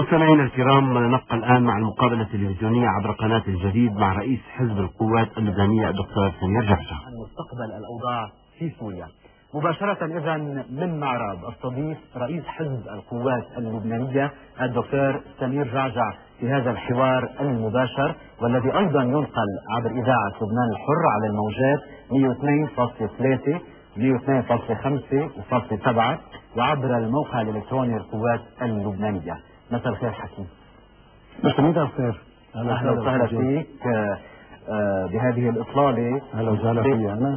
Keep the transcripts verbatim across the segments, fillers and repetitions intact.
مستمعينا الكرام، نبقى الآن مع المقابلة التلفزيونية عبر قناة الجديد مع رئيس حزب القوات اللبنانية الدكتور سمير جعجع. عن مستقبل الأوضاع في سوريا. مباشرة إذا من معرض استضيف رئيس حزب القوات اللبنانية الدكتور سمير جعجع في هذا الحوار المباشر، والذي أيضا ينقل عبر إذاعة لبنان الحر على الموجات مئة واثنين فاصلة ثلاثة مئة واثنين فاصلة خمسة وفاصلة سبعة وعبر الموقع الإلكتروني للقوات اللبنانية. مساء الخير حكيم. مساء الخير. أهلا وسهلا فيك آه آه بهذه الإطلالة. أهلا وسهلا فيك. أنا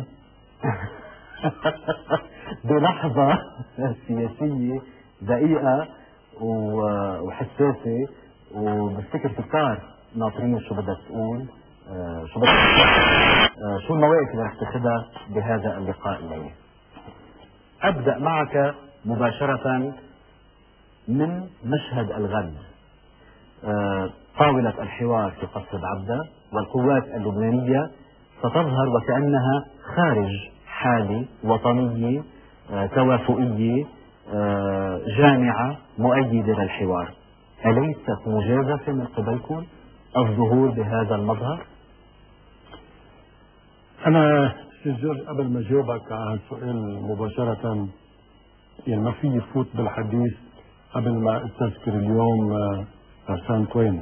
بلحظة سياسية دقيقة وحساسة، وبفتكر كتار ناطرين شو بدك تقول، آه شو بدك آه شو المواقف اللي رح تاخذها بهذا اللقاء الليلي. أبدأ معك مباشرة من مشهد الغد. آه طاولة الحوار في قصر عبدة والقوات اللبنانية ستظهر وكأنها خارج حالة وطنية آه توافقية آه جامعة مؤيدة للحوار. أليست مجازفة من قبلكم الظهور بهذا المظهر؟ أنا سيد جورج قبل ما جاوبك على السؤال مباشرة، يعني ما في يفوت بالحديث قبل ما استذكر اليوم غسان توين.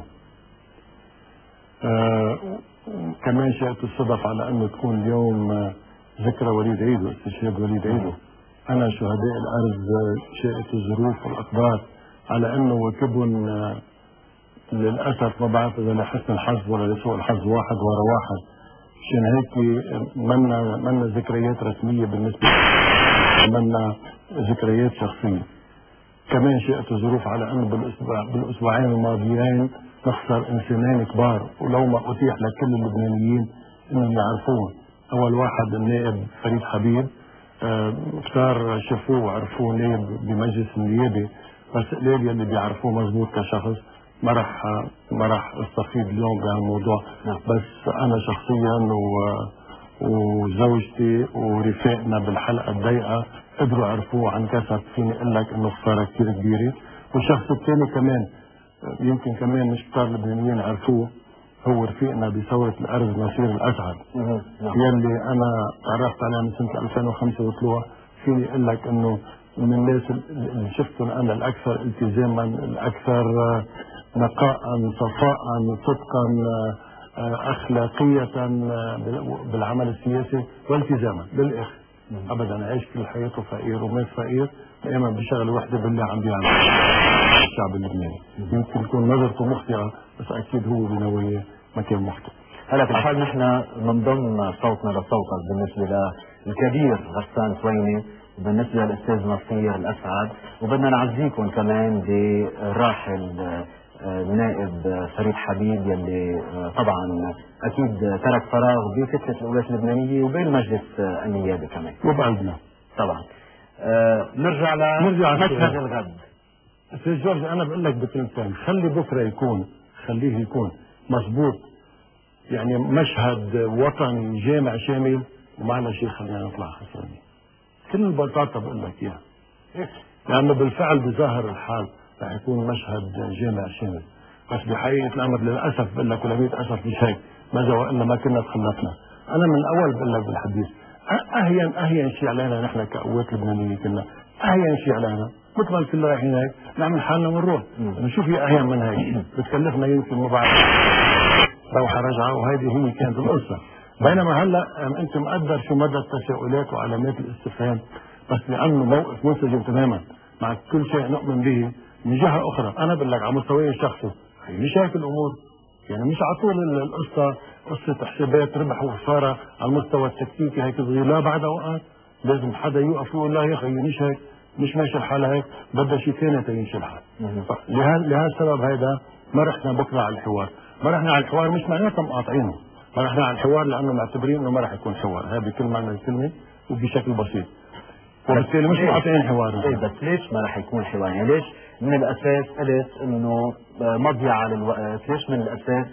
آه كمان شئت الصدف على أنه تكون اليوم آه ذكرى وليد عيد واستشهاد وليد عيد. أنا شهداء الأرض شئت الظروف والأقدار على أنه وكبن آه للأسف ما بعرف إذا لحسن الحظ ولا لسوء الحظ واحد ورا واحد. عشان هيك منا منا ذكريات رسمية بالنسبة منا ذكريات شخصية. كمان شئت الظروف على أنه بالأسبوع بالأسبوعين الماضيين نخسر إنسانين كبار، ولو ما أتيح لكل اللبنانيين إنهم يعرفوه. أول واحد النائب فريد حبيب، آه كتار شافوه وعرفوه نائب بمجلس النيابة، بس قليل يلي بيعرفوه مضبوط كشخص. ما راح ما راح استفيد اليوم بهالموضوع، بس أنا شخصيا وزوجتي ورفاقنا بالحلقة الضيقة قدروا يعرفوه عن كثب. فيني اقول لك انه خساره كثير كبيره. والشخص الثاني كمان يمكن كمان مش كثار لبنانيين عرفوه، هو رفيقنا بثوره الارز نصير الاسعد يلي انا تعرفت عليه من سنه ألفين وخمسة وطلوع. فيني اقول لك انه من الناس اللي شفتهم انا الاكثر التزاما، الاكثر نقاء، صفاء، صدقا، اخلاقيه بالعمل السياسي والتزاما بالاخر. ابدا عايش كل حياته فقير ومات فقير، دائما بشغله وحده بالله عم بيعمل الشعب اللبناني. يمكن تكون نظرته مخطئه بس اكيد هو بنواياه ما كان مخطئ. هلا في الحال نحن بنضم صوتنا لصوتك بالنسبه للكبير غسان تويني وبالنسبه للاستاذ نصير الاسعد، وبدنا نعزيكم كمان بالراحل النائب فريد حبيب يلي طبعا اكيد ترك فراغ بفتره القوات اللبنانيه وبين مجلس النيابه كمان وبعدنا طبعا. آه نرجع لمشهد الغد. سيد جورج انا بقول لك بكلمتين، خلي بكره يكون خليه يكون مضبوط، يعني مشهد وطني جامع شامل ومعنا شيء خلينا نطلع خسرانين. كل البساطه بقول لك اياها، لانه بالفعل بظاهر الحال رح يكون مشهد جامع شامل، بس بحقيقه الامر للاسف بقول لك ولمية اسف مش هيك، ماذا والا ما كنا تخلفنا. انا من الاول بقول لك بالحديث اهين اهين شيء علينا نحن كقوات لبنانيه، كنا اهين شيء علينا مثل ما الكل رايحين هيك نعمل حالنا ونروح. نشوف في اهين من هيك بتكلفنا يمكن ما بعرف روحه رجعه، وهذه هي كانت القصه. بينما هلا انت مقدر شو مدى التساؤلات وعلامات الاستفهام، بس لانه موقف منسجم تماما مع كل شيء نؤمن به من جهه اخرى. انا بقول لك على مستواي الشخصي مش هيك الامور، يعني مش على طول القصه قصه حسابات ربح وخساره على المستوى التكتيكي هيك صغير، لا بعد اوقات لازم حدا يوقف ويقول لا يا اخي مش هيك، مش ماشي الحال هيك، بدها شيء ثاني تيمشي الحال. لهذا السبب هيدا ما رحنا بكره على الحوار، ما رحنا على الحوار مش معناتها مقاطعينه، ما رحنا على الحوار لانه معتبرين انه ما رح يكون حوار، هذا بكل معنى الكلمه وبشكل بسيط. وبالتالي مش مقاطعين حوار. ايه بس ليش ما رح يكون حوار؟ يعني ليش من الاساس قلت انه مضيعه للوقت؟ ليش من الاساس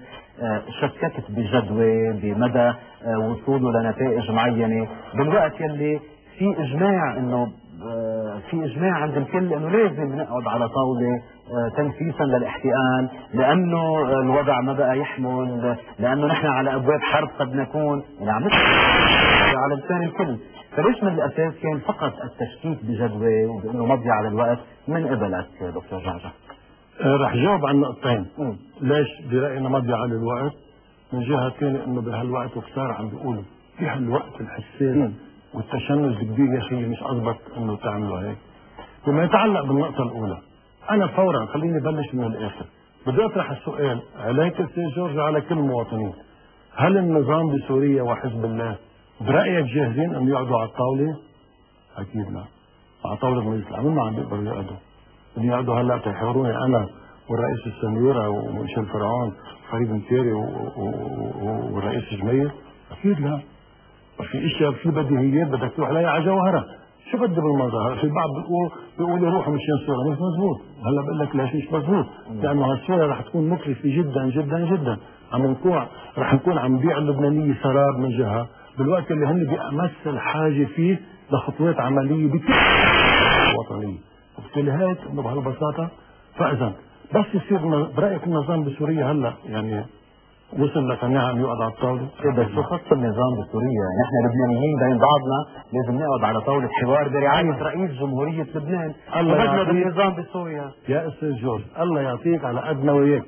شككت بجدوى بمدى وصوله لنتائج معينه بالوقت يلي في اجماع انه في اجماع عند الكل انه لازم نقعد على طاوله تنفيسا للاحتقان، لانه الوضع ما بقى يحمل، لانه نحن على ابواب حرب قد نكون، يعني عم على لسان الكل. فليش من الاساس كان فقط التشكيك بجدوى وبانه مضي على الوقت من قبلك دكتور جعجع؟ أه رح جاوب عن نقطتين. ليش براينا مضي على الوقت؟ من جهه ثانيه انه بهالوقت وكثار عم بيقولوا في هالوقت الحساس والتشنج الكبير يا اخي مش اضبط انه تعملوا هيك. بما يتعلق بالنقطه الاولى، انا فورا خليني بلش من الاخر، بدي اطرح السؤال عليك استاذ جورج على كل المواطنين. هل النظام بسوريا وحزب الله برايك جاهزين ان يقعدوا على الطاوله؟ اكيد لا. على طاوله مجلس الامن ما عم بيقدروا يقعدوا. بدهم يقعدوا هلا تحاوروني انا والرئيس السنيوره ومنشل فرعون فريد متيري والرئيس جميل؟ اكيد لا. في اشياء في بديهيات بدك تروح عليها على جوهرها. شو بدي بالمظاهر؟ في بعض بيقول بيقول يروحوا مشان صوره، مش مضبوط. هلا بقول لك ليش مش مضبوط؟ لانه هالصوره رح تكون مكلفه جدا جدا جدا. عم نكون رح نكون عم نبيع اللبنانيه سراب من جهه، بالوقت اللي هن بأمس الحاجه فيه لخطوات عمليه بكل وطنيه. وبالتالي هيك انه بهالبساطه. فاذا بس يصير برايك النظام بسوريا هلا يعني وصل لقناعة انه يقعد على الطاولة؟ بس شو خص النظام بسوريا؟ نحن لبنانيين بين بعضنا لازم نقعد على طاولة حوار برعاية رئيس جمهورية لبنان. الله يعطيك النظام بسوريا يا استاذ جورج، الله يعطيك على قدنا وياك.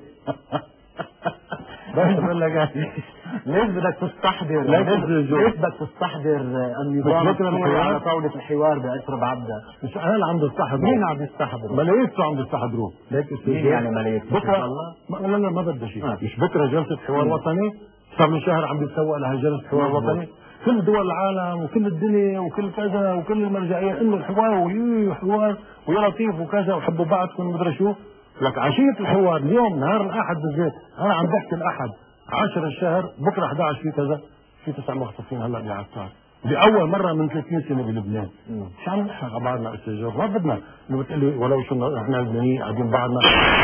بس بقول لك ليش بدك تستحضر ليش بدك تستحضر النظام السوري على طاولة الحوار بأسر بعبدة؟ مش انا اللي عم بستحضر. مين عم يستحضروا؟ ملايكته عم بيستحضروه. ليك استاذ مين يعني ملايكته؟ بكره لا لا ما بدي شيء. آه. مش بكره جلسة حوار مم. وطني؟ صار من شهر عم بيتسوق لها جلسة حوار مم. وطني. كل دول العالم وكل الدنيا وكل كذا وكل المرجعية انه الحوار وحوار ويا لطيف وكذا وحبوا بعضكم مدري شو. لك عشية الحوار اليوم نهار الاحد بالذات، انا عم بحكي الاحد عشرة الشهر، بكره احد عشر في كذا، في تسع مختصين هلا بعكار لاول مره من ثلاثين سنه بلبنان. مش عم نحرق على بعضنا استاذ جورج، ما بدنا انه بتقلي ولو شو احنا لبنانيين قاعدين بعضنا.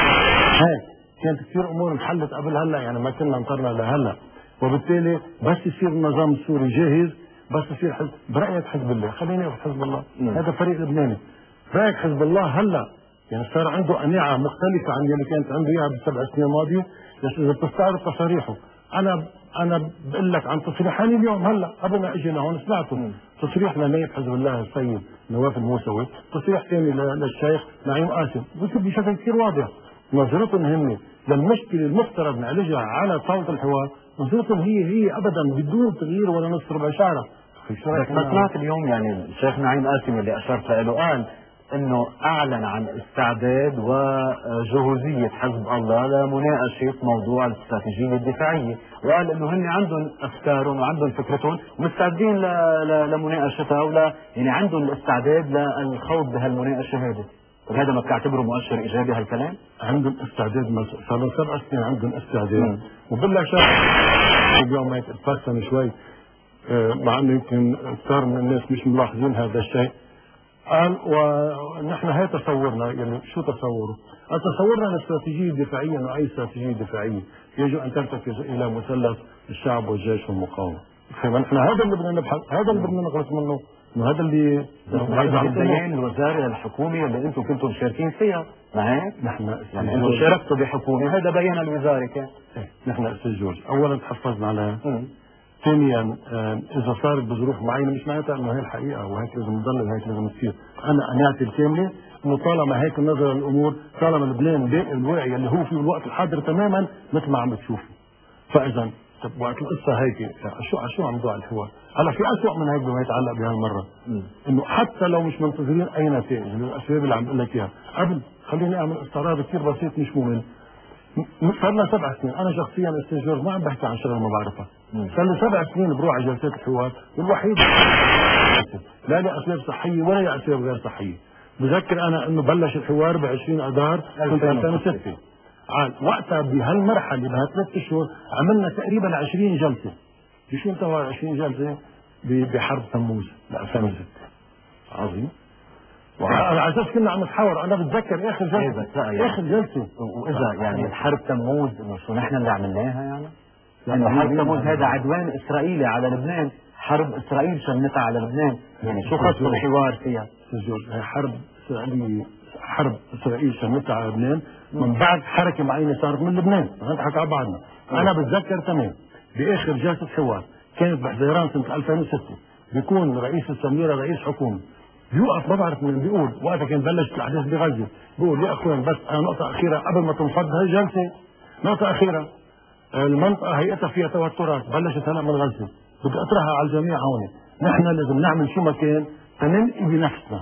هيك كانت كثير امور انحلت قبل هلا، يعني ما كنا انطرنا لهلا. وبالتالي بس يصير النظام السوري جاهز، بس يصير حزب. برايك حزب الله، خليني اقول حزب الله، هذا فريق لبناني. برايك حزب الله هلا يعني صار عنده قناعه مختلفه عن اللي كانت عنده اياها بالسبع سنين الماضيه؟ بس اذا بتستعرض تصاريحه، انا انا بقول لك عن تصريحين اليوم هلا قبل ما اجي لهون سمعته. تصريح لنائب حزب الله السيد نواف الموسوي، تصريح ثاني للشيخ نعيم قاسم، بكتب بشكل كثير واضح نظرتهم هم للمشكله المفترض نعالجها على طاوله الحوار، نظرتهم هي هي ابدا بدون تغيير ولا نص ربع شعره. بس ما سمعت اليوم يعني الشيخ نعيم قاسم اللي اشرت له قال انه اعلن عن استعداد وجهوزيه حزب الله لمناقشه موضوع الاستراتيجيه الدفاعيه، وقال انه هن عندهم افكارهم وعندهم فكرتهم ومستعدين لمناقشتها ولا يعني عندهم الاستعداد للخوض بهالمناقشه هذه. هذا ما بتعتبره مؤشر ايجابي هالكلام؟ عندهم استعداد، صار لهم سبع سنين عندهم استعداد. وبقول لك شغله اليوم هيك اتبسم شوي مع انه يمكن كثير من الناس مش ملاحظين هذا الشيء. قال ونحن هي تصورنا، يعني شو تصوره؟ تصورنا الاستراتيجيه الدفاعيه انه اي استراتيجيه دفاعيه يجب ان ترتكز الى مثلث الشعب والجيش والمقاومه. نحن هذا اللي بدنا نبحث، هذا اللي بدنا نخلص منه، انه هذا اللي بيان الوزاره الحكوميه اللي انتم كنتم مشاركين فيها، ما هيك؟ نحن يعني انتم شاركتوا بحكومه، هذا بيان الوزاره كان. نحن استاذ جورج اولا تحفظنا على ثانيا اذا صارت بظروف معينه مش معناتها انه هي الحقيقه وهيك لازم نضل وهيك لازم تصير. انا قناعتي الكامله انه طالما هيك النظره للامور، طالما لبنان باقي الواعي اللي هو فيه الوقت الحاضر تماما مثل ما عم بتشوفوا. فاذا طب وقت القصه هيك شو شو عم ندعي الحوار؟ هلا في اسوء من هيك بما يتعلق بهالمره انه حتى لو مش منتظرين اي نتائج للاسباب اللي عم بقول لك اياها، قبل خليني اعمل استعراض كثير بسيط مش ممل. صار لنا سبع سنين، انا شخصيا استاذ جورج ما عم بحكي عن شغله ما بعرفها. صار لي سبع سنين بروح على جلسات الحوار والوحيد لا لاسباب صحيه ولا لاسباب غير صحيه. بذكر انا انه بلش الحوار ب عشرين اذار ألفين وستة. عاد وقتها بهالمرحله بهالثلاث اشهر عملنا تقريبا عشرين جلسه. بشو انتهى عشرين جلسه؟ بحرب تموز ب ألفين وستة. عظيم. وعلى اساس كنا عم نتحاور، انا بتذكر اخر جلسه يعني اخر جلسه واذا يعني حرب تموز انه شو نحن اللي عملناها يعني؟ لانه حرب تموز هذا عدوان اسرائيلي على لبنان، حرب اسرائيل شنتها على لبنان، يعني شو خص الحوار فيها؟ جورج هي حرب اسرائيليه، حرب اسرائيل شنتها على لبنان من بعد حركه معينه صارت من لبنان، نضحك على بعضنا. انا بتذكر تمام باخر جلسه حوار كانت بحزيران سنه ألفين وستة، بيكون رئيس السميره رئيس حكومه بيوقف، ما بعرف من بيقول وقتها كان بلشت الاحداث بغزه، بيقول يا اخوان بس انا نقطه اخيره قبل ما تنفض هي الجلسه، نقطه اخيره، المنطقه هيئتها فيها توترات بلشت هلا من غزه، بدي اطرحها على الجميع هون، نحن لازم نعمل شو ما كان تننقي بنفسنا.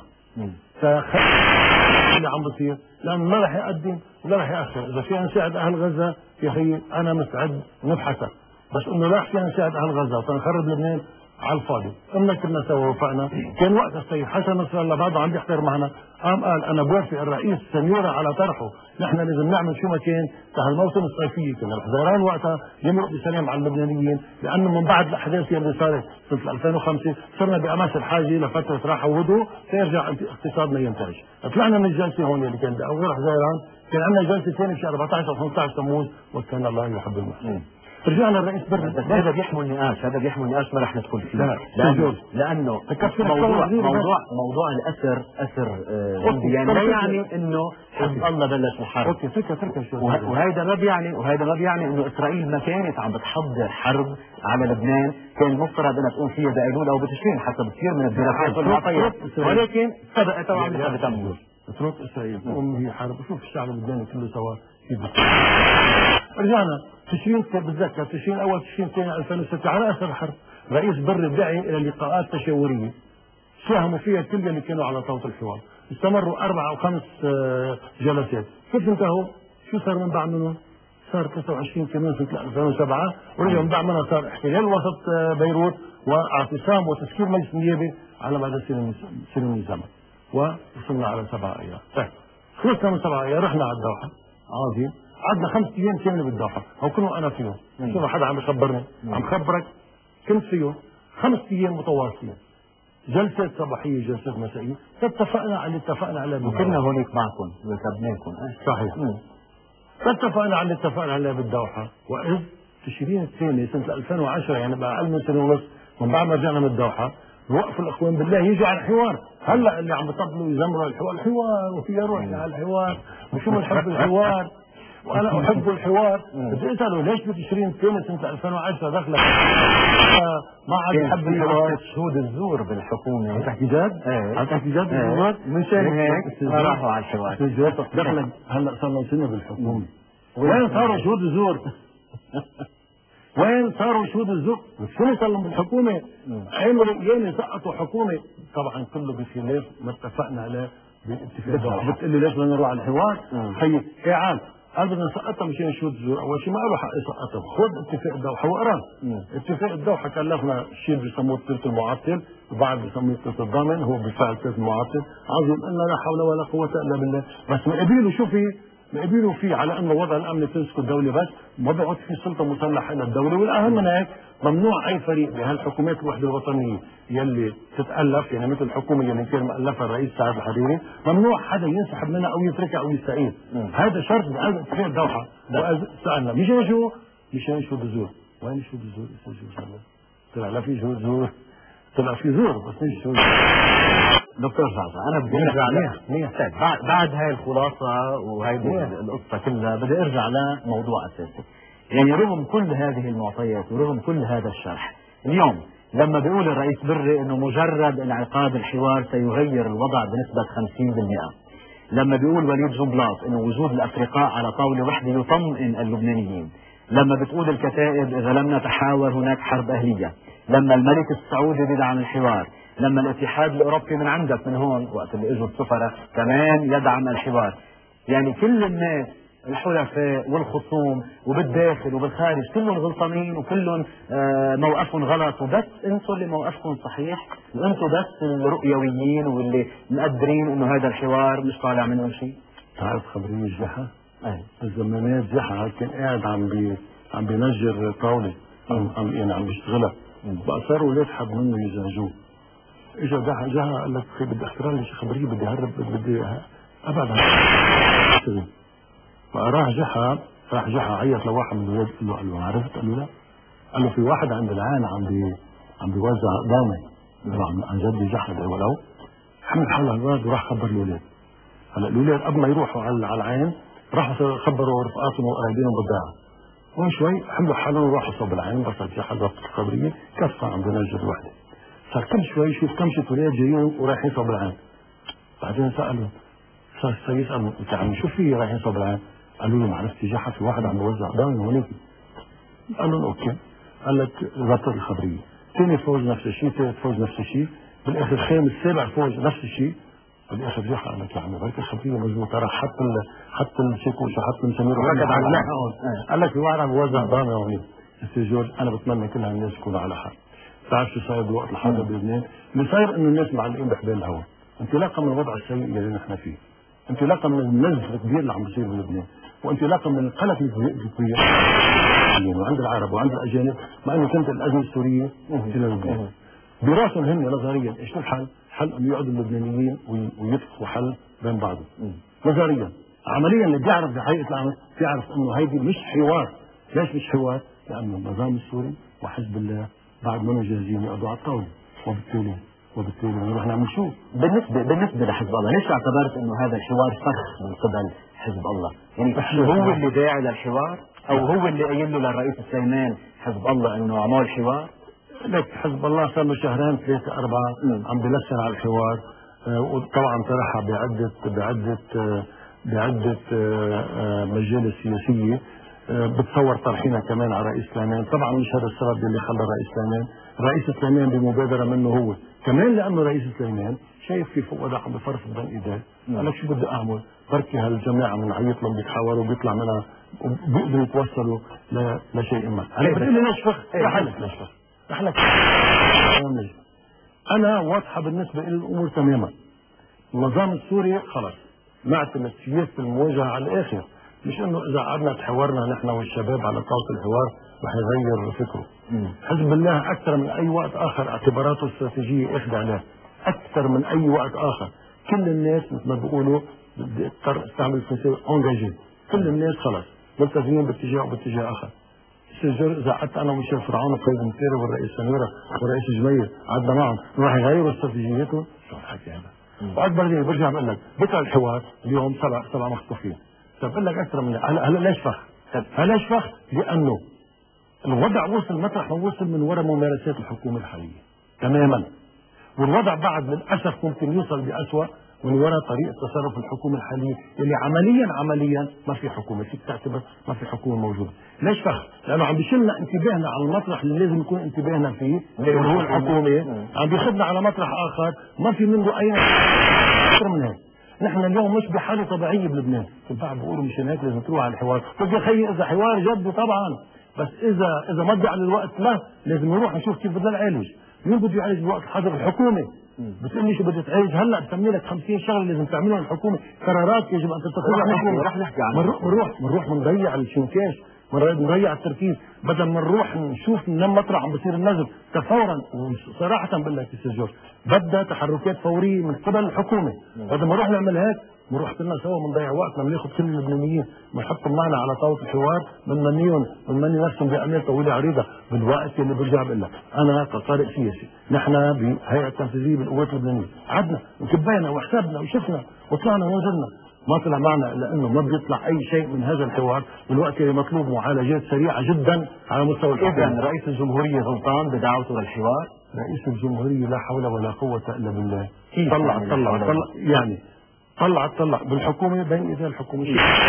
فخ اللي عم بصير لانه ما رح يقدم ولا رح ياخر، اذا فينا نساعد اهل غزه يا اخي انا مستعد نبحثها، بس انه لا فينا نساعد اهل غزه وتنخرب لبنان على الفاضي. قمنا كنا سوا ووفقنا، كان وقت السيد حسن نصر الله بعده عم بيحضر معنا، قام قال انا بوافق الرئيس سميره على طرحه، نحن لازم نعمل شو ما كان تاع الموسم الصيفيه، كنا الحزيران وقتها يمرق بسلام على اللبنانيين، لانه من بعد الاحداث اللي صارت سنه ألفين وخمسة صرنا باماس الحاجه لفتره راحه وهدوء سيرجع اقتصادنا ينتعش. طلعنا من الجلسه هون اللي كان باول حزيران، كان عندنا جلسه ثانيه في أربعة عشر وخمسة عشر تموز، وكان الله يحب المحسنين. رجعنا الرئيس برا، بس هذا بيحمل النقاش، هذا بيحمل النقاش ما رح ندخل فيه. لا لانه لانه موضوع موضوع موضوع الاثر اثر يعني لا يعني انه حزب الله بلش الحرب. اوكي فكره فكره شو وهذا ما بيعني وهذا ما بيعني انه اسرائيل ما كانت عم بتحضر حرب على لبنان، كان المفترض انها تقوم فيها بايلول او بتشرين حسب كثير من الدراسات والمعطيات، ولكن سبقت وعملتها بتموز. اترك اسرائيل تقوم هي حرب، وشوف الشعب اللبناني كله سوا كيف. رجعنا تشرين، بتذكر تشرين اول تشرين ثاني ألفين وستة على اثر الحرب، رئيس بر دعي الى لقاءات تشاوريه ساهموا فيها كل اللي كانوا على طاوله الحوار، استمروا اربع او خمس جلسات، كيف انتهوا؟ شو صار من بعد منهم؟ صار تسعة وعشرين كمان سنه ألفين وسبعة، ورجعوا من بعد منها صار احتلال وسط بيروت واعتصام وتسكير مجلس النيابه على مدى سنين سنين من الزمن، ووصلنا على سبعة ايام. طيب خلصنا من سبعة ايام رحنا على الدوحه، عظيم، قعدنا خمس ايام كامله بالدوحه، او كنا انا فيهم، شوف حدا عم يخبرني، عم خبرك كنت فيهم خمس ايام متواصلين، جلسات صباحيه جلسات مسائيه، فاتفقنا على اللي اتفقنا عليه، وكنا هونيك معكم وكتبناكم. صحيح. فاتفقنا على اللي اتفقنا عليه بالدوحه، واذ تشرين الثاني سنه ألفين وعشرة يعني بقى اقل من سنه ونص من بعد ما رجعنا من الدوحه، وقفوا الاخوان بالله يجوا على الحوار، هلا اللي عم بيطبلوا يزمروا الحوار، الحوار وفي روحنا على الحوار، وشو بنحب الحوار، وانا احب الحوار، بدي اساله ليش بتشرين الثاني سنه ألفين وعشرة دخلت ما عاد يحب الحوار؟ شهود الزور بالحكومه. عم تحكي جد؟ ايه عم تحكي جد بالزور؟ مشان هيك راحوا على الحوار. دخلت هلا صار لنا سنه بالحكومه، وين صاروا شهود الزور؟ وين صاروا شهود الزور؟ شنو صار لهم بالحكومه؟ عملوا يعني سقطوا حكومه، طبعا كله بخلاف ما اتفقنا عليه بالاتفاق. بتقول لي ليش بدنا نروح على الحوار؟ خيي ايه عاد قال بدنا نسقطها مشان شهود الزور، اول شيء ما له حق يسقطها، خذ اتفاق الدوحه واقرا. اتفاق الدوحه كلفنا شيء بيسموه الثلث المعطل، وبعد بيسموه الثلث الضامن، هو بالفعل الثلث المعطل، عظيم قلنا لا حول ولا قوه الا بالله، بس ما قبلوا شو في؟ بيقبلوا فيه على انه وضع الامن تمسك الدوله بس، ما بيقعد في سلطه مسلحه الى الدوله، والاهم من هيك ممنوع اي فريق بهالحكومات الوحده الوطنيه يلي تتالف، يعني مثل الحكومه اللي كان مؤلفها الرئيس سعد الحريري، ممنوع حدا ينسحب منها او يتركها او يستقيل، هذا شرط باتفاق الدوحه. سالنا مشان شو؟ مشان شو بزور، وين شو بزور؟ شو طلع لا في شو زور، طلع في زور بس مش شو. دكتور زعزع انا بدي ارجع ل بعد بعد هاي الخلاصه وهيدي القصه كلها بدي ارجع لموضوع اساسي، يعني رغم كل هذه المعطيات ورغم كل هذا الشرح، اليوم لما بيقول الرئيس بري انه مجرد انعقاد الحوار سيغير الوضع بنسبه خمسين بالمئة، لما بيقول وليد جنبلاط انه وجود الافرقاء على طاوله وحده يطمئن اللبنانيين، لما بتقول الكتائب اذا لم نتحاور هناك حرب اهليه، لما الملك السعودي بيدعم الحوار، لما الاتحاد الاوروبي من عندك من هون وقت اللي اجوا السفراء كمان يدعم الحوار، يعني كل الناس الحلفاء والخصوم وبالداخل وبالخارج كلهم غلطانين وكلهم آه موقفهم غلط، وبس انتم اللي موقفكم صحيح، وانتم بس الرؤيويين واللي مقدرين انه هذا الحوار مش طالع منه شيء. تعرف خبريني جحا؟ ايه الزمانات جحا كان قاعد عم بي عم بينجر طاوله، عم عم يعني عم بيشتغلها، بقى صاروا ولاد حب منه يزعجوه، اجى جحا جحا قال لك بدي اخترع لي شي خبريه، بدي هرب بدي ابعد عن الشغل. فراح جحا راح جحا عيط لواحد من الولاد قال له قال له عرفت؟ قال له لا، قال له في واحد عند العين عم بي عم بيوزع ضامن عن عن جدي جحد ولو حمل حاله الولد وراح خبر الاولاد. هلا الاولاد قبل ما يروحوا على على العين راحوا خبروا رفقاتهم وقرايبينهم بالضيعه. وين شوي حملوا حالهم وراحوا صوب العين بس جحد وقت الخبريه كفى عم بينجد وحده. صار كل شوي يشوف كمشة ولاد جايين ورايحين صوب العين. بعدين سالوا صار يسالوا انت عم شو في رايحين صوب العين؟ قالوا له ما عرفتي جحد في واحد عم بيوزع ضامن هونيك. قال لهم اوكي. قال لك ربط الخبريه. ثاني فوز نفس الشيء، ثالث فوز نفس الشيء، بالاخر خامس سابع فوز نفس الشيء، بالاخر جحا قال لك يا عمي بركي الخبريه مضبوطه راح حط ال حط الشيكوش حط المسامير وركض على اللحم. قال لك في واحد عم بيوزع ضامن هونيك. استاذ جورج انا بتمنى كل هالناس يكونوا على حق. بتعرف شو صاير بوقت الحرب بلبنان؟ اللي صاير انه الناس معلقين بحبال الهواء، انطلاقا من الوضع السيء اللي نحن فيه، انطلاقا من النزف الكبير اللي عم بيصير بلبنان، وانطلاقا من القلق الكبير وعند العرب وعند الاجانب، مع انه كانت الازمه السوريه في لبنان. براسهم هن نظريا ايش الحل؟ حل انه يقعدوا اللبنانيين ويتفقوا حل بين بعضهم. نظريا، عمليا اللي بيعرف بحقيقه الامر بيعرف انه هيدي مش حوار. ليش مش حوار؟ لانه النظام السوري وحزب الله بعد ما جاهزين يقعدوا على الطاوله، وبالتالي وبالتالي نروح نعمل شو؟ بالنسبه بالنسبه لحزب الله، ليش اعتبرت انه هذا الحوار فخ من قبل حزب الله؟ يعني هو اللي داعي للحوار او هو اللي قايل له للرئيس سليمان حزب الله انه اعمل حوار؟ لك حزب الله صار له شهرين ثلاثه اربعه عم بلسن على الحوار، آه وطبعا طرحها بعده بعده آه بعده آه آه مجالس سياسيه. آه بتصور طرحينها كمان على رئيس سليمان، طبعا مش هذا السبب اللي خلى الرئيس سليمان، الرئيس سليمان بمبادره منه هو، كمان لانه رئيس سليمان شايف كيف وضع عم بفرف بين ايديه، قال لك شو بدي اعمل؟ بركي هالجماعه بنعيط لهم بيتحاوروا وبيطلع منها وبيقدروا يتوصلوا لشيء ما. هلا بتقول لي ليش فخ؟ رح لك ليش فخ؟ رح لك انا واضحه بالنسبه لي الامور تماما. النظام السوري خلص نعتمد سياسه المواجهه على الاخر، مش انه اذا قعدنا تحاورنا نحن والشباب على طاوله الحوار رح يغير فكره. حزب الله اكثر من اي وقت اخر اعتباراته الاستراتيجيه اخذ عليه اكثر من اي وقت اخر. كل الناس مثل ما بيقولوا بدي اضطر استعمل الفرنسي اونجاجي، كل الناس خلص ملتزمين باتجاه وباتجاه اخر. سجل اذا قعدت انا وميشيل فرعون وقيد المثيري والرئيس سميره والرئيس جميل قعدنا معهم راح يغيروا استراتيجيتهم؟ شو الحكي هذا؟ واكبر دليل برجع بقول لك بكره الحوار اليوم سبع سبع مخطوفين. طب بقول لك اكثر من هلا هلا ليش فخ؟ هلا ليش فخ؟ لانه الوضع وصل مطرح ما وصل من وراء ممارسات الحكومه الحاليه تماما، والوضع بعد للاسف ممكن يوصل باسوء من وراء طريقه تصرف الحكومه الحاليه اللي عمليا عمليا ما في حكومه، فيك تعتبر ما في حكومه موجوده. ليش فخ؟ لانه عم بيشلنا انتباهنا على المطرح اللي لازم يكون انتباهنا فيه اللي هو الحكومه، عم بياخذنا على مطرح اخر ما في منه اي اكثر من هيك. نحن اليوم مش بحاله طبيعيه بلبنان، البعض بيقولوا مشان هيك لازم تروح على الحوار، طيب يا خيي اذا حوار جد طبعا، بس اذا اذا ما ضيع الوقت لا لازم نروح نشوف كيف بدنا نعالج. مين بده يعالج بالوقت الحاضر؟ الحكومه. بتقول لي شو بدك تعالج؟ هلا بسمي لك خمسين شغله لازم تعملها الحكومه، قرارات يجب ان تتخذها الحكومه. رح نحكي عنها. بنروح بنروح بنضيع الشنكاش، بنضيع التركيز، بدل ما نروح نشوف من مطرح عم بصير النزل فورا. وصراحه بقول لك استاذ جورج بدها تحركات فوريه من قبل الحكومه، بدل ما نروح نعمل هيك بنروح كلنا سوا بنضيع وقتنا، بناخذ كل اللبنانيين بنحطهم معنا على طاوله الحوار، بنمنيهم بنمني نفسهم باعمال طويله عريضه بالوقت اللي برجع بقول لك انا كقارئ سياسي، نحن بهيئه التنفيذيه بالقوات اللبنانيه قعدنا وكبينا وحسبنا وشفنا وطلعنا ونزلنا، ما طلع معنا الا انه ما بيطلع اي شيء من هذا الحوار بالوقت اللي مطلوب معالجات سريعه جدا على مستوى الحكومه. اذا رئيس الجمهوريه غلطان بدعوته للحوار؟ رئيس الجمهوريه لا حول ولا قوه الا بالله. طلع طلع طلع يعني طلع طلع بالحكومه بين ايدي الحكومه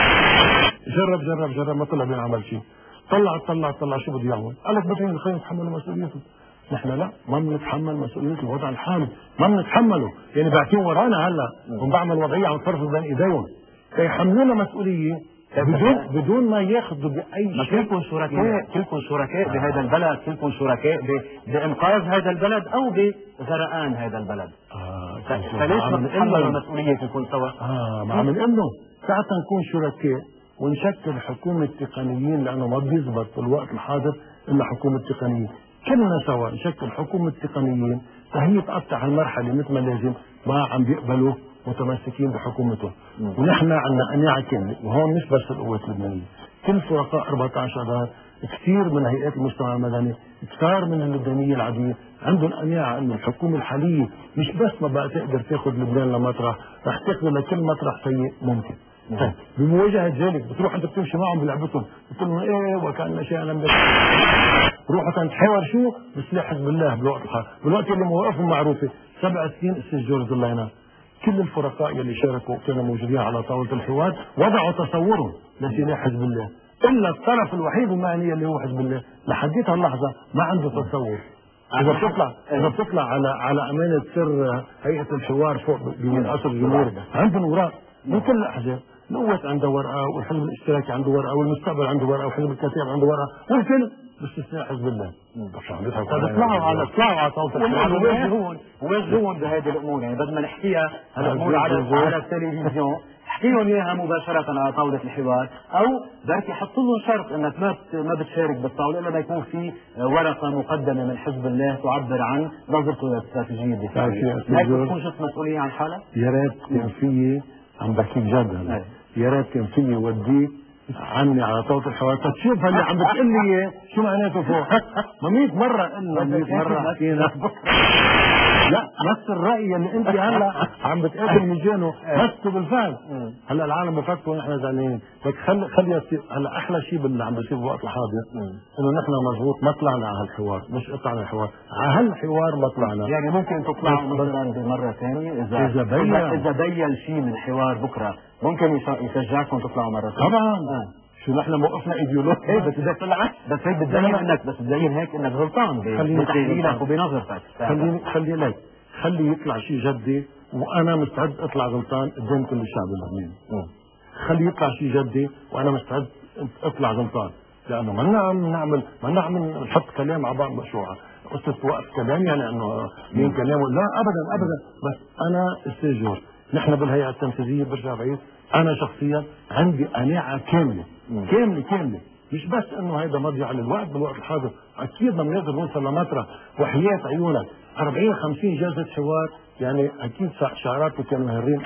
جرب جرب جرب ما طلع بيعمل شيء. طلع طلع طلع شو بده يعمل؟ قال لك بدهم الخير يتحملوا مسؤوليته. نحن لا ما بنتحمل مسؤوليه الوضع الحالي، ما بنتحمله، يعني باعتين ورانا هلا وبعمل وضعيه عم تصرف بين ايديهم كيحملونا مسؤوليه بدون بدون ما ياخذوا باي شيء. كلكم شركاء، كلكم شركاء بهذا البلد، كلكم شركاء بانقاذ هذا البلد او بغرقان هذا البلد. آه فليش ما بنتحملوا المسؤوليه كلكم سوا؟ اه مع من انه ساعتها نكون شركاء ونشكل حكومه تقنيين، لانه ما بيزبط بالوقت الحاضر الا حكومه تقنيين، كلنا سوا نشكل حكومه تقنيين فهي تقطع المرحله مثل ما لازم، ما عم بيقبلوا متمسكين بحكومتهم. ونحن عندنا قناعه كامله، وهون مش بس القوات اللبنانيه، كل فرقاء أربعة عشر اذار كثير من هيئات المجتمع المدني، كثار من اللبنانيين العاديين عندهم قناعه انه الحكومه الحاليه مش بس ما بقى تقدر تاخذ لبنان لمطرح، رح تاخذه لكل مطرح سيء ممكن. طيب بمواجهه ذلك بتروح انت بتمشي معهم بلعبتهم، بتقول لهم ايه وكان شيء لم يكن، روحوا تتحاور شو بسلاح حزب الله بالوقت الحالي، بالوقت اللي مواقفهم معروفه، سبع سنين استاذ جورج الله ينام. كل الفرقاء يلي شاركوا كانوا موجودين على طاوله الحوار وضعوا تصورهم لسلاح حزب الله، الا الطرف الوحيد المعني اللي هو حزب الله لحديت هاللحظه ما عنده تصور. اذا بتطلع اذا بتطلع على على امانه سر هيئه الحوار فوق بمن قصر الجمهوري عندهم اوراق من كل الاحزاب، القوات عنده ورقه والحزب الاشتراكي عنده ورقه والمستقبل عنده ورقه وحزب الكتاب عنده ورقه والكل باستثناء حزب الله. طيب اطلعوا على اطلعوا على طاوله الحوار وواجهون وواجهون بهذه الامور، يعني بدل ما نحكيها هالامور على على التلفزيون احكيهم اياها مباشره على طاوله الحوار، او بركي حطوا لهم شرط انك ما ما بتشارك بالطاوله الا ما يكون في ورقه مقدمه من حزب الله تعبر عن نظرته للاستراتيجيه الدفاعيه. هيك بتكون شفت مسؤوليه عن حالك؟ يا ريت كان في عم بحكيك جد هلا، يا ريت كان فيني وديك عني على طاوله الحوار تشوف اللي عم بتقول لي اياه شو معناته فوق. ما مية مره قلنا مية مره حكينا لا نفس الراي اللي انت هلا عم بتقابل مجانه نفسه بالفعل. هلا العالم بفكروا نحن زعلانين، لك خلي خلي يصير. هلا احلى شيء باللي عم بيصير بالوقت الحاضر انه نحن مضبوط ما طلعنا على هالحوار، مش قطعنا الحوار، على هالحوار ما طلعنا. يعني ممكن تطلعوا مثلا بمره ثانيه اذا اذا بين اذا بين شيء من الحوار بكره ممكن يشجعكم تطلعوا مره ثانيه. طبعا آه. شو نحن موقفنا ايديولوجي ايه بس بدك تطلع بس هيك بتبين انك بس بتبين هيك انك غلطان بتحليلك وبنظرتك. خليني خلي لك خلي يطلع شيء جدي وانا مستعد اطلع غلطان قدام كل الشعب اللبناني. خلي يطلع شيء جدي وانا مستعد اطلع غلطان، لانه ما نعم نعمل ما نعم نحط كلام على بعض مشروعه قصه وقف كلام يعني انه مين كلامه لا ابدا ابدا. بس انا استاذ جورج نحن بالهيئه التنفيذيه برجع بعيد انا شخصيا عندي قناعه كامله كامله كامله مش بس انه هيدا مضيعه للوقت بالوقت الحاضر، اكيد بدنا نقدر نوصل لمطرح وحياه عيونك أربعين خمسين جلسه حوار، يعني اكيد شعاراتي كانوا هرين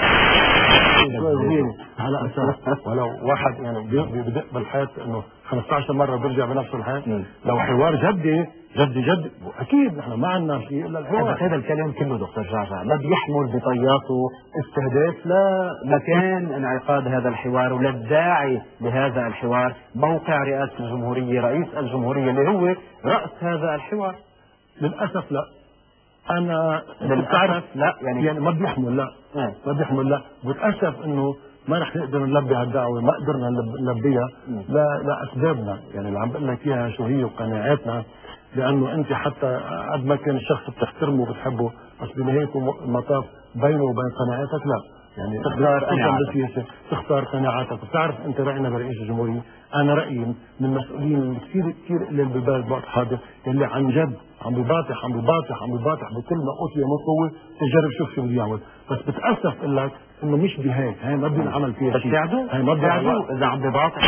على اساس ولو واحد يعني بدق بالحياه انه خمسة عشر مره بيرجع بنفس الحياه. لو حوار جدي جدي جدي اكيد نحن ما عندنا شيء الا الحوار. هذا الكلام كله دكتور جعجع ما بيحمل بطياته استهداف لا مكان انعقاد هذا الحوار ولا الداعي لهذا الحوار، موقع رئاسه الجمهوريه رئيس الجمهوريه اللي هو راس هذا الحوار. للاسف لا انا للاسف لا يعني يعني ما بيحمل لا اه. ما بيحمل لا بتاسف انه ما رح نقدر نلبي هالدعوه، ما قدرنا نلبيها لا لاسبابنا يعني اللي عم بقول لك اياها شو هي وقناعاتنا، لانه انت حتى قد ما كان الشخص بتحترمه وبتحبه بس بنهايه المطاف بينه وبين قناعاتك لا يعني تختار قناعاتك تختار قناعاتك. بتعرف انت راينا برئيس الجمهوريه، انا رايي من المسؤولين كثير كثير اللي بالبلد بوقت حاضر اللي عن جد عم بباطح عم بباطح عم بباطح بكل ما اوتي من قوه تجرب شوف شو بده يعمل، بس بتاسف اقول لك انه مش بهيك، هي ما بدنا نعمل فيها شيء. ساعدوا هي ما ساعدوا اذا عم بباطح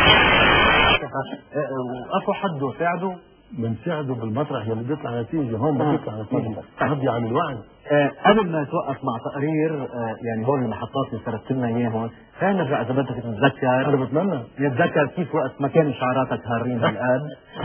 وقفوا حده ساعدوا بنساعده بالمطرح يلي بيطلع نتيجه، هون بيطلع نتيجه نضيع عن الوعي. آه قبل ما توقف مع تقرير آه يعني هون المحطات اللي سردت لنا اياهم خلينا نرجع اذا بدك تتذكر. انا بتمنى نتذكر كيف وقت ما كان شعاراتك هارين هالقد.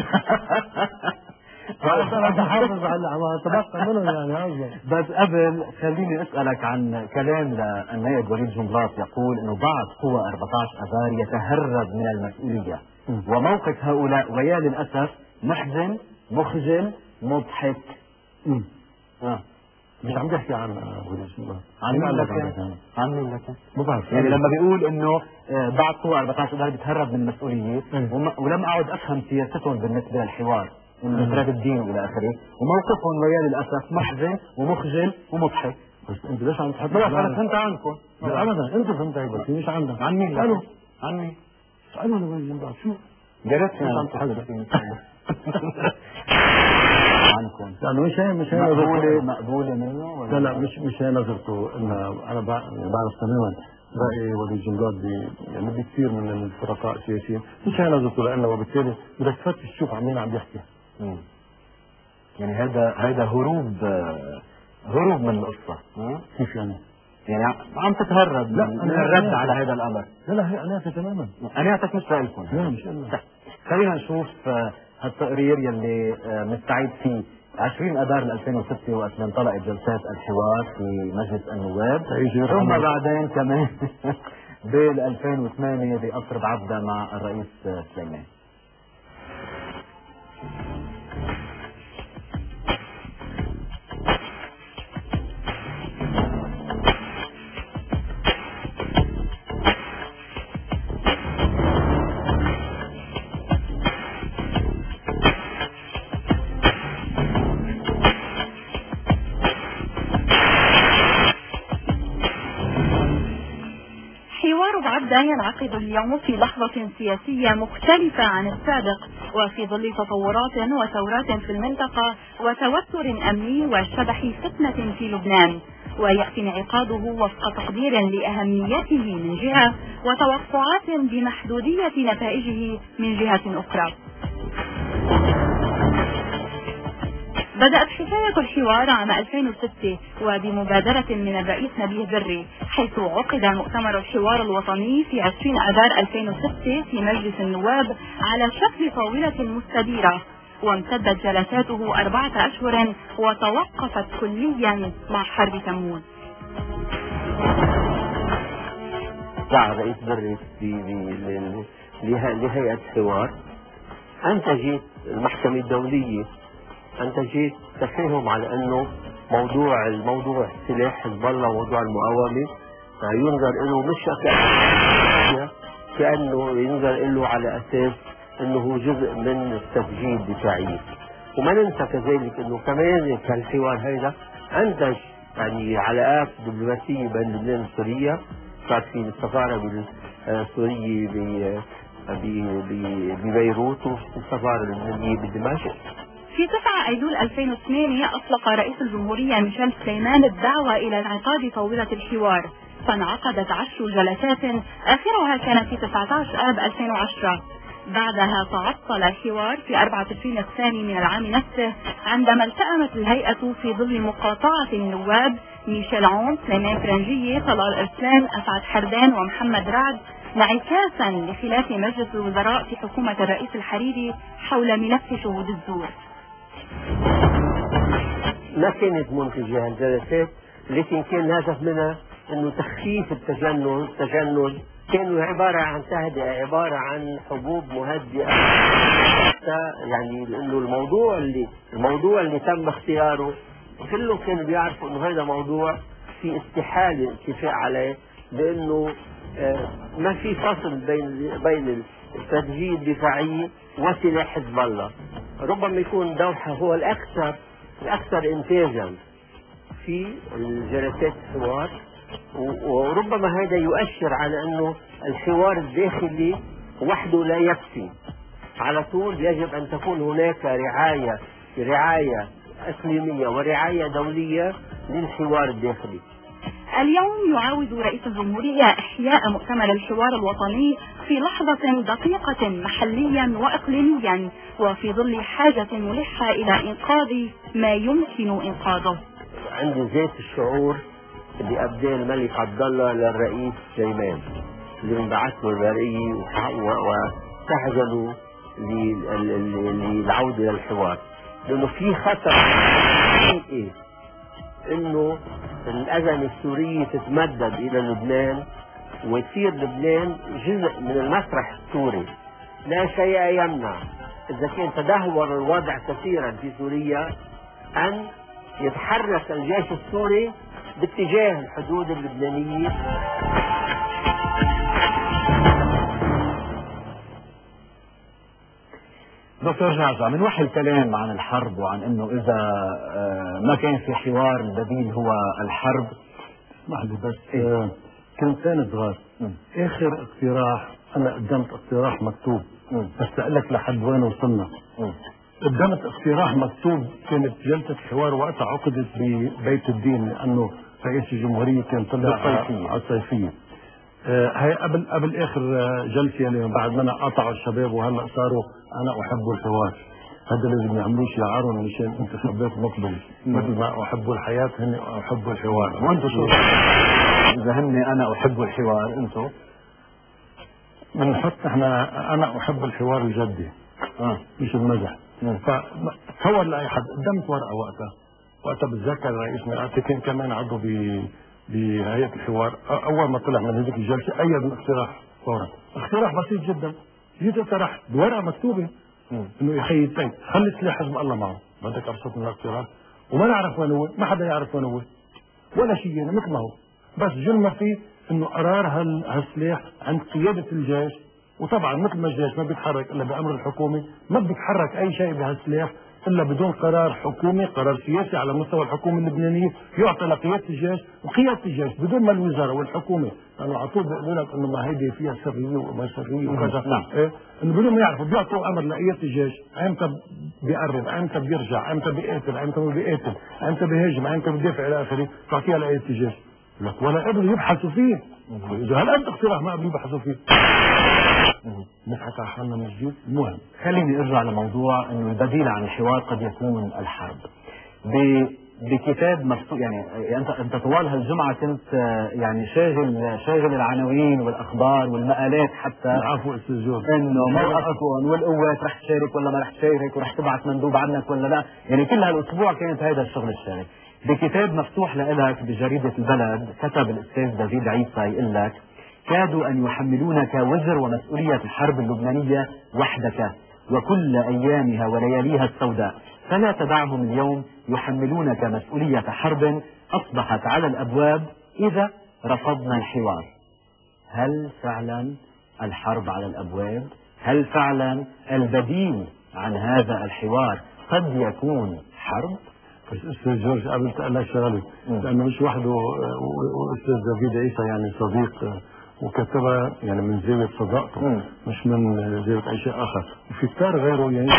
انا بحافظ على تبقى منهم يعني هذا. بس قبل خليني اسالك عن كلام للنائب وليد جنبلاط يقول انه بعض قوى أربعة عشر اذار يتهرب من المسؤوليه وموقف هؤلاء ويا للاسف محزن مخجل مضحك. امم اه مش عم بحكي عن وليد جنبلاط، عن مين لك؟ عن مين لك؟ ما بعرف يعني لما بيقول انه بعض قوى أربعة عشر اذار بتهرب من المسؤوليه ولم اعد افهم سياستهم بالنسبه للحوار من تراب الدين والى اخره، وموقفهم ويا للاسف محزن ومخجل ومضحك. بس انت ليش عم تحدث؟ انا فهمت عنكم. لا ابدا انت فهمت هيك بس مش عندك. عن مين؟ اسالوا عن مين؟ اسالوا لوين جنبك شو؟ يا ريت ليش عم تحدث؟ عنكم لانه مش هي مش هي مقبوله مقبوله منه ولا لا لا مش مش هي نظرته. ان انا بعرف تماما راي وليد جنبلاط يعني بكثير من الفرقاء السياسيين مش هي نظرته، لانه وبالتالي بدك تفتش تشوف عن مين عم يحكي. مم. يعني هذا هذا هروب هروب من القصه. كيف يعني؟ يعني عم تتهرب لا من الرد على هذا الامر. لا لا هي اناثه تماما. اناثك مش لكم. لا مش انا. خلينا نشوف هالتقرير يلي مستعد فيه عشرين اذار ألفين وستة وقت انطلقت جلسات الحوار في مجلس النواب، ثم بعدين كمان بال ألفين وثمانية بقصر بعبدة مع الرئيس سليمان. حوار بعبدة ينعقد اليوم في لحظة سياسية مختلفة عن السابق، وفي ظل تطورات وثورات في المنطقة وتوتر أمني وشبح فتنة في لبنان، ويأتي انعقاده وفق تقدير لأهميته من جهة وتوقعات بمحدودية نتائجه من جهة أخرى. بدأت حكاية الحوار عام ألفين وستة وبمبادرة من الرئيس نبيه بري، حيث عقد مؤتمر الحوار الوطني في عشرين أذار ألفين وستة في مجلس النواب على شكل طاولة مستديرة، وامتدت جلساته أربعة أشهر وتوقفت كليا مع حرب تموز. دعا الرئيس بري لهيئة الحوار، أنتجت المحكمة الدولية أنتجت تفهم على أنه موضوع الموضوع سلاح حزب الله وموضوع المقاومة ينظر له مش كأنه ينظر له على أساس أنه جزء من التفجير الدفاعي. وما ننسى كذلك أنه كمان كالحوار هذا أنتج يعني علاقات دبلوماسية بين لبنان وسوريا، صار في السفارة السورية ببيروت والسفارة اللبنانية بدمشق. في تسعة أيلول ألفين وثمانية أطلق رئيس الجمهورية ميشيل سليمان الدعوة إلى انعقاد طاولة الحوار، فانعقدت عشر جلسات آخرها كانت في تسعة عشر آب ألفين وعشرة. بعدها تعطل الحوار في أربعة تشرين الثاني من العام نفسه، عندما التأمت الهيئة في ظل مقاطعة النواب ميشيل عون، سليمان فرنجية، طلال أرسلان، أسعد حردان ومحمد رعد، انعكاسا لخلاف مجلس الوزراء في حكومة الرئيس الحريري حول ملف شهود الزور. ما كانت منتجة هالجلسات، لكن كان الهدف منها انه تخفيف التجنن التجنن كانوا عبارة عن تهدئة، عبارة عن حبوب مهدئة، يعني انه الموضوع اللي الموضوع اللي تم اختياره كله كانوا بيعرفوا انه هذا موضوع في استحالة الاتفاق عليه، لانه ما في فصل بين بين التفجير الدفاعي وسلاح حزب الله. ربما يكون دوحة هو الأكثر الأكثر إنتاجا في الجلسات الحوار، وربما هذا يؤشر على أنه الحوار الداخلي وحده لا يكفي، على طول يجب أن تكون هناك رعاية رعاية إقليمية ورعاية دولية للحوار الداخلي. اليوم يعاود رئيس الجمهورية إحياء مؤتمر الحوار الوطني في لحظة دقيقة محليا وإقليميا، وفي ظل حاجة ملحة إلى إنقاذ ما يمكن إنقاذه. عندي ذات الشعور اللي أبداه الملك عبد الله للرئيس سليمان، اللي انبعث له البرية واستعجلوا للعودة للحوار، لأنه في خطر حقيقي إنه الأزمة السورية تتمدد إلى لبنان ويصير لبنان جزء من المسرح السوري. لا شيء يمنع إذا كان تدهور الوضع كثيرا في سوريا أن يتحرك الجيش السوري باتجاه الحدود اللبنانية. دكتور جعجع، من وحي الكلام عن الحرب وعن انه اذا ما كان في حوار البديل هو الحرب، اسمح لي بس إيه؟ كلمتين صغار. اخر اقتراح انا قدمت اقتراح مكتوب، م. بس اقول لك لحد وين وصلنا. م. قدمت اقتراح مكتوب، كانت جلسه حوار وقتها عقدت ببيت الدين لانه رئيس الجمهوريه كان طلع على الصيفيه. آه هي قبل قبل اخر جلسه يعني بعد ما قطعوا الشباب وهلا صاروا انا احب الحوار. هذا لازم يعملوه شعارهم مشان انتخابات مقبله، مثل ما احب الحياه هن احب الحوار. وانتم شو اذا هن انا احب الحوار؟ انتم بنحط احنا انا احب الحوار الجدي. اه مش المزح. مم. فتصور لاي حد قدمت ورقه وقتها وقتها بتذكر رئيس مرأتي كان كمان عضو ب بهيئه الحوار. اول ما طلع من هذيك الجلسه ايد الاقتراح فورا، اقتراح بسيط جدا، جيت اقترحت بورقه مكتوبه انه يا اخي طيب خلي سلاح حزب الله معه، بدك ابسط من الاقتراح وما نعرف وين هو، ما حدا يعرف وين هو ولا شيء يعني مثل ما هو، بس جل فيه انه قرار هال هالسلاح عند قياده الجيش. وطبعا مثل ما الجيش ما بيتحرك الا بامر الحكومه، ما بيتحرك اي شيء بهالسلاح الا بدون قرار حكومي، قرار سياسي على مستوى الحكومه اللبنانيه يعطى لقياده الجيش، وقياده الجيش بدون ما الوزاره والحكومه، لانه على طول بيقولوا لك انه ما هيدي فيها سريه وما سريه وكذا، نعم. إيه؟ انه بدون ما يعرفوا بيعطوا امر لقياده الجيش، ايمتى بيقرب، ايمتى بيرجع، ايمتى بيقاتل، ايمتى ما بيقاتل، ايمتى بيهاجم، ايمتى بيدافع الى اخره، تعطيها لقياده الجيش. لك ولا قبلوا يبحثوا فيه. اذا هل انت اقتراح ما قبلوا يبحثوا فيه؟ نضحك على حالنا من جديد. المهم خليني ارجع لموضوع انه البديل عن الحوار قد يكون الحرب. ب... بكتاب مفتوح يعني انت انت طوال هالجمعه كنت يعني شاغل شاغل العناوين والاخبار والمقالات حتى العفو استاذ جورج انه موقفكم والقوات رح تشارك ولا ما رح تشارك ورح تبعث مندوب عنك ولا لا، يعني كل هالاسبوع كانت هذا الشغل الشاغل. بكتاب مفتوح لك بجريده البلد كتب الاستاذ دافيد عيسى يقول لك: كادوا ان يحملونك وزر ومسؤوليه الحرب اللبنانيه وحدك وكل ايامها ولياليها السوداء، فلا تدعهم اليوم يحملونك مسؤوليه حرب اصبحت على الابواب اذا رفضنا الحوار. هل فعلا الحرب على الابواب؟ هل فعلا البديل عن هذا الحوار قد يكون حرب؟ بس استاذ جورج قبل تقول لك شغله، لانه مش وحده واستاذ دافيد عيسى يعني صديق وكتبها يعني من زاويه صداقته، مم. مش من زاويه اي شيء اخر، وفي كتار غيره يعني.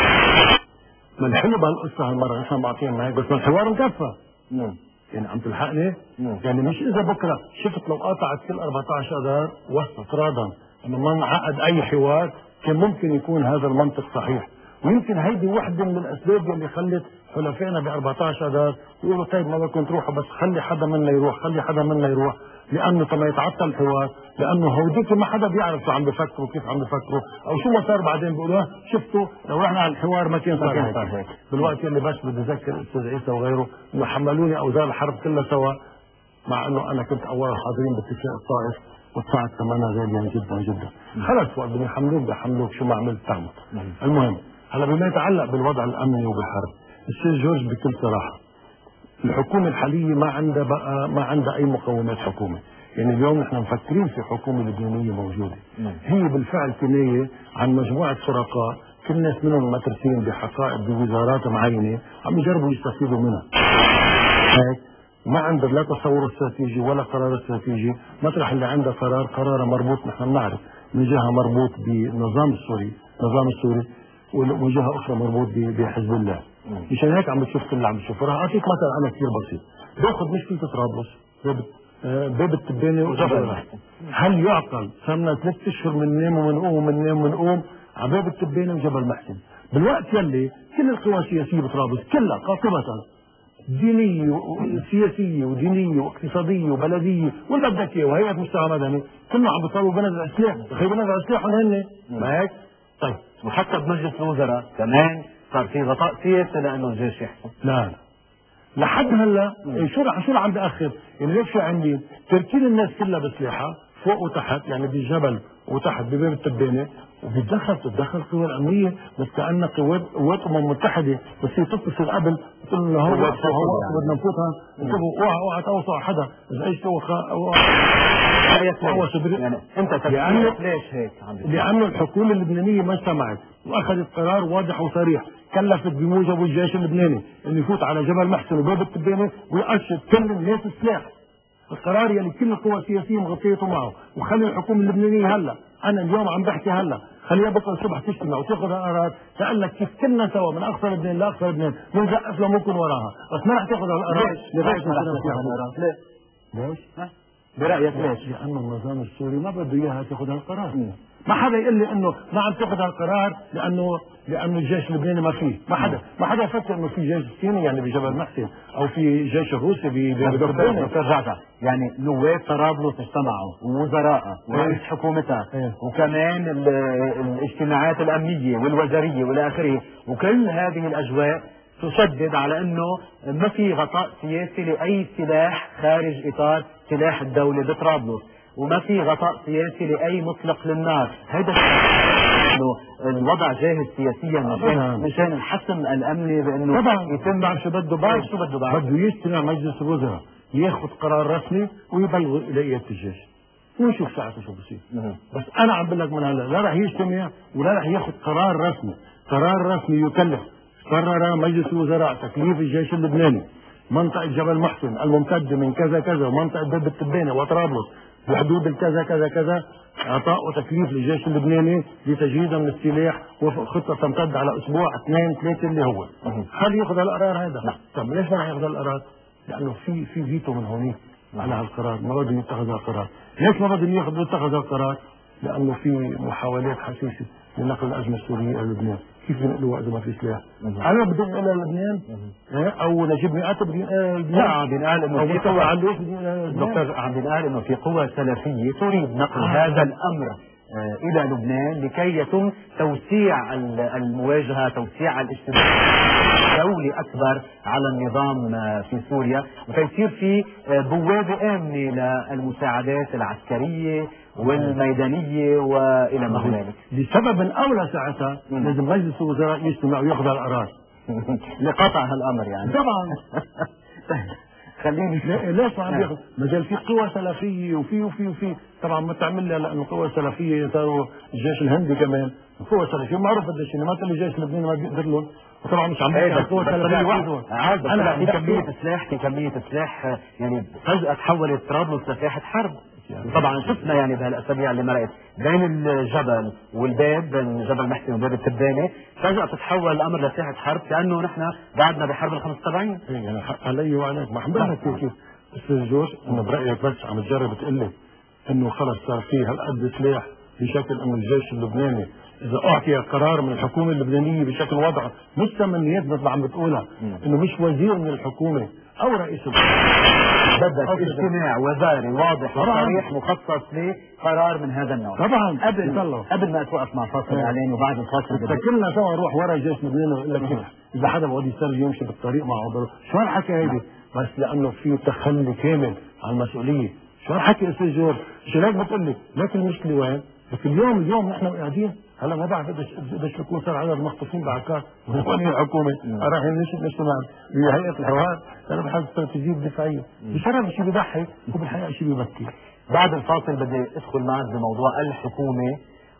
ما الحلو بهالقصه هالمره نحن معطيين معك بس الحوار مكفى. مم. يعني عم تلحقني؟ مم. يعني مش اذا بكره شفت لو قاطعت كل أربعة عشر اذار وافتراضا انه ما انعقد اي حوار كان ممكن يكون هذا المنطق صحيح، ويمكن هيدي وحده من الاسباب اللي خلت حلفائنا ب أربعة عشر اذار يقولوا طيب ما بدكم تروحوا بس خلي حدا منا يروح، خلي حدا منا يروح، لانه طب يتعطل الحوار، لانه هوديك ما حدا بيعرف شو عم بفكروا كيف عم بفكروا او شو ما صار بعدين بيقولوا شفتوا لو رحنا على الحوار ما كان صار هيك. هيك بالوقت اللي بس بدي اذكر الاستاذ عيسى وغيره انه حملوني اوزار الحرب كلها سوا، مع انه انا كنت اول الحاضرين باتفاق الطائف ودفعت ثمنها غاليا جدا جدا. خلص وقت بدهم يحملوك بيحملوك شو ما عملت تعمل. المهم هلا بما يتعلق بالوضع الامني وبالحرب، السيد جورج بكل صراحه الحكومه الحاليه ما عندها بقى ما عندها اي مقومات حكومه، يعني اليوم نحن مفكرين في حكومه لبنانيه موجوده، هي بالفعل كنايه عن مجموعه فرقاء كل الناس منهم مترسين بحقائب بوزارات معينه عم يجربوا يستفيدوا منها. هيك ما عندها لا تصور استراتيجي ولا قرار استراتيجي، مطرح اللي عندها قرار قرار مربوط نحن بنعرف من جهه مربوط بالنظام السوري، النظام السوري ومن جهه اخرى مربوط بحزب الله. مشان هيك عم بتشوف كل اللي عم بتشوفه. راح اعطيك مثل انا كثير بسيط، باخذ مشكله طرابلس باب باب التبانه وجبل، هل يعقل صرنا ثلاث اشهر بننام وبنقوم بننام وبنقوم على باب التبانه وجبل محسن، بالوقت يلي كل القوى السياسيه بطرابلس كلها قاطبه دينيه وسياسيه ودينيه واقتصاديه وبلديه واللي بدك اياه وهيئه مجتمع مدني كلهم عم بيطالبوا بنزع اسلحه، تخيل بنزع اسلحه هن ما هيك؟ طيب وحتى بمجلس الوزراء كمان صار في غطاء سياسي لانه الجيش يحكم. لا لحد هلا شو رح شو رح عم باخر؟ يعني ليش شو عاملين؟ تركين الناس كلها بسلاحها فوق وتحت، يعني بالجبل وتحت بباب التبانه، وبتدخل تتدخل القوى الامنيه بس كانها قوات قوات الامم المتحده، بس هي تتصل قبل تقول له هو هو بدنا نفوتها انتبهوا اوعى اوعى توصوا على حدا، اذا ايش سوى يعني انت تفكيرك ليش هيك عم بتصير؟ لانه الحكومه اللبنانيه ما استمعت واخذت قرار واضح وصريح، كلفت بموجب الجيش اللبناني انه يفوت على جبل محسن وباب التبانه ويأشر كل الناس السلاح. القرار يلي كل القوى السياسيه مغطيته معه، وخلي الحكومه اللبنانيه هلا انا اليوم عم بحكي هلا خليها بكره الصبح تجتمع وتاخذ القرار تقول لك كيف كلنا سوا من اقصى لبنان لاقصى لبنان بنزقف لممكن وراها، بس ما رح تاخذ القرار ليش؟ ليش ما رح تاخذ القرار؟ ليه؟ ليش؟ برأيك ليش؟ لأنه النظام السوري ما بده إياها تاخذ هالقرار. ما حدا يقول لي انه ما عم تاخذ هالقرار لانه لانه الجيش اللبناني ما فيه، ما حدا ما حدا يفكر انه في جيش صيني يعني بجبل محسن او في جيش الروسي بلبنان. دكتور جعجع، يعني نواب طرابلس اجتمعوا ووزراء ورئيس حكومتها وكمان الاجتماعات الامنيه والوزاريه والى اخره، وكل هذه الاجواء تشدد على انه ما في غطاء سياسي لاي سلاح خارج اطار سلاح الدوله بطرابلس، وما في غطاء سياسي لاي مطلق للنار. هذا الوضع جاهز سياسيا مشان مشان الحسم الامني بانه طبعا يتم. بعد شو بده بعد شو بده بعد؟ بده يجتمع مجلس الوزراء ياخذ قرار رسمي ويبلغ الى الجيش ونشوف ساعته شو بصير. بس انا عم بقول لك من هلا لا رح يجتمع ولا رح ياخذ قرار رسمي، قرار رسمي يكلف. قرر مجلس الوزراء تكليف الجيش اللبناني منطقة جبل محسن الممتدة من كذا كذا ومنطقة درب التبانة وطرابلس بحدود الكذا كذا كذا، اعطاء وتكليف للجيش اللبناني لتجهيزه من السلاح وخطة تمتد على اسبوع اثنين ثلاثة اللي هو. هل ياخذ القرار هذا؟ لا. طب ليش ما ياخذ القرار؟ لانه في في فيتو من هونيك على هالقرار، ما بدهم يتخذ هالقرار. ليش ما بدهم ياخذوا يتخذ هالقرار؟ لانه في محاولات حسيسة لنقل الازمة السورية الى لبنان. كيف بنقلوا وقت ما في سلاح؟ انا بدي انقلها لبنان او نجيب مئات بدي انقلها لبنان. لا عم بينقال انه في قوى علوش بدي انقلها لبنان. دكتور عم بينقال انه في قوى سلفيه تريد نقل آه. هذا الامر آه الى لبنان لكي يتم توسيع المواجهه، توسيع الاجتماع دولي اكبر على النظام آه في سوريا، وكي يصير في آه بوابه امنه للمساعدات العسكريه والميدانيه والى ما هنالك. لسبب اولى ساعتها لازم مجلس الوزراء يجتمع وياخذ القرار لقطع هالامر يعني. طبعا خليني ليش ما عم بياخذ؟ مجال في قوى سلفيه وفي وفي وفي طبعا ما تعمل لها لانه قوى سلفيه صاروا الجيش الهندي كمان قوى سلفيه معروف قديش ما تقول الجيش اللبناني ما بيقدر لهم، وطبعا مش عم بحكي عن قوى سلفيه واحده. انا في كميه سلاح في كميه سلاح يعني فجاه تحولت طرابلس لساحه حرب. طبعا شفنا يعني بهالاسابيع اللي مرقت بين الجبل والباب، بين جبل محسن وباب التبانه، فجاه تتحول الامر لساحه حرب كانه نحن بعدنا بحرب ال خمسة وسبعين. يعني حق علي وعليك، ما عم بقول لك كيف استاذ جورج انه برايك بس عم تجرب تقول لي انه خلص صار في هالقد سلاح بشكل انه الجيش اللبناني اذا اعطي قرار من الحكومه اللبنانيه بشكل وضع مش تمنيات مثل ما عم بتقولها انه مش وزير من الحكومه او رئيس بدك اجتماع وزاري واضح وصريح مخصص لقرار من هذا النوع. طبعا قبل قبل ما اتوقف مع فاصل اعلاني وبعد الفاصل كلنا سوا نروح ورا الجيش اللبناني ونقول لك اذا حدا بده يسرج يمشي بالطريق معه. شو هالحكي هيدي؟ بس لانه في تخلي كامل عن المسؤوليه. شو هالحكي استاذ جورج؟ شو ليك بتقول لي؟ لكن المشكله وين؟ لكن اليوم اليوم نحن قاعدين هلا ما بعرف قديش قديش بيكون صار عدد المختصين بعكار وين الحكومه راح نجتمع بهيئه الحوار. انا بحاول استراتيجيه دفاعيه بشرف شيء بيضحك وبالحقيقه شيء بيبكي. بعد الفاصل بدي ادخل معك بموضوع الحكومه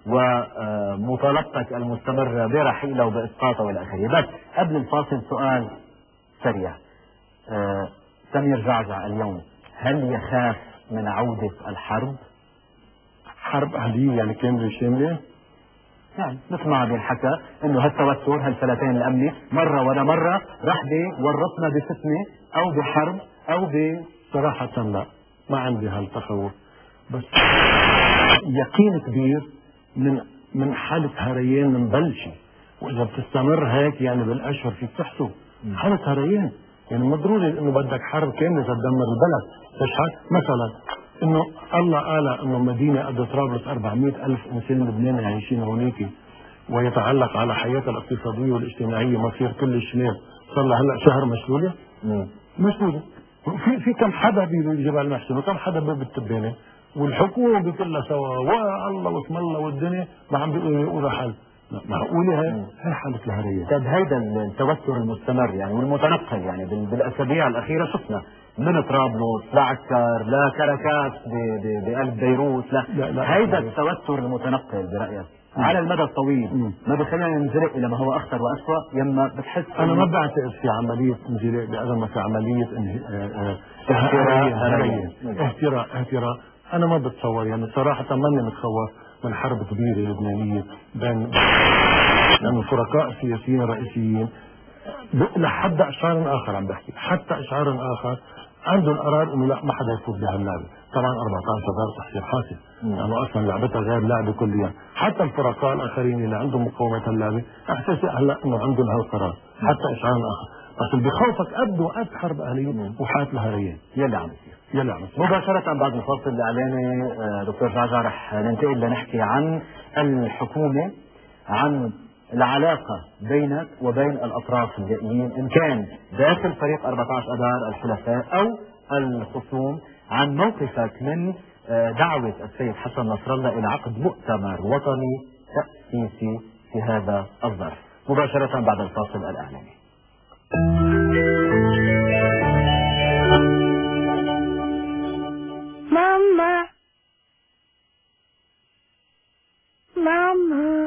ومطالبتك المستمره برحيلها وباسقاطها والى اخره، بس قبل الفاصل سؤال سريع. آه سمير جعجع اليوم هل يخاف من عوده الحرب؟ حرب اهليه يعني كامله شامله؟ يعني مثل ما عم ينحكى انه هالتوتر هالفلتين الامني مره ورا مره رح بورطنا بفتنه او بحرب او ب صراحه لا ما عندي هالتخوف، بس يقين كبير من من حاله هريان من بلشي، واذا بتستمر هيك يعني بالاشهر فيك تحسب حاله هريان. يعني ما ضروري انه بدك حرب كامله تدمر البلد. تشحن مثلا انه الله قال انه مدينه قد طرابلس أربعمئة ألف انسان لبناني عايشين هونيك ويتعلق على حياتها الاقتصاديه والاجتماعيه مصير كل الشمال، صار لها هلا شهر مشلوله؟ مشلوله. في في كم حدا بجبل محسن وكم حدا بباب التبانه والحكومه كلها سوا والله واسم الله والدنيا ما عم بيقولوا يقولوا حل. معقوله هي هي حاله الهريه. طيب هيدا التوتر المستمر يعني والمتنقل يعني بالاسابيع الاخيره شفنا من طرابلس لعكار لكركاس بقلب بيروت لا, لا, لا هيدا التوتر المتنقل برايك على المدى الطويل مم. ما بخلينا ننزلق الى ما هو اخطر واسوء؟ يما بتحس انا ما بعتقد في عمليه انزلاق بقدر ما في عمليه اهتراء اهتراء اهتراء انا ما بتصور يعني صراحه ماني متخوف من حرب كبيره لبنانيه بين لانه الفرقاء السياسيين الرئيسيين لحد اشعار اخر عم بحكي حتى اشعار اخر عندهم قرار انه لا ما حدا يفوت بهاللعبه. طبعا أربعة عشر اذار تحصيل حاصل لانه يعني اصلا لعبتها غير لعبه كليا. حتى الفرقاء الاخرين اللي عندهم مقومات اللعبه احساسي هلا انه عندهم هالقرار حتى اشعار اخر، بس اللي بخوفك قد وقت حرب اهليه وحاله الهريان يلي عم يصير يلي عم يصير. مباشره بعد الفاصل الاعلاني دكتور جعجع رح ننتقل لنحكي عن الحكومه، عن العلاقة بينك وبين الأطراف الباقيين إن كان داخل فريق أربعة عشر أذار الحلفاء أو الخصوم، عن موقفك من دعوة السيد حسن نصر الله إلى عقد مؤتمر وطني تأسيسي في هذا الظرف. مباشرة بعد الفاصل الإعلاني. ماما ماما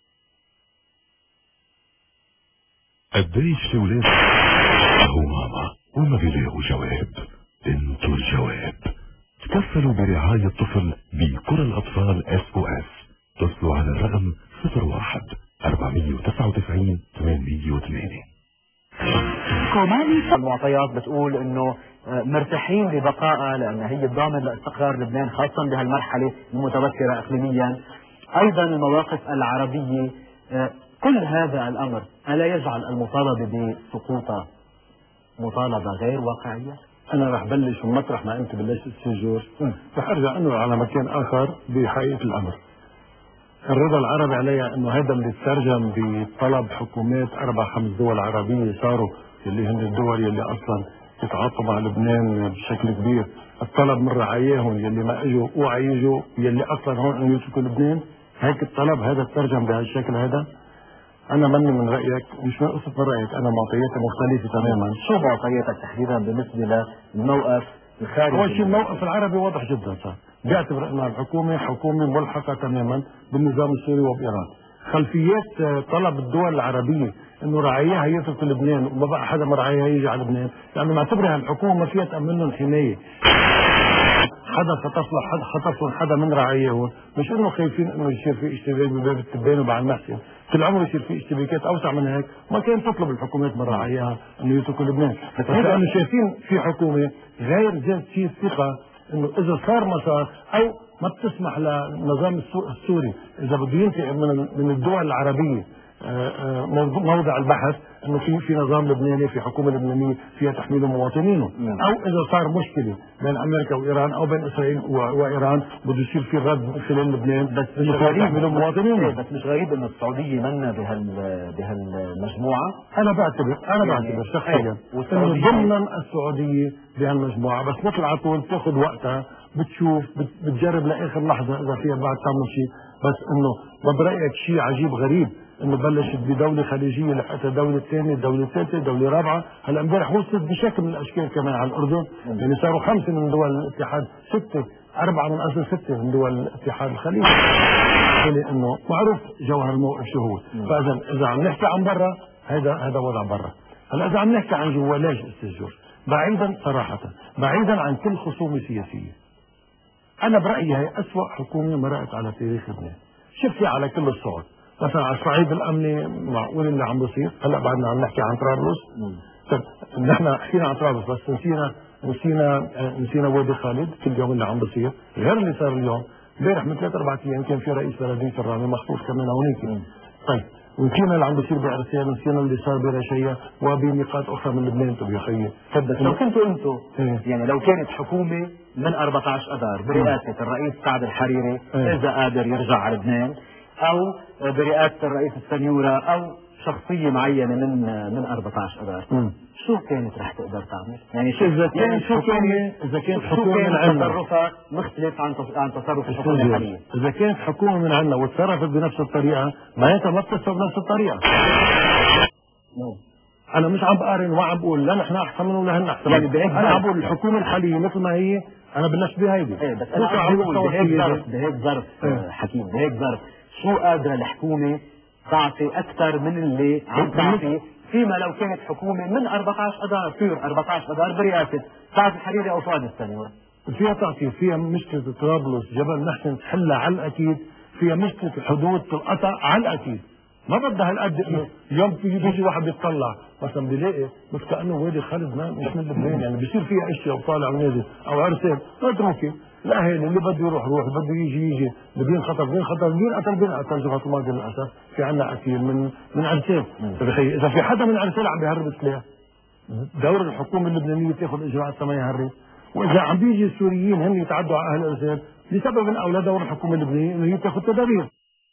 قديش في ولاد اهو ماما وما بيلاقوا جواب. انتوا الجواب. تكفلوا برعاية الطفل بكرة الأطفال اس او اس. اتصلوا على الرقم صفر واحد أربعمية وتسعة وتسعين ثمانمية وثمانية. المعطيات بتقول انه مرتاحين ببقائها لان هي الضامن لاستقرار لبنان خاصة بهالمرحلة المتوترة اقليميا. ايضا المواقف العربية، كل هذا الامر الا يجعل المطالبة بسقوطها مطالبة غير واقعية؟ انا رح بلش من مطرح ما انت بلشت استاذ جورج، رح ارجع انه على مكان اخر بحقيقة الامر. الرضا العربي عليها انه هذا اللي ترجم بطلب حكومات اربع خمس دول عربية صاروا اللي هن الدول اللي اصلا يتعاطوا مع لبنان بشكل كبير. الطلب من رعاياهم يلي ما اجوا اوعى يجوا يلي اصلا هون انه يتركوا لبنان. هيك الطلب هذا ترجم بهالشكل هذا. انا مني من رايك، مش من قصه من رايك، انا معطياتي مختلفه تماما. شو معطياتك تحديدا بالنسبه للموقف الخارجي؟ اول شيء الموقف العربي واضح جدا صار، بيعتبر ان الحكومه حكومه ملحقه تماما بالنظام السوري وبايران. خلفيات طلب الدول العربيه انه رعاياها يتركوا لبنان وما بقى حدا من رعاياها يجي على لبنان، لانه معتبرها الحكومه ما فيها تامن لهم حمايه. حدا خطف له حدا خطف لهم حدا من رعاياهم، مش انه خايفين انه يصير في اشتباك بباب التبان وبعد المحسن، كل عمره يصير في اشتباكات اوسع من هيك، ما كان تطلب الحكومات من رعاياها انه يتركوا لبنان، بس لانه شايفين في حكومه غير ذات شيء الثقه انه اذا صار ما صار او ما بتسمح للنظام السوري اذا بده ينتقل من من الدول العربيه موضع البحث انه في في نظام لبناني، في حكومه لبنانيه فيها تحميل مواطنينه، او اذا صار مشكله بين امريكا وايران او بين اسرائيل وايران بده يصير في الرد من خلال لبنان، بس مش غريب تحميل مواطنينه. بس مش غريب انه السعوديه منا بهال بهالمجموعه. انا بعتبر انا بعتبر شخصيا انه ضمن السعوديه بهالمجموعه، بس مثل على طول بتاخذ وقتها، بتشوف بتجرب لاخر لحظه اذا فيها بعد تعمل شيء، بس انه ما برايك شيء عجيب غريب انه بلشت بدوله خليجيه لحتى دوله ثانيه، دوله ثالثه، دوله رابعه، هلا امبارح وصلت بشكل من الاشكال كمان على الاردن، يعني صاروا خمسه من دول الاتحاد، سته، اربعه من اصل سته من دول الاتحاد الخليجي. انه معروف جوهر الموقف شو هو، فاذا اذا عم نحكي عن برا هذا هذا وضع برا. هلا اذا عم نحكي عن جوا ليش استاذ جورج؟ بعيدا صراحه، بعيدا عن كل خصومه سياسيه. انا برايي هي اسوء حكومه مرقت على تاريخ لبنان، شفتها على كل الصعد. مثلا على الصعيد الامني معقول اللي عم بيصير، هلا بعدنا عم نحكي عن طرابلس. طيب نحن حكينا عن طرابلس بس نسينا نسينا نسينا وادي خالد، كل يوم اللي عم بيصير غير اللي صار اليوم. امبارح من ثلاث اربع ايام كان في رئيس بلديه الرامي مخطوف كمان هونيك. طيب ونسينا اللي عم بيصير بعرسان، ونسينا اللي صار برشيه وبنقاط اخرى من لبنان. طب يا خيي طب بس لو كنتوا انتم يعني لو كانت حكومه من أربعة عشر اذار برئاسه الرئيس سعد الحريري اذا قادر يرجع على لبنان، او برئاسه الرئيس السنيوره، او شخصيه معينه من من أربعة عشر اذار، شو كانت رح تقدر تعمل؟ يعني شو اذا يعني شو كان اذا كانت حكومه من عندنا تصرفها مختلف عن عن تصرف الحكومه الحاليه؟ اذا كانت حكومه من عندنا وتصرفت بنفس الطريقه معناتها ما بتصرف بنفس الطريقه. انا مش عم بقارن وعم بقول لا نحن احسن منهم ولا هن احسن يعني منهم، انا عم بقول الحكومه الحاليه مثل ما هي انا بلشت بهيدي. ايه بس انا عم بقول بهيك ظرف بهيك ظرف حكيم بهيك ظرف شو قادره الحكومه تعطي اكثر من اللي عم تعطي فيما لو كانت حكومه من أربعة عشر اذار، تصير أربعة عشر اذار برئاسه سعد الحريري او فؤاد السنيور؟ فيها تعطي، فيها مشكله طرابلس جبل محسن تحلها على الاكيد، فيها مشكله الحدود تلقطها على الاكيد، ما بدها هالقد انه اليوم بيجي بيجي واحد بيطلع مثلا بيلاقي بس كانه وادي خالد ما مش من لبنان، يعني بيصير فيها اشياء وطالع ونازل او عرسان اتركي لا هي اللي بده يروح روح، بده يجي يجي، بين خطر بين خطر بين قتل بين قتل جبهة الماضي للاسف في عندنا قتيل من من عرسان. تخيل اذا في حدا من عرسان عم بيهرب سلاح، دور الحكومه اللبنانيه تاخذ اجراءات ما يهرب، واذا عم بيجي السوريين هم يتعدوا على اهل الارسال لسبب او لا دور الحكومه اللبنانيه انه هي تاخذ تدابير.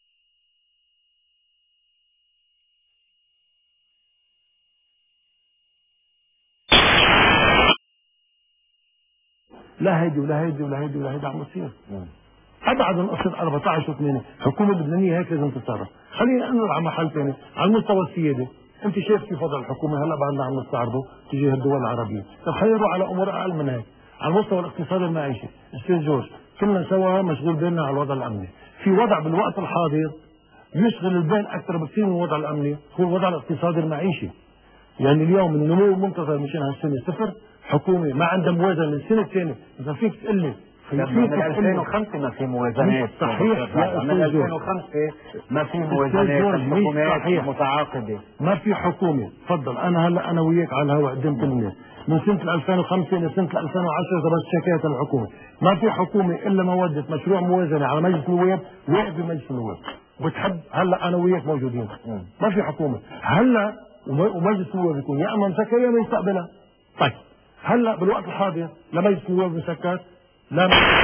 لا هيدي ولا هيدي ولا هيدي ولا هيدي عم تصير. ابعد من قصه أربعة عشر وثمانية، الحكومه اللبنانيه هيك لازم تتصرف. خلينا ننقل على محل ثاني، على المستوى السيادي، انت شايف كيف وضع الحكومه هلا بعدنا عم نستعرضه تجاه الدول العربيه، طب خلينا نروح على امور اقل من هيك، على المستوى الاقتصادي المعيشي، استاذ جورج، كلنا سوا مشغول بالنا على الوضع الامني، في وضع بالوقت الحاضر يشغل البال اكثر بكثير من الوضع الامني، هو الوضع الاقتصادي المعيشي. يعني اليوم النمو المنتظر مشان هالسنه صفر، حكومه ما عندها موازنه للسنه الثانيه، اذا فيك تقول لي من ألفين وخمسة ما في موازنات. صحيح من ألفين وخمسة ما في موازنات، الحكومات متعاقبه، ما في حكومه. تفضل انا هلا انا وياك على الهواء قدام كل الناس من سنه ألفين وخمسة لسنه ألفين وعشرة اذا بس شكايه الحكومه، ما في حكومه الا ما ودت مشروع موازنه على مجلس النواب واقف بمجلس النواب وتحب هلا انا وياك موجودين، ما في حكومه هلا ومجلس النواب يكون يا اما مسكر يا اما يستقبلها. طيب هلا بالوقت الحاضر لا مجلس النواب مسكر لا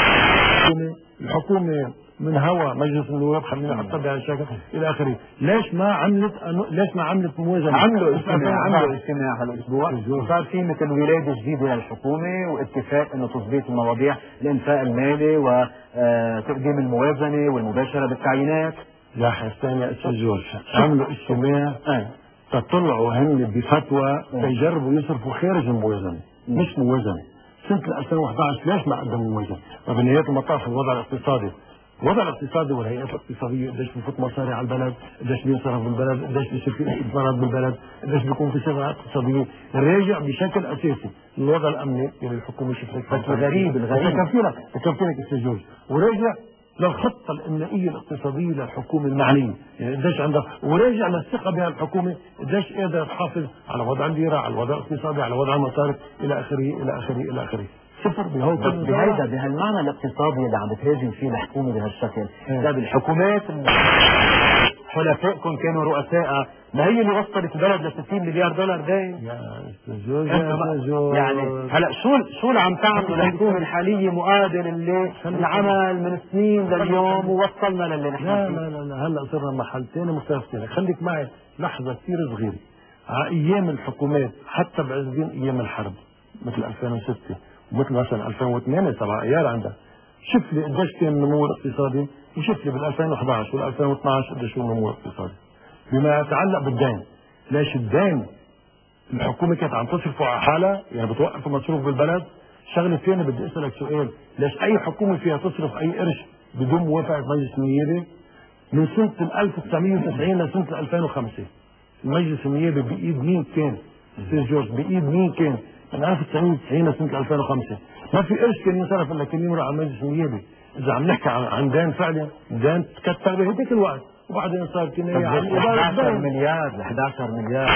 الحكومه من هوا مجلس النواب، خلينا نحطها بهالشكل الى اخره. ليش ما عملت ليش ما عملت موازنه؟ عملوا اجتماع عملوا اجتماع هالاسبوع وصار في مثل ولاده جديده للحكومه واتفاق انه تظبيط المواضيع الانفاق المالي وتقديم الموازنه والمباشره بالتعيينات. يا حسين يا استاذ جورج، عملوا اجتماع تطلعوا هن بفتوى ليجربوا يصرفوا خارج الموازنه مش موازنه. سنة ألفين وأحد عشر ليش ما قدموا موازنة؟ فبنهاية المطاف الوضع الاقتصادي، الوضع الاقتصادي والهيئات الاقتصادية قديش بفوت مصاري على البلد، قديش بينصرف بالبلد، قديش بيصير في استثمارات بالبلد، قديش بيكون في شغلات اقتصادية، راجع بشكل أساسي للوضع الأمني اللي الحكومة شفتك. بس الغريب الغريب ذكرتينك ذكرتينك أستاذ جورج، وراجع للخطة الإملائية الاقتصادية للحكومة المعنية، يعني قديش عندها، وراجع للثقة بها الحكومة، قديش قادرة تحافظ على وضع الليرة، على الوضع الاقتصادي، على وضع المصارف إلى آخره إلى آخره إلى آخره. صفر بهو بهيدا بهالمعنى الاقتصادي اللي عم بتهاجم فيه الحكومة بهالشكل، لا بالحكومات حلفائكم كانوا رؤساء، ما هي اللي وصلت البلد ل ستين مليار دولار داين؟ يا استاذ جورج يا جورج يعني هلا شو شو اللي عم تعملوا للحكومه الحاليه مقابل اللي العمل من سنين لليوم ووصلنا للي نحن لا لا لا لا هلا صرنا محل ثاني مختلف ثاني. خليك معي لحظه كثير صغيره، على ايام الحكومات حتى بعزين ايام الحرب مثل ألفين وستة ومثل مثلا ألفين وثمانية سبع ايار عندها، شوف لي قديش كان النمو الاقتصادي وشوف لي بال ألفين وأحد عشر وال ألفين واثني عشر قديش هو النمو الاقتصادي. بما يتعلق بالدين، ليش الدين الحكومه كانت عم تصرفه على حالها، يعني بتوقف المصروف بالبلد. شغله ثانيه بدي اسالك سؤال، ليش اي حكومه فيها تصرف اي قرش بدون موافقه مجلس النيابه؟ من سنه ألف وتسعمية وتسعين لسنه ألفين وخمسة المجلس النيابي بايد مين كان؟ استاذ جورج بايد مين كان؟ من ألف وتسعمية وتسعين لسنه ألفين وخمسة ما في قرش كان ينصرف الا كان يمرق على مجلس النيابي. اذا عم نحكي عن دين فعلا دين تكتر بهديك الوقت، وبعدين صار كنايه عن إحدى عشر مليار ل إحدى عشر مليار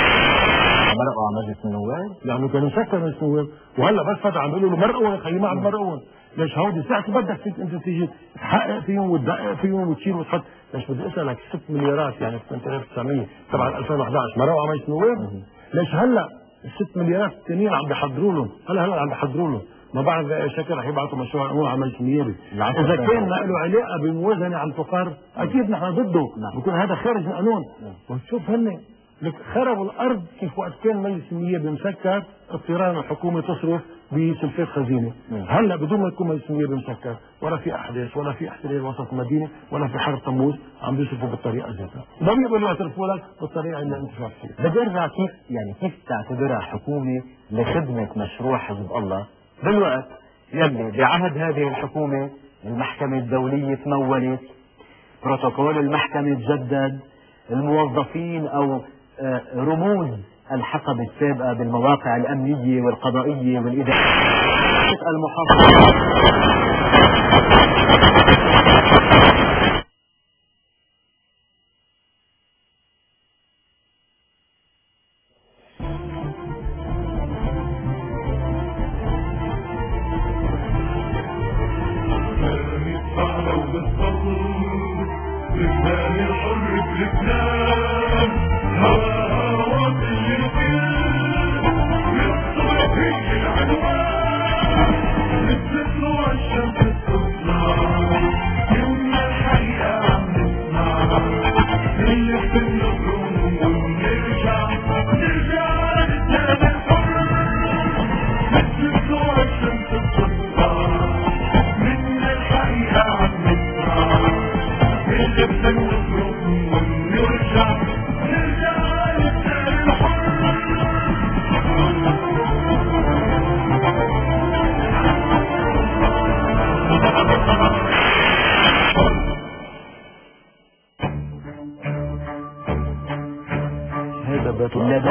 مرقوا على مجلس النواب، يعني كانوا مسكر مجلس النواب، وهلا بس فتح عم بيقولوا له مرقوا خليه ما عم مرقون. ليش هودي ساعة بدك فيك انت تيجي تحقق فيهم وتدقق فيهم وتشيل وتحط. ليش بدي اسالك ست مليارات يعني سنة ألف وتسعمية تبع ألفين وأحد عشر مرقوا على مجلس النواب؟ ليش هلا الست مليارات الثانيين عم بيحضروا لهم؟ هلا هلا عم بيحضروا لهم، ما بعرف باي شكل رح يبعثوا مشروع امور على مجلس النيابي. اذا كان ما له علاقه بموازنه على الفقر اكيد نحن ضده، بكون هذا خارج القانون. وشوف هن لك خربوا الارض كيف وقت كان مجلس النيابي مسكر اضطرار الحكومه تصرف بسلفات خزينه. هلا بدون ما يكون مجلس النيابي مسكر ولا في احداث ولا في احتلال وسط المدينه ولا في حرب تموز عم بيصرفوا بالطريقه ذاتها، ما بيقدروا يعترفوا لك بالطريقه اللي انت شايفها. بدي ارجع كيف يعني كيف تعتبرها حكومه لخدمه مشروع حزب الله بالوقت يلي بعهد هذه الحكومه المحكمه الدوليه تمولت، بروتوكول المحكمه تجدد، الموظفين او رموز الحقبة السابقة بالمواقع الأمنية والقضائية والإدارية المحافظة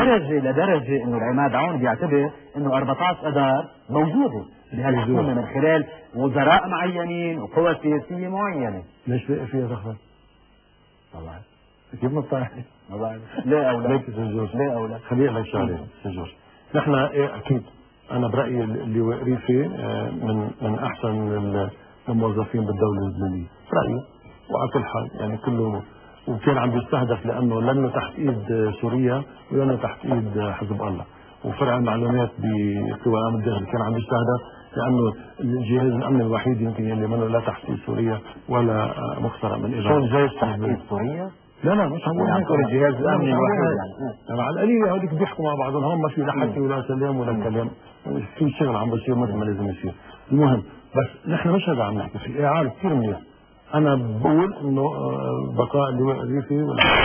لدرجه لدرجه انه العماد عون بيعتبر انه أربعة عشر اذار موجوده بهالحكومه من خلال وزراء معينين وقوى سياسيه معينه. ليش بقى فيها دخل؟ طبعا كيف ما بتعرف؟ ما بعرف. ليه او لا؟ ليك سيد جورج، ليه او لا؟ خليني اقول لك شغله سيد جورج. نحن ايه اكيد انا برايي اللي ريفي من من احسن الموظفين بالدوله اللبنانيه، برايي وعلى كل حال يعني كله، وكان عم يستهدف لانه لانه تحت ايد سوريا ولانه تحت ايد حزب الله، وفرع المعلومات بقوى الامن الداخلي كان عم يستهدف لانه الجهاز الامني الوحيد يمكن اللي منه لا تحت ايد سوريا ولا مقترب من اجراء. شو الجيش تحت ايد سوريا؟ لا لا مش عم يعني نقول الجهاز الامني الوحيد يعني. يعني على القليله هذيك بيحكوا مع بعضهم، هون ما في لا حكي ولا سلام ولا كلام، في شغل عم بصير مثل ما لازم يصير. المهم بس نحن مش هذا عم نحكي فيه، عارف كثير منيح. انا بقول انه بقاء اللواء الريفي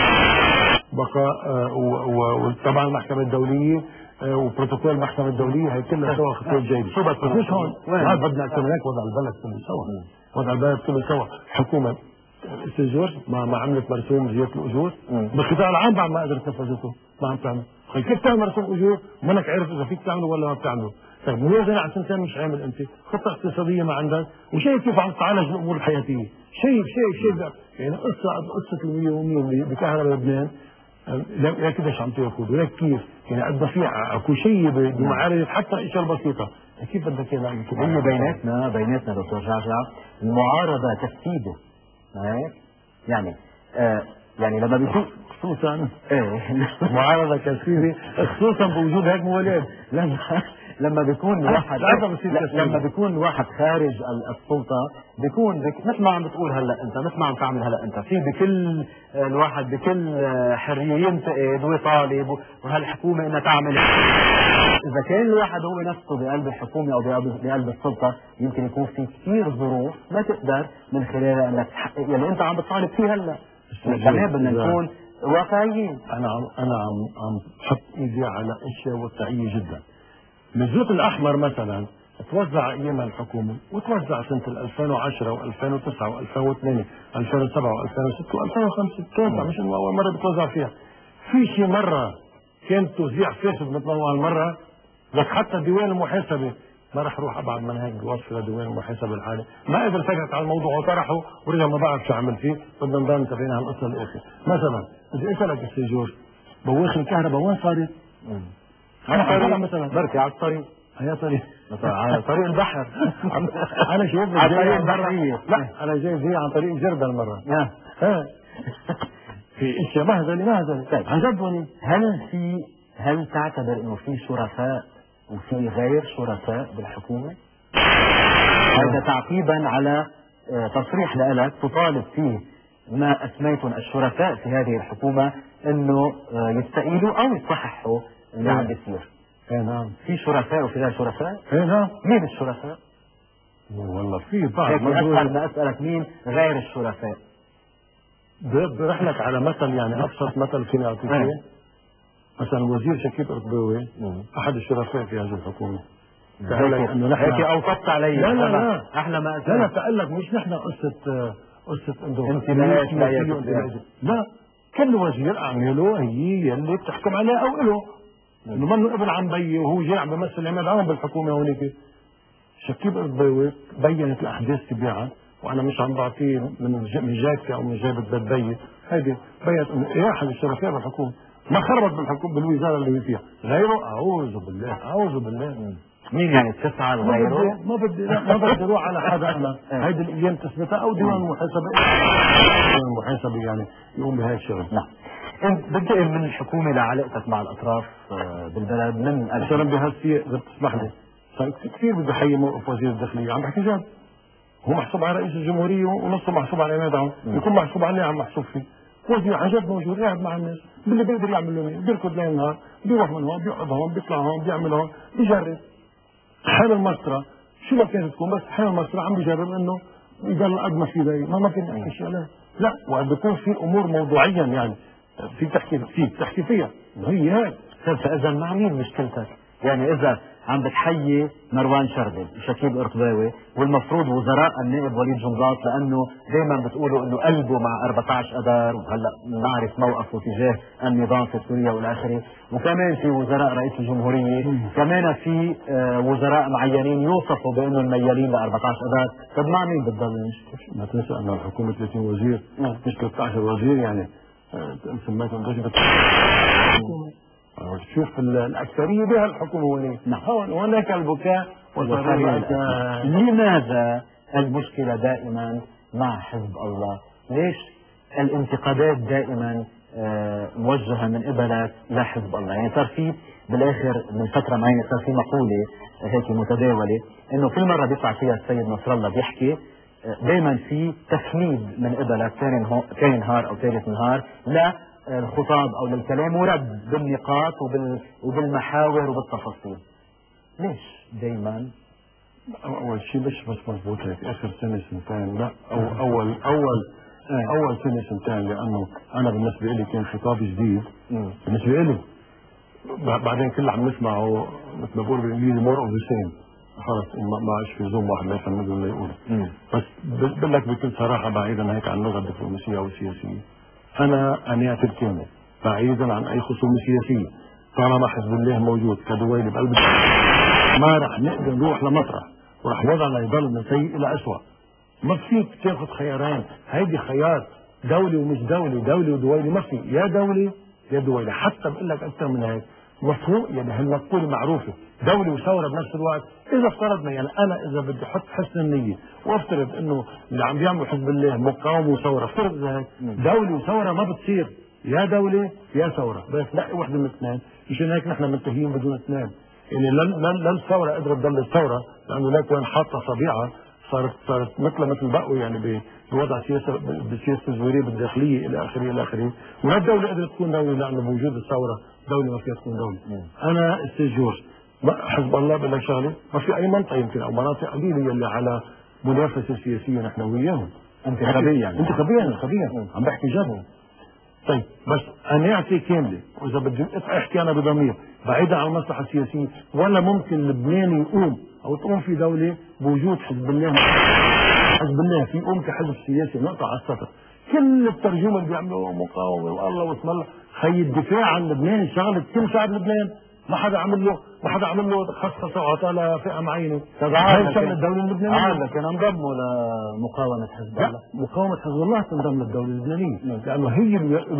بقاء وطبعا المحكمه الدوليه وبروتوكول المحكمه الدوليه هي كلها سوا خطوات جيده. شو بس مش هون هذا بدنا نكون هيك وضع البلد كله سوا، وضع البلد كله سوا. حكومه سي جورج ما ما عملت مرسوم زياده الاجور بالقطاع العام بعد ما قدرت نفذته، ما عم تعمل. كيف تعمل مرسوم اجور ومنك عارف اذا فيك تعمله ولا ما بتعمله؟ طيب موازنه على سنتين مش عامل انت، خطه اقتصاديه ما عندك، وشايف كيف عم تعالج الامور الحياتيه، شايف شايف شايف يعني قصه قصه اليوميه بكهرباء لبنان لا كيفاش عم تاخذ ولا كيف يعني قد ما في اكو شيء بمعالجه حتى الاشياء البسيطه، كيف بدك اياها نعمل كده؟ هي بيناتنا بيناتنا دكتور جعجع المعارضه تفسيده، هيك؟ يعني آه يعني لما بيكون خصوصا ايه معارضه كثيره خصوصا بوجود هيك مواليد لما لما بيكون واحد لما بيكون واحد خارج السلطه بيكون بك... مثل ما عم بتقول هلا انت، مثل ما عم تعمل هلا انت، في بكل الواحد بكل حريه ينتقد ويطالب وهالحكومه انها تعمل. اذا كان الواحد هو نفسه بقلب الحكومه او بقلب السلطه يمكن يكون في كثير ظروف ما تقدر من خلالها انك تحقق يلي انت عم بتطالب فيه هلا. كمان بدنا نكون واقعيين. انا عم انا عم عم بحط ايدي على اشياء واقعيه جدا. الزيت الاحمر مثلا توزع ايام الحكومه وتوزع سنه ألفين وعشرة وألفين وتسعة وألفين وثمانية ألفين وسبعة وألفين وستة وألفين وخمسة توزع، مش انه اول مره بتوزع فيها. في شي مره كان توزيع فاسد مثل اول مره، لك حتى ديوان المحاسبه ما رح روح ابعد من هيك بوصف لديوان المحاسبه الحالي، ما قدر سكت على الموضوع وطرحه ورجع ما بعرف شو عمل فيه، بدنا نضل متابعين هالقصه للاخر. مثلا بدي اسالك السي جورج، بواخر الكهرباء وين صارت؟ على طريق مثلا بركي على الطريق، هي طريق على طريق البحر. انا شايف على طريق البحريه. لا انا جاي جاي عن طريق جردة المره. ها في اشياء مهزله مهزله. طيب عجبني، هل في هل تعتبر انه في شرفاء وفي غير شرفاء بالحكومه؟ هذا تعقيبا على تصريح لك تطالب فيه ما اسميتم الشرفاء في هذه الحكومه انه يستقيلوا او يصححوا اللي عم بيصير. ايه نعم. في شرفاء وفي غير شرفاء؟ ايه نعم. مين الشرفاء؟ والله في بعض. هيك اسال ما اسالك مين غير الشرفاء؟ برح لك على مثل، يعني ابسط مثل فيني اعطيك اياه. مثلا الوزير شكيب قرطباوي احد الشرفاء في هذه الحكومه. قال لك انه نحن هيك اوصفت علي. لا لا لا احلى ما لا لا قال لك مش نحن قصه قصه انه انتماءات لا، كل وزير اعماله هي يلي بتحكم عليها او له، انه منه ابن عم بيي وهو جاي عم بمثل عماد عون بالحكومه هونيك. شكيب قرطباوي بينت الاحداث تبعها، وانا مش عم بعطيه من من جايبتي او من جايبه بيت بيي، هيدي بينت انه ايه احد الشرفاء بالحكومه ما خربت بالحكومه بالوزاره اللي هي فيها، غيره اعوذ بالله اعوذ بالله. مين يعني تسعى لغيره؟ ما بدي ما بدي اروح على حدا انا، هيدي الايام تثبتها او ديوان المحاسبه. ديوان المحاسبه يعني يقوم بهاي الشغل. نعم. انت بنتقل من الحكومه لعلاقتك مع الاطراف بالبلد من مثلا بهالسياق اذا بتسمح لي، كثير بدي احيي موقف وزير الداخليه، عم بحكي جد. هو محسوب على رئيس الجمهوريه ونصه محسوب على عماد عون، يكون محسوب عليه عم محسوب فيه. وزير عن جد موجود قاعد مع الناس، باللي بيقدر يعمل لهم بيركض ليل نهار، بيروح من هون بيقعد هون بيطلع هون بيعمل هون بيجرب. حال المسطره شو ما كانت تكون، بس حال المسطره عم بيجرب انه يضل قد ما في داير، ما ما فينا نحكي شيء عليه. لا، وقد بيكون في امور موضوعيا يعني في تحكي فيك تحكي فيها هي هيك. فاذا مع مين مشكلتك؟ يعني اذا عم بتحيي مروان شردل وشكيب قرطباوي، والمفروض وزراء النائب وليد جنبلاط، لانه دائما بتقولوا انه قلبه مع أربعة عشر اذار، وهلا نعرف موقفه تجاه النظام في سوريا والى اخره. وكمان في وزراء رئيس الجمهوريه، كمان في آه وزراء معينين يوصفوا بانه الميالين ل أربعة عشر اذار. طب مع مين بتضل المشكله؟ ما تنسى ان الحكومه ثلاثين وزير مش ثلاثة عشر وزير، يعني سميتهم ضجبه. شوف الاكثريه بها الحكومه هون. نعم. هناك البكاء والصريخ. لماذا المشكله دائما مع حزب الله؟ ليش الانتقادات دائما آه موجهه من قبلك لحزب الله؟ يعني صار في بالاخر من فتره معينه صار في مقوله هيك متداوله انه كل مره بيطلع فيها السيد نصر الله بيحكي دائما في تفنيد من قبلك ثاني نهار او ثالث نهار للخطاب او للكلام، ورد بالنقاط وبال وبالمحاور وبالتفاصيل. ليش دائما؟ اول شيء مش بس مضبوط هيك اخر سنه سنتين، لا أو اول اول آه. اول سنه سنتين، لانه انا بالنسبه لي كان خطاب جديد بالنسبه لي. بعدين كل عم نسمعه مثل ما بقول بالانجليزي مور اوف ذا سيم، خلص ما عادش في زوم واحد لا يفهم ولا يقول. بس بقول لك بكل صراحه، بعيدا هيك عن اللغه الدبلوماسيه او السياسيه، انا انيات الكلمه بعيدا عن اي خصوم سياسيه، طالما حزب الله موجود كدويل بقلب ما رح نقدر نروح لمطرح، ورح وضعنا يضل من سيء الى اسوء. ما فيك تاخذ خيارين، هيدي خيار دولي ومش دولي، دولي ودويلي، ما في يا دولي يا دويلي. حتى بقول لك اكثر من هيك مفهوم، يعني هالمقوله معروفه دولي وثوره بنفس الوقت. اذا افترضنا يعني انا اذا بدي احط حسن النيه وافترض انه اللي عم بيعملوا حزب الله مقاومه وثوره، افترض هيك دولي وثوره ما بتصير، يا دوله يا ثوره، بس لا وحده من الاثنين. مشان هيك نحن منتهيين بدون اثنين. يعني لن لن لن الثوره قدرت تضل الثوره، لانه لا كان حاطه طبيعه صارت صارت مثل مثل بقوا يعني بوضع سياسه بالسياسه التزويريه بالداخليه الى اخره الى اخره. ولا الدوله قدرت تكون دوله، لانه بوجود الثوره دوله ما فيها تكون دوله. انا استاذ جورج حزب الله بقول لك شغله، ما في اي منطقه يمكن او مناطق قليله اللي على منافسه سياسيه نحن وياهم. انتخابيا يعني انتخابيا انتخابيا عم بحكي جد. طيب بس قناعتي كامله، واذا بدي احكي انا بضمير بعيدا عن المصلحه السياسيه، ولا ممكن لبنان يقوم او تقوم في دوله بوجود حزب الله. حزب الله في يقوم كحزب سياسي، نقطه على السطر. كل الترجمه اللي بيعملوها مقاومه والله واسم الله، خي الدفاع عن لبنان شغله كل شعب لبنان، ما حدا عمل له ما حدا عمل له خصص وعطاه لفئه معينه. هاي شغله الدوله اللبنانيه. عادة كانوا انضموا لمقاومه حزب الله. مقاومه حزب الله تنضم للدوله اللبنانيه، لانه هي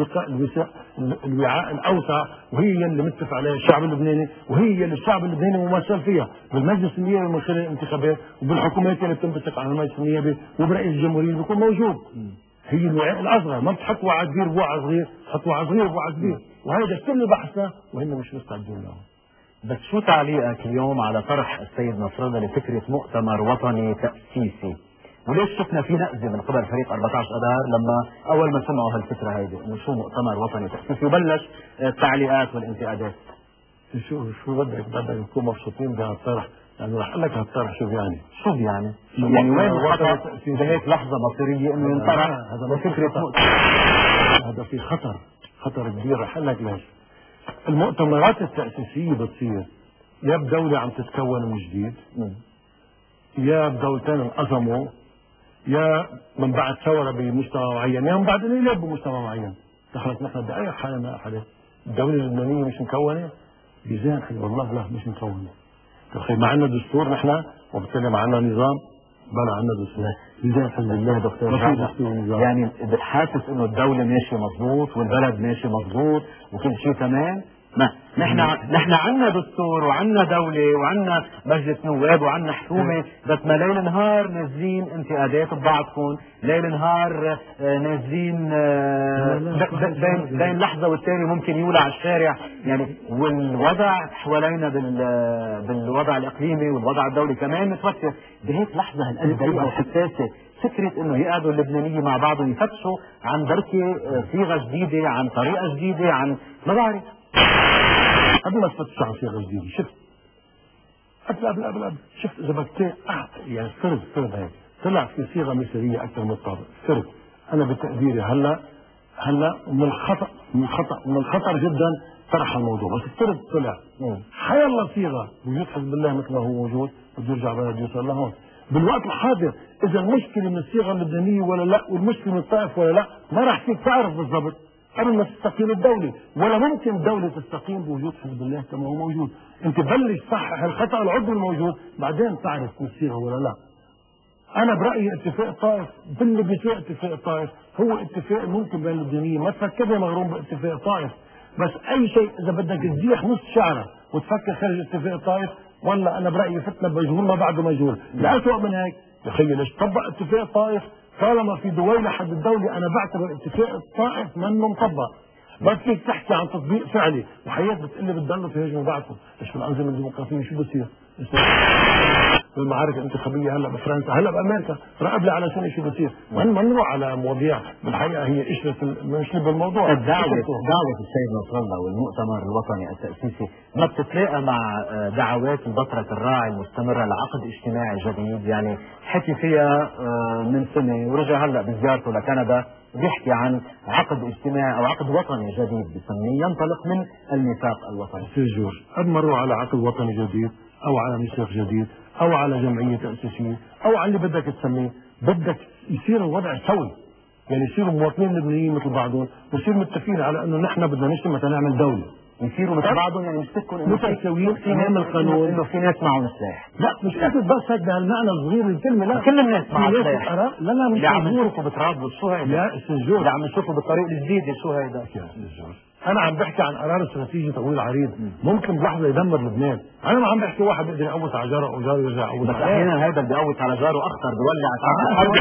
الوعاء الاوسع، وهي اللي متفق عليها الشعب اللبناني، وهي اللي الشعب اللبناني ممثل فيها بالمجلس النيابي من خلال الانتخابات، وبالحكومات اللي بتنبثق عن المجلس النيابي، وبرئيس الجمهوريه اللي بيكون موجود. هي الوعاء الاصغر، ما بتحط وعاء كبير بوعاء صغير، تحط وعاء صغير بوعاء كبير، وهذا كل بحثنا وهم مش مستعدين له. بس شو تعليقك اليوم على طرح السيد نصر الله لفكره مؤتمر وطني تاسيسي؟ وليش شفنا في نقزه من قبل فريق أربعة عشر اذار لما اول ما سمعوا هالفكره هيدي انه شو مؤتمر وطني تاسيسي، وبلش التعليقات والانتقادات؟ شو شو بدك بدك نكون مبسوطين بهالطرح؟ يعني رح اقول لك هالطرح شو يعني؟ شو يعني؟ يعني وين الخطر بهيك لحظه مصيريه انه ينطرح هذا فكره مؤتمر؟ هذا في خطر خطر كبير. رح اقول لك ليش. المؤتمرات التأسيسية بتصير يا بدولة عم تتكون من جديد، يا بدولتين انقسموا، يا من بعد ثورة بمجتمع معين، يا من بعد انقلاب بمجتمع معين. دخلت نحن بأي حالة من الأحوال الدولة اللبنانية مش مكونة بيزان حزب الله، لا مش مكونة. تخيل ما عندنا دستور نحن، وبالتالي ما عندنا نظام، بلا عندنا دستور. بيزان حزب الله دكتور ما في دستور ونظام. يعني بتحاسس انه الدولة ماشية مظبوط والبلد ماشي مظبوط وكل شيء تمام؟ ما نحن نحن عندنا دستور وعندنا دولة وعندنا مجلس نواب وعندنا حكومة، بس ما ليل نهار نازلين انتقادات ببعضكم، ليل نهار نازلين بين بين لحظة والتانية ممكن يولع الشارع يعني. والوضع حوالينا بالوضع الإقليمي والوضع الدولي كمان متوتر. بهيك لحظة هالقد دقيقة وحساسة فكرة انه يقعدوا اللبنانيين مع بعض ويفتشوا عن بركة صيغة جديدة، عن طريقة جديدة، عن ما بعرف. قبل ما تفتش عن صيغه جديده، شفت قبل قبل قبل قبل شفت اذا بدك يعني فرض فرض هيك طلع في صيغه مصريه اكثر من الطابق، فرض انا بتقديري هلا هلا من الخطا من الخطا من الخطر جدا طرح الموضوع، بس افترض طلع حيلا صيغه وجود حزب الله مثل ما هو موجود بده يرجع بلد يوصل لهون. بالوقت الحاضر اذا المشكله من الصيغه اللبنانيه ولا لا، والمشكله من الطائف ولا لا، ما راح فيك تعرف بالضبط قبل ما تستقيم الدوله، ولا ممكن الدوله تستقيم بوجود حزب الله كما هو موجود. انت بلش صحح الخطا العضوي الموجود بعدين تعرف من الصيغه ولا لا. انا برايي اتفاق الطائف باللي بيساء اتفاق الطائف هو اتفاق ممكن بين اللبنانيين، ما تفكرني مغروم باتفاق الطائف، بس اي شيء اذا بدك تزيح نص شعره وتفكر خارج اتفاق الطائف، والله انا برايي فتنه بمجهول ما بعده مجهول، الاسوء من هيك تخيل ايش طبق اتفاق الطائف طالما في دويله حد الدوله. انا بعتبر اتفاق الطائف منه مطبق، بس فيك تحكي عن تطبيق فعلي وحياه بتقلي بتضلوا تهاجموا بعضكم. ايش في الانظمه الديمقراطيه شو بصير؟ بالمعارك الانتخابيه هلا بفرنسا هلا بامريكا راقب لي على سنه شو بصير، ما نروح على مواضيع بالحقيقه هي اشرف مش بالموضوع. الدعوه دعوه السيد نصر الله والمؤتمر الوطني التاسيسي ما بتتلاقى مع دعوات البطرة الراعي المستمره لعقد اجتماعي جديد، يعني حكي فيها من سنه ورجع هلا بزيارته لكندا بيحكي عن عقد اجتماعي او عقد وطني جديد بسميه ينطلق من الميثاق الوطني. سيد جورج قد ما نروح على عقد وطني جديد او على ميثاق جديد او على جمعيه تاسيسيه او على اللي بدك تسميه، بدك يصير الوضع سوي، يعني يصيروا مواطنين لبنانيين مثل بعضهم ويصير متفقين على انه نحن بدنا نجتمع تنعمل دوله. يصيروا مثل بعضهم يعني مش تكون متساويين امام القانون، انه في ناس معهم سلاح. لا مش قصد بس هيك بهالمعنى الصغير الكلمه، لا كل الناس معهم سلاح. لا لا مش عم نشوفوا بترابط شو هيدا؟ لا استاذ جورج عم نشوفوا بالطريق الجديد شو هيدا؟ يا استاذ جورج انا عم بحكي عن قرار استراتيجي طويل عريض ممكن بلحظه يدمر لبنان، انا ما عم بحكي واحد بيقدر يقوس على جاره او جاره يرجع يقوس بس احيانا هذا اللي بيقوس على جاره اخطر بيولع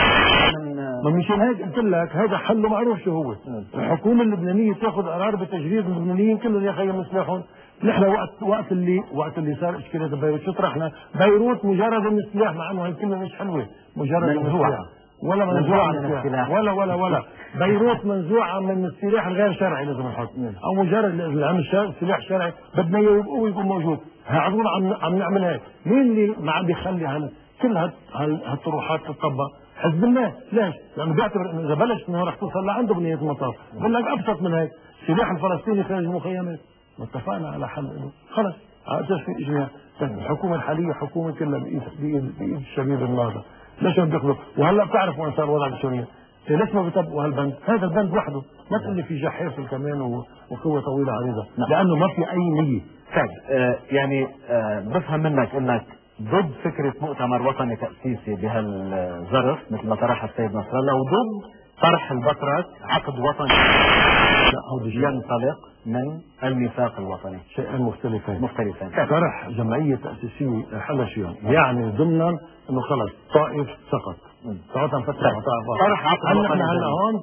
ما مشان هيك قلت لك هذا حله معروف شو هو. الحكومه اللبنانيه تاخذ قرار بتجريد اللبنانيين كلهم يا خيي مسلحهم. نحن وقت وقت اللي وقت اللي صار اشكالات بيروت شو طرحنا؟ بيروت مجرد من السلاح، مع انه هي الكلمه مش حلوه، مجرد من السلاح ولا منزوعه من السلاح ولا ولا ولا بيروت منزوعه من السلاح الغير شرعي لازم نحط، او مجرد العمل سلاح شرعي بدنا اياه يبقى يكون موجود. هعذور عم عم نعمل هيك، مين اللي ما عم بيخلي هال كل هالطروحات تطبق؟ حزب الله. ليش؟ لانه بيعتبر انه اذا بلش انه رح توصل لعنده بنيه المطاف، بقول لك ابسط من هيك، السلاح الفلسطيني خارج المخيمات، واتفقنا على حل له، خلص على اساس في اجماع، الحكومه الحاليه حكومه كلها بايد بايد بايد الشبيب الناظر، ليش ما بياخذوا؟ وهلا بتعرف وين صار الوضع بسوريا، ليش ما بيطبقوا هالبند؟ هذا البند وحده، ما تقول لي في جحافل كمان وقوه طويله عريضه، لانه ما في اي نيه. طيب آه يعني آه بفهم منك انك ضد فكرة مؤتمر وطني تأسيسي بهالظرف مثل ما طرحها السيد نصر الله، وضد طرح البطرة عقد وطني ينطلق من الميثاق الوطني. شيئين مختلفين مختلفين طرح جمعية تأسيسية حلشيون يعني ضمنا انه خلص طائف سقط طائف فتح طرح عقد وطني هلا هون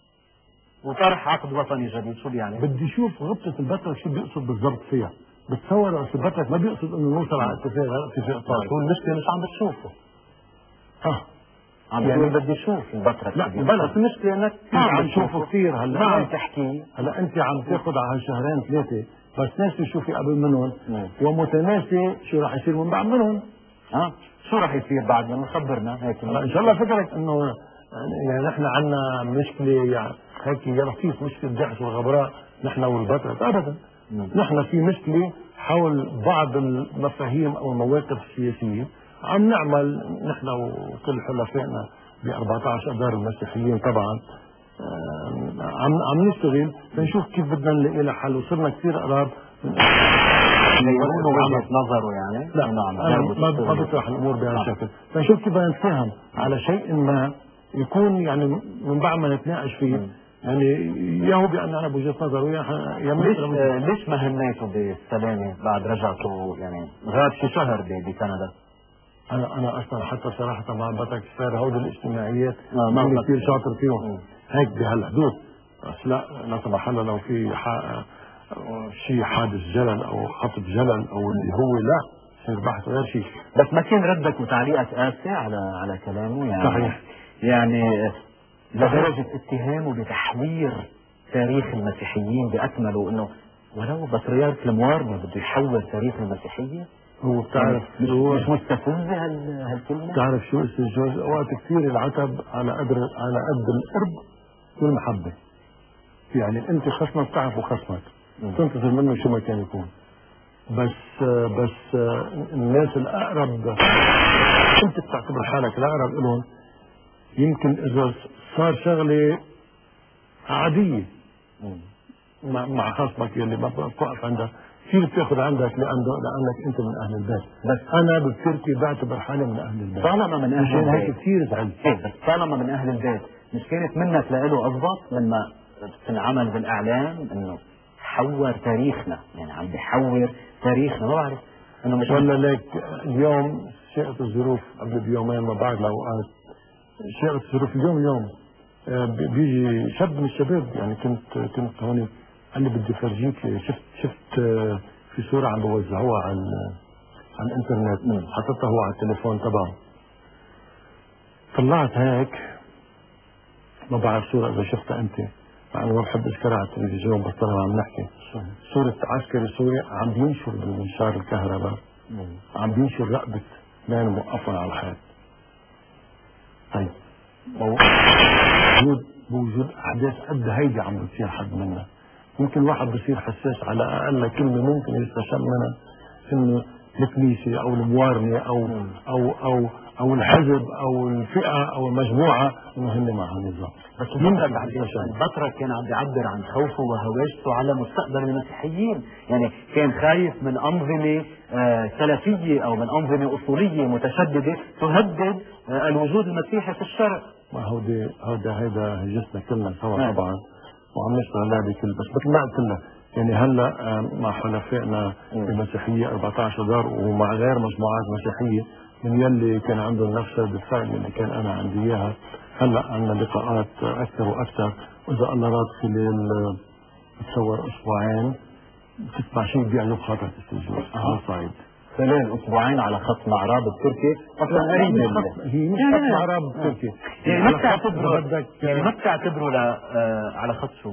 وطرح عقد وطني جديد. شو يعني؟ بدي اشوف غبطة البطرة شو بيقصد بالضبط فيها. بتصور بس البطرك ما بيقصد انه نوصل على اتفاق اتفاق طائف. هو المشكله مش عم بتشوفه. اه عم يعني بدي اشوف البطرك. لا بس المشكله انك ما عم تشوفه كثير هلا، ما عم تحكي. هلا انت عم تاخذ على هالشهرين ثلاثه بس ناس تشوفي قبل منهم ومتناسي شو راح يصير من بعد منهم. اه شو راح يصير بعد منهم؟ خبرنا هيك. هلا ان شاء الله فكرك انه يعني نحن عندنا مشكله يعني هيك يا رخيص مشكله داعش والغبراء نحن والبطرك، ابدا. نحن في مشكله حول بعض المفاهيم او المواقف السياسيه عم نعمل نحن وكل حلفائنا ب أربعة عشر اذار المسيحيين طبعا عم عم نشتغل لنشوف كيف بدنا نلاقي لها حل، وصرنا كثير قراب يقولوا وجهة نظره يعني. لا ما ما بيطرح الامور بهالشكل، فنشوف كيف بدنا نتفاهم على شيء ما يكون يعني من بعد ما نتناقش فيه يعني يا هو بأن أنا بوجهة نظر ويا ليش ليش ما هميته بالسلامة بعد رجعته يعني غاب شي شهر بكندا؟ أنا أنا أصلا حتى صراحة مع بطرك صار هودي الاجتماعيات ما أنا كثير شاطر فيهم هيك بهالحدود، بس لا لا صباح الله لو في شيء حادث جلل أو خطب جلل أو اللي هو لا يصير بحث غير شيء. بس ما كان ردك وتعليقك قاسي على على كلامه يعني؟ صحيح يعني لدرجة اتهامه بتحوير تاريخ المسيحيين بأكمله، انه ولو بطريرك الموارنة بده يحول تاريخ المسيحية. هو بتعرف مش, مش مستفز هالكلمة؟ بتعرف شو استاذ جورج؟ اوقات كثير العتب على قدر على قد القرب والمحبة. يعني انت خصمك بتعرفوا خصمك تنتظر منه شو ما كان يكون. بس بس الناس الاقرب انت بتعتبر حالك الاقرب لهم، يمكن اذا صار شغله عاديه مع مع خصمك يلي ما بتوقف عندك، كثير بتاخذ عندك لانه لانك انت من اهل البيت. بس انا بفكرتي بعتبر حالي من اهل البيت. طالما من اهل البيت هيك كثير زعلت. بس طالما من اهل البيت، مش كانت منك لإله اضبط لما تنعمل بالاعلام انه حور تاريخنا، يعني عم بيحور تاريخنا، ما بعرف انه مش ولا ليك اليوم شاءت الظروف قبل بيومين ما بعد الاوقات شاءت الظروف اليوم اليوم بيجي شاب من الشباب، يعني كنت كنت هون قال لي بدي فرجيك، شفت شفت في صورة عم بوزعوها على على الانترنت، حطيتها هو على التليفون تبعه، طلعت هيك ما بعرف صورة اذا شفتها انت، مع انه ما بحب اذكرها على التلفزيون بس طلع عم نحكي، صورة عسكري سوري عم بينشر بالمنشار الكهرباء، عم بينشر رقبة مان موقفة على الحيط. طيب بوجود بوجود احداث قد هيدي عم بتصير حد منا، ممكن الواحد بصير حساس على اقل كلمه ممكن يستشم منها انه الكنيسه او الموارنه او او او او الحزب او الفئه او المجموعه انه هن مع هالنظام. بس البطرك كان عم بيعبر عن خوفه وهواجسه على مستقبل المسيحيين، يعني كان خايف من انظمه آه سلفيه او من انظمه اصوليه متشدده تهدد آه الوجود المسيحي في الشرق. ما هو دي هذا هيدا هجسنا كلنا سوا طبعا وعم نشتغل لعبه كل، بس مثل ما قلت لك يعني هلا مع حلفائنا المسيحيه أربعة عشر دار ومع غير مجموعات مسيحيه من يلي كان عندهم نفس الدفاع اللي كان انا عندي اياها، هلا عندنا لقاءات اكثر واكثر، واذا الله راد خلال بتصور اسبوعين بتسمع شيء بيعجب خاطرك استاذ على الصعيد. خلال اسبوعين على خط معراب التركي اصلا قريب هي مش خط معراب التركي، يعني ما بتعتبره بدك يعني ما بتعتبره على خط شو؟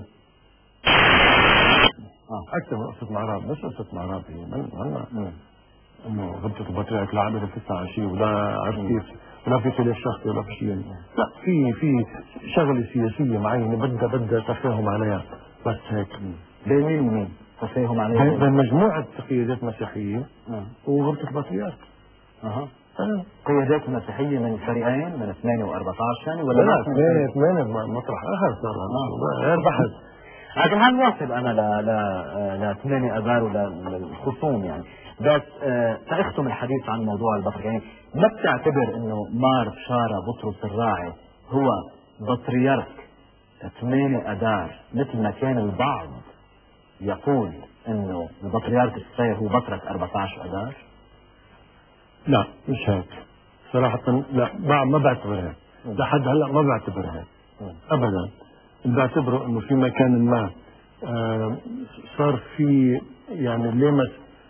اه اكثر من قصه معراب، مش قصه معراب هي من هلا انه غبطة البطريق لا عملت تسعة شيء ولا عرفت كيف ولا في خلاف شخصي ولا في شيء، لا في في شغله سياسيه معينه بدها بدها تفاهم عليها، بس هيك. بين مين ومين؟ تفاهم عليها بين مجموعه قيادات مسيحيه وغبطة البطريق. اها قيادات مسيحيه من فريقين من ثمانية وأربعة عشر يعني ولا لا ثمانية ثمانية مطرح اخر صار غير بحث. لكن هنواصل انا ل ل ل ثمانية اذار وللخصوم يعني، بس أه ساختم الحديث عن موضوع البطريق، يعني ما بتعتبر انه مار بشارة بطرس الراعي هو بطريرك ثمانية اذار مثل ما كان البعض يقول انه البطريرك الصغير هو بطرك أربعة عشر اذار؟ لا مش هيك صراحة، لا ما بعتبر هيك لحد هلا ما بعتبر هيك ابدا. بعتبره انه في مكان ما آه صار في يعني لمس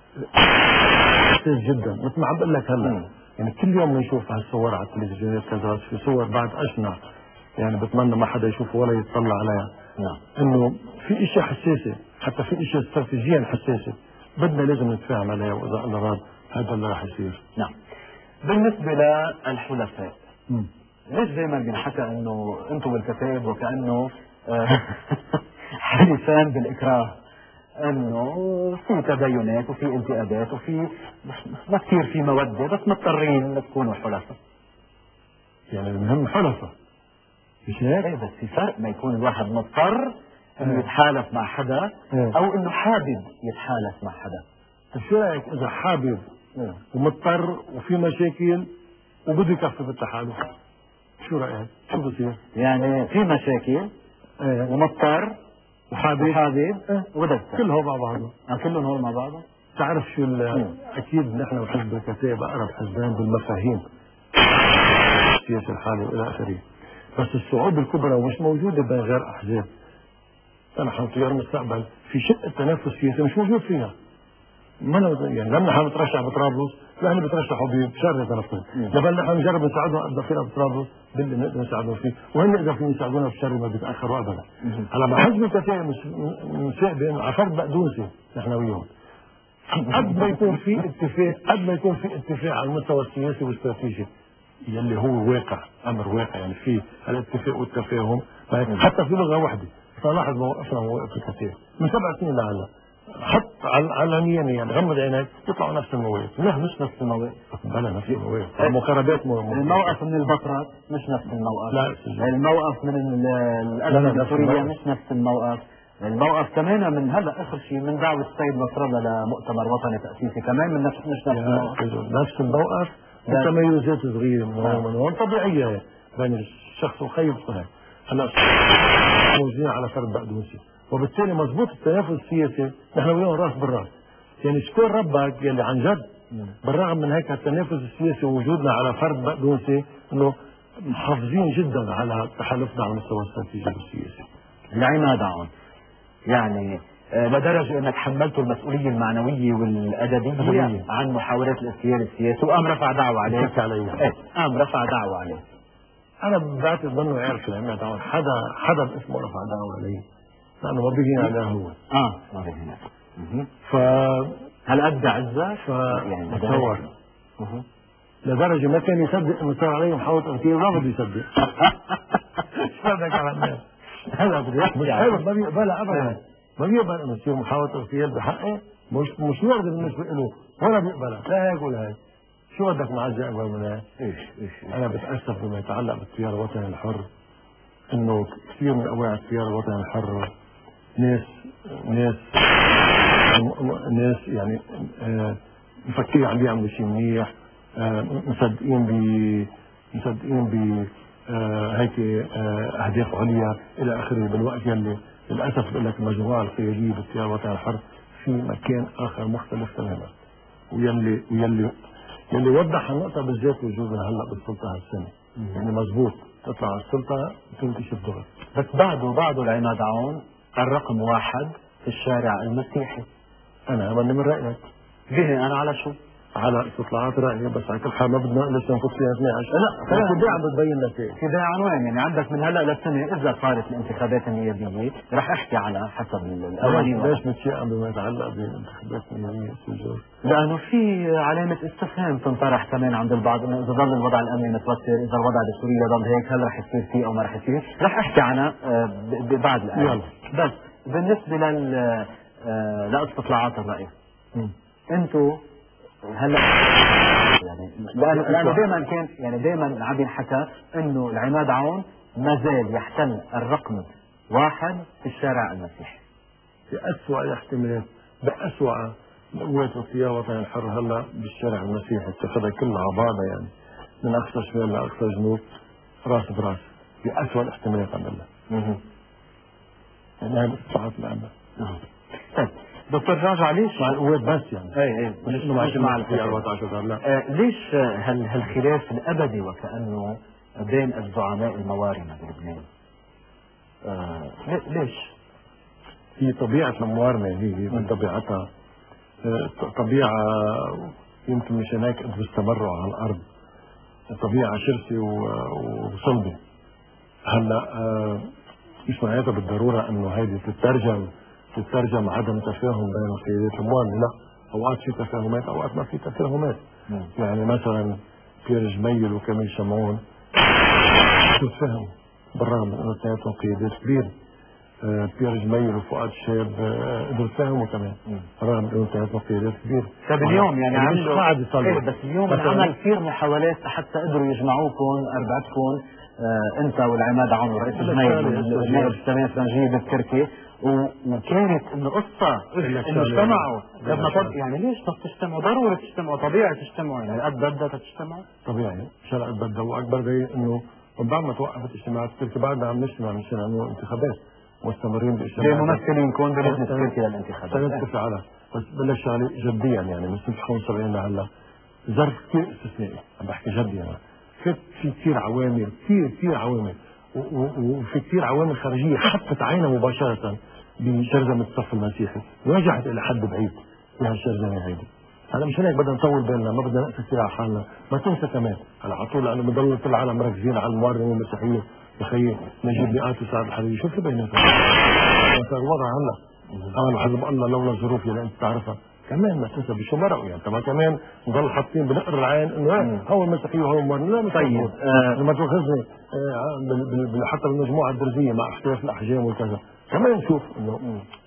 جدا، مثل ما عم بقول لك هلا يعني كل يوم بنشوف هالصور على التلفزيونات كذا، في صور بعد اشنع يعني بتمنى ما حدا يشوفه ولا يطلع عليها. نعم انه في اشياء حساسه، حتى في اشياء استراتيجيا حساسه بدنا لازم نتفاهم عليها، واذا الله راد هذا اللي راح يصير. نعم. بالنسبه للحلفاء ليش دائما بنحكى انه انتم بالكتاب وكانه حلفان بالاكراه، انه في تدينات وفي انتقادات وفي ما كثير في موده بس مضطرين تكونوا حلفاء؟ يعني المهم حلفاء مش هيك؟ ايه بس في فرق ما يكون الواحد مضطر انه يتحالف مع حدا او انه حابب يتحالف مع حدا. طيب شو رايك اذا حابب ومضطر وفي مشاكل وبده يكفي بالتحالف؟ شو رأيك؟ شو بصير؟ يعني في مشاكل ايه ومضطر وحابب وحابب ايه وبدك كلهم مع بعضهم. اه كلهم هول مع بعضهم؟ تعرف شو اكيد نحن وحزب الكتاب اقرب حزبان بالمفاهيم السياسه الحالي والى اخره، بس الصعوبه الكبرى ومش موجوده بين غير احزاب. نحن تيار المستقبل في شق التنافس السياسي مش موجود فيها. ما يعني لما نحن بنترشح بطرابلس نحن بترشحوا بشر تنفذ، لبل نحن نجرب نساعدهم قد فينا بطرابلس باللي نقدر نساعدهم فيه، وهن اذا فيهم يساعدونا بالشر ما بيتاخروا ابدا. هلا مع حزب الكتاب مش مساعدين على فرد بقدونسي نحن وياهم. قد ما يكون في اتفاق قد ما يكون في اتفاق على المستوى السياسي والاستراتيجي يلي هو واقع امر واقع، يعني في الاتفاق والتفاهم حتى في لغه واحده. فلاحظ موقفنا موقف الكتاب من سبع سنين لهلا حط على علانيا يعني غمض عينك يطلعوا نفس المواد. لا مش نفس المواد. بلا نفس المواد. المقاربات مو الموقف من البتراء مش نفس الموقف. لا الموقف من الأزمة السورية مش نفس الموقف. الموقف كمان من هلا اخر شيء من دعوه السيد نصر الله لمؤتمر وطني تاسيسي كمان من نفس مش نفس الموقف. نفس الموقف تميزات صغيره من هون ومن هون طبيعيه بين الشخص وخيب صحيح. هلا موجودين على فرد بقدونسي وبالتالي مضبوط التنافس السياسي نحن وياهم راس بالراس. يعني شكون ربك يلي عن جد بالرغم من هيك التنافس السياسي ووجودنا على فرد بقدونسي انه محافظين جدا على تحالفنا على المستوى الاستراتيجي والسياسي. العماد عون يعني لدرجه انك حملته المسؤوليه المعنويه والادبيه عن محاولات الاغتيال السياسي وقام رفع دعوه عليه. عليه قام رفع دعوه عليه. انا بعتقد انه يعرف العماد عون حدا حدا باسمه رفع دعوه عليه لانه ما بيجي عليه هو. اه ما بيجي. ف هل ابدع عزة؟ ف يعني تصور لدرجه ما كان يصدق انه صار عليه محاوله اغتيال ما بده يصدق. شو بدك على الناس؟ هلا بده يحمل حلو ما بيقبلها ابدا. ما بيقبل انه تصير محاوله اغتيال بحقه مش مش وارد بالنسبه له ولا بيقبلها لا هيك ولا هيك. شو بدك معزة اكبر من هيك؟ ايش ايش انا بتاسف بما يتعلق بالتيار الوطني الحر انه كثير من اوائل التيار الوطني الحر ناس ناس ناس يعني آه مفكرين عم بيعملوا شيء منيح آه مصدقين ب مصدقين ب آه هيك آه اهداف عليا الى اخره. بالوقت يلي للاسف بقول لك المجموعه القياديه بالتيار الوطني الحر في مكان اخر مختلف تماما ويلي ويلي يلي وضح النقطه بالذات وجودنا هلا بالسلطه هالسنه. يعني مزبوط تطلع على السلطه تنكشف دغري. بس بعده بعده العماد عون الرقم واحد في الشارع المسيحي. انا من من رايك؟ بني انا على شو؟ على استطلاعات رايي بس على كل حال ما بدنا لسه نفوت فيها اثني عشر. لا خلينا كده عم بتبين نتائج. كده عنوان يعني عندك من هلا للسنه اذا صارت الانتخابات النيابيه رح احكي على حسب الاولين. ليش متشائم بما يتعلق بالانتخابات النيابيه استاذ جورج؟ لانه في علامه استفهام تنطرح كمان عند البعض انه اذا ظل الوضع الامني متوتر اذا الوضع بسوريا ضل هيك هل رح يصير فيه او ما رح يصير؟ رح احكي عنها بعد الآن. بس بالنسبه لل لاستطلاعات الراي انتوا هلا يعني لانه لانه دائما كان يعني دائما عم ينحكى انه العماد عون ما زال يحتل الرقم واحد في الشارع المسيحي. بأسوأ الاحتمالات بأسوأ قوات التيار الوطني الحر هلا بالشارع المسيحي اتخذها كلها على بعضها يعني من اقصى شمال لاقصى جنوب راس براس بأسوأ الاحتمالات عم بقول لك. يعني هاي الاستطلاعات اللي عندنا. طيب دكتور راجع ليش مع القوات بس يعني اي اي مش مش مع التيار الوطني لا آه ليش هال هالخلاف الابدي وكانه بين الزعماء الموارنه بلبنان؟ آه ليش؟ هي طبيعه الموارنه هي من طبيعتها آه طبيعه يمكن مشان هيك قدروا استمروا على الارض. طبيعه شرسه وصلبه. هلا آه مش معناتها بالضروره انه هيدي تترجم تترجم عدم تفاهم بين القيادات الموارنه، لا اوقات في تفاهمات اوقات ما في تفاهمات. مم. يعني مثلا بيير جميل وكميل شمعون تفاهموا بالرغم من انه اثنيناتهم قيادات كبيره. آه بيير جميل وفؤاد شاب آه قدروا يتفاهموا كمان بالرغم من انه اثنيناتهم قيادات كبيره. طيب اليوم يعني عملوا قاعد ايه بس اليوم انعمل كثير محاولات حتى قدروا يجمعوكم اربعتكم آه انت والعماد عون ورئيس الجمهوريه والنائب سمير فرنجيه بالتركي وكانت انه قصه انه اجتمعوا لما طب يعني ليش ما بتجتمعوا؟ ضروري تجتمعوا طبيعي تجتمعوا يعني قد بدها تجتمعوا طبيعي شو قد بدها واكبر دليل انه بعد ما توقفت اجتماعات التركي بعدنا عم نجتمع مشان نعمل انتخابات مستمرين باجتماعات ممثلين كون بلجنه التركي للانتخابات سنتفق على بس بلش شغله جديا يعني من سنه خمسة وسبعين لهلا ظرف كثير استثنائي عم بحكي جدي انا في في كثير عوامل كثير كثير عوامل وفي كثير عوامل خارجيه حطت عينها مباشره بشرذمه الصف المسيحي ونجحت الى حد بعيد في هالشرذمه هيدي. هلا مش هيك بدنا نطول بالنا ما بدنا نقسى كثير على حالنا، ما تنسى كمان هلا على طول لانه بضل كل العالم مركزين على الموارنه والمسيحيه بخيي نجيب مئات وسعد الحريري شو في بيناتهم؟ صار الوضع هلا انا حزب الله لولا الظروف اللي انت بتعرفها كمان ما تنسى بشو مرقوا يعني طبعا كمان نضل حاطين بنقر العين انه هو المسيحيه وهو الموارنه لا مش طيب آه ما تاخذني آه حتى بالمجموعه الدرزيه مع اختلاف الاحجام والكذا كمان نشوف انه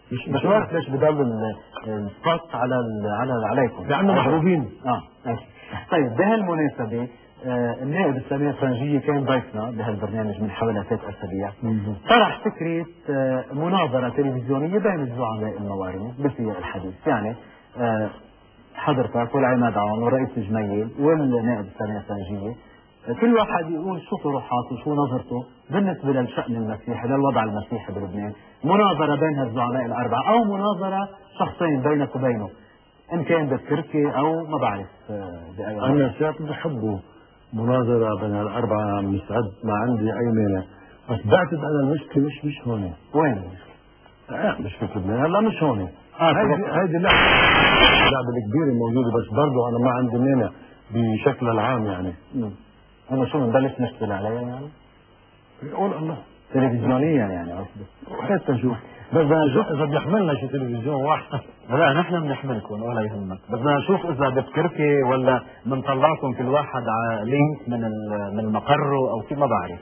مش مش عارف ليش بضل السبوت على على عليكم لانه محبوبين. اه ماشي. طيب بهالمناسبه آه النائب سمير فرنجية كان ضيفنا بهالبرنامج من حوالي ثلاث اسابيع، طرح فكره آه مناظره تلفزيونيه بين الزعماء الموارين بسياق الحديث، يعني آه حضرتك والعماد عون والرئيس الجميل والنائب سمير فرنجية كل واحد يقول شو طروحاته وشو نظرته بالنسبه للشأن المسيحي، للوضع المسيحي بلبنان، مناظره بين هالزعماء الاربعه او مناظره شخصين بينك وبينه، ان كان بتركي او ما بعرف باي. انا ساعات بحبه مناظره بين الاربعه، مستعد، ما عندي اي مانع، بس بعتقد انا المشكله مش مش هون. وين المشكله؟ اه مش في لبنان، هلا مش هون. اه هيدي هيدي اللعبه اللعبه الكبيره موجوده، بس برضه انا ما عندي مانع بشكل العام يعني. امم انا شو بنبلش نشتغل عليها يعني؟ قول الله تلفزيونيا يعني قصدي. حتى نشوف، بس بدنا نشوف اذا بيحملنا شي تلفزيون واحد. لا نحن بنحملكم ولا يهمك، بس بدنا نشوف اذا بتكركي ولا بنطلعكم كل واحد على لينك من من مقره او في ما بعرف.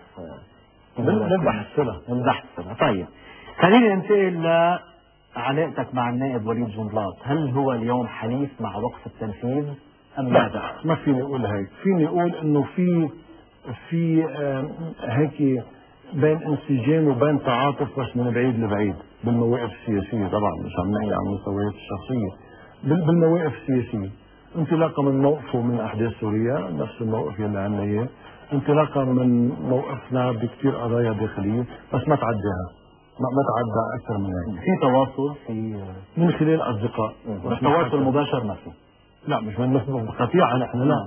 بنبحث سنه بنبحث سنه. طيب خليني انتقل لعلاقتك مع النائب وليد جنبلاط، هل هو اليوم حليف مع وقف التنفيذ ام ماذا؟ ما فيني اقول هيك، فيني اقول انه في في هيك بين انسجام وبين تعاطف، بس من بعيد لبعيد بالمواقف السياسيه، طبعا مش عم نحكي عن المستويات الشخصيه، بالمواقف السياسيه، انطلاقا من موقفه من احداث سوريا نفس الموقف اللي عندنا اياه، انطلاقا من موقفنا بكثير قضايا داخليه، بس ما تعداها، ما ما تعدى اكثر من هيك. في تواصل في من خلال اصدقاء، بس تواصل مباشر ما في. لا مش من قطيعه نحن، لا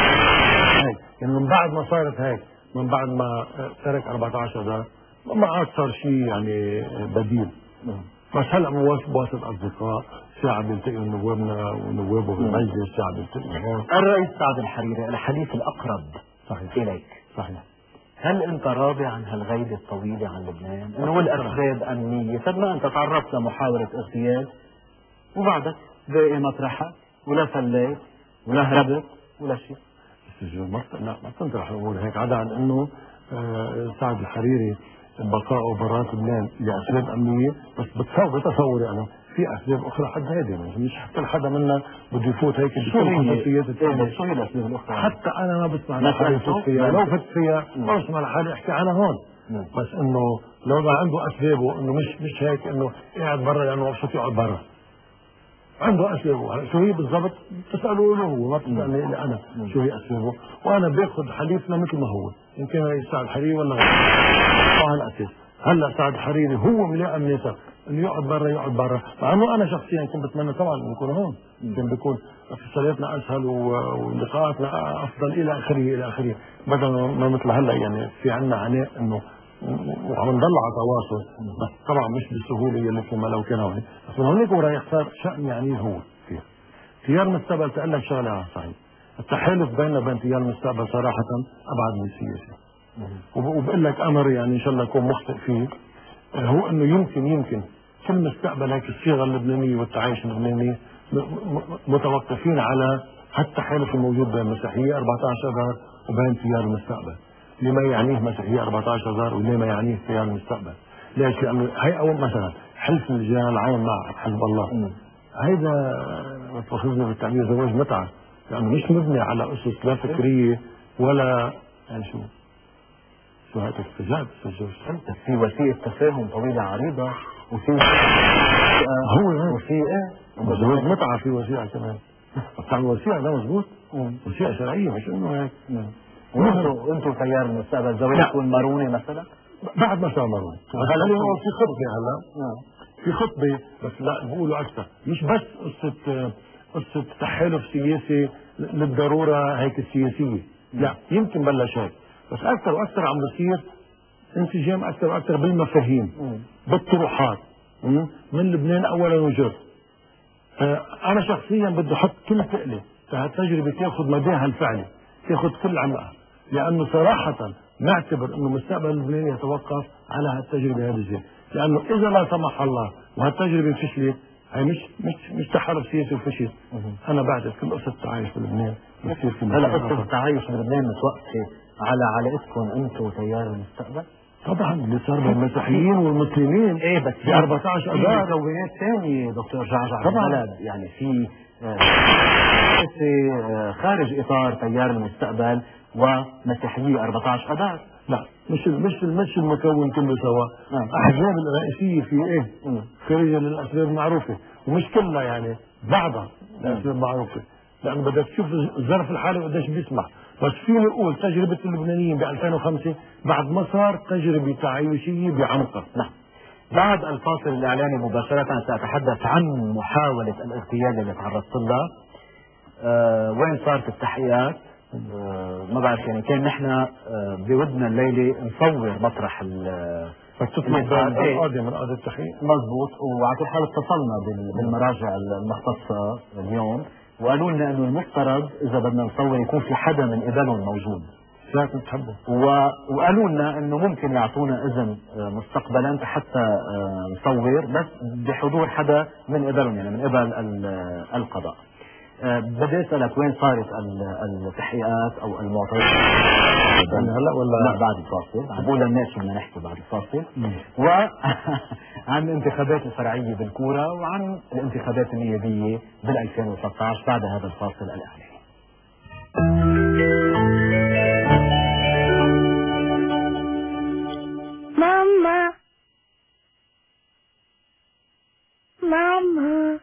هيك يعني من بعد ما صارت هيك، من بعد ما ترك أربعة عشر دار ما عاد صار شيء يعني بديل. بس هلا بواسطه اصدقاء، ساعه بيلتقي نوابنا ونوابه بالمجلس، ساعه بيلتقي هون. الرئيس سعد الحريري الحليف الاقرب صحيح اليك. صحيح. هل انت راضي عن هالغيبه الطويله عن لبنان؟ انه والاسباب امنيه، صدق انت تعرضت لمحاوله اغتيال وبعدك باقي مطرحك ولا فليت ولا هربت ولا شيء. السجون ما لا ما تنطرح الامور هيك، عدا عن انه آه سعد الحريري بقائه برات لبنان لاسباب امنيه، بس بتصور بتصوري انا في اسباب اخرى حد هذه، مش حتى حدا منا بده يفوت هيك بكل خصوصيات الثانيه. شو هي الاسباب الاخرى؟ حتى انا ما بسمع لحالي يفوت فيها، لو فت فيها ما بسمع لحالي احكي عنها هون. مم. بس انه لو ما عنده اسبابه انه مش مش هيك انه قاعد برا لانه مبسوط يقعد برا، عنده اسبابه، شو هي بالضبط تسالوا له هو، ما تسالني لي انا شو هي اسبابه، وانا باخذ حليفنا مثل ما هو، ان كان رئيس سعد الحريري ولا غيره. على الاساس هلا سعد الحريري هو ملاء منيته انه يقعد برا يقعد برا، مع انه انا شخصيا كنت بتمنى طبعا انه يكون هون، كان بيكون اتصالاتنا اسهل ولقاءاتنا افضل الى اخره الى اخره، بدل ما مثل هلا يعني في عندنا عناء انه وعم نضل على تواصل، بس طبعا مش بالسهوله اللي كما لو كان هون، بس من هونيك ورايح صار شأن يعني هو فيه. تيار المستقبل تقول لك شغله صحيح، التحالف بيننا وبين تيار المستقبل صراحه ابعد من السياسه. وبقول لك امر يعني ان شاء الله اكون مخطئ فيه، هو انه يمكن يمكن كل مستقبل هيك الصيغه اللبنانيه والتعايش اللبناني متوقفين على هالتحالف الموجود بين المسيحيه أربعة عشر دار وبين تيار المستقبل. لما يعنيه مسيحيه أربعة عشر دار ولما يعنيه تيار المستقبل. ليش؟ لانه هي اول مثلا حلف الجيران العام مع حزب الله، هيدا ما تاخذنا بالتعبير زواج متعه، لانه مش مبني على اسس لا فكريه ولا يعني شو شو هيك استجاب استجاب انت في وسيله تفاهم طويله عريضه وفي هو وفي ايه زواج متعه، في وسيله كمان بتاع الوسيله ده مضبوط، وسيله شرعيه مش انه هيك. وانتوا انتوا تيار المستقبل زواجكم ماروني مثلا؟ بعد ما صار ماروني هلا هو في خطبه هلا في خطبه، بس لا بقولوا اكثر مش بس قصه قصه تحالف سياسي للضروره هيك السياسيه، لا يمكن بلش هيك، بس اكثر واكثر عم بصير انسجام اكثر واكثر بالمفاهيم بالطروحات من لبنان اولا وجر. انا شخصيا بدي احط كل ثقلي فهالتجربه تاخذ مداها الفعلي، تاخذ كل عمقها، لانه صراحه نعتبر انه مستقبل لبنان يتوقف على هالتجربه هذه، لانه اذا لا سمح الله وهالتجربه فشلت، هي مش مش مش تحالف سياسي وفشل، انا بعد كل قصه التعايش بلبنان بصير في هلا قصه التعايش بلبنان متوقفه على علاقتكم انتم وتيار المستقبل؟ طبعا اللي صار بالمسيحيين والمسلمين ايه بس في أربعتاشر في اذار مكونات ثانيه دكتور جعجع طبعا. البلد، يعني في آه خارج اطار تيار المستقبل ومسيحيه أربعتاشر اذار. لا مش مش مش المكون كله سوا. الاحزاب الرئيسيه في ايه؟ خارجه للاسباب المعروفه، ومش كلها يعني بعضها الاسباب معروفه، لانه بدك تشوف الظرف الحالي قديش بيسمح. بس فيني اقول تجربه اللبنانيين ب ألفين وخمسة بعد ما صار تجربه تعايشيه بعمقها. نعم. بعد الفاصل الاعلاني مباشره ساتحدث عن محاوله الاغتيال اللي تعرضت لها. أه وين صارت التحقيقات؟ أه ما بعرف يعني كان نحن أه بودنا الليله نصور مطرح ال فتطلب القاضي من قاضي التحقيق. مضبوط، وعلى كل حال اتصلنا بالمراجع المختصه اليوم وقالوا لنا انه المفترض اذا بدنا نصور يكون في حدا من قبلهم موجود. ذاك بتحبه. وقالوا لنا انه ممكن يعطونا اذن مستقبلا حتى نصور بس بحضور حدا من قبلهم، يعني من قبل القضاء. بدي اسالك وين صارت التحقيقات او المعطيات؟ هلا ولا لا بعد الفاصل. عم بقول للناس شو بدنا نحكي بعد الفاصل. وعن الانتخابات الفرعيه بالكوره وعن الانتخابات النيابيه بال ألفين وثلاثة عشر بعد هذا الفاصل الاعلاني. ماما ماما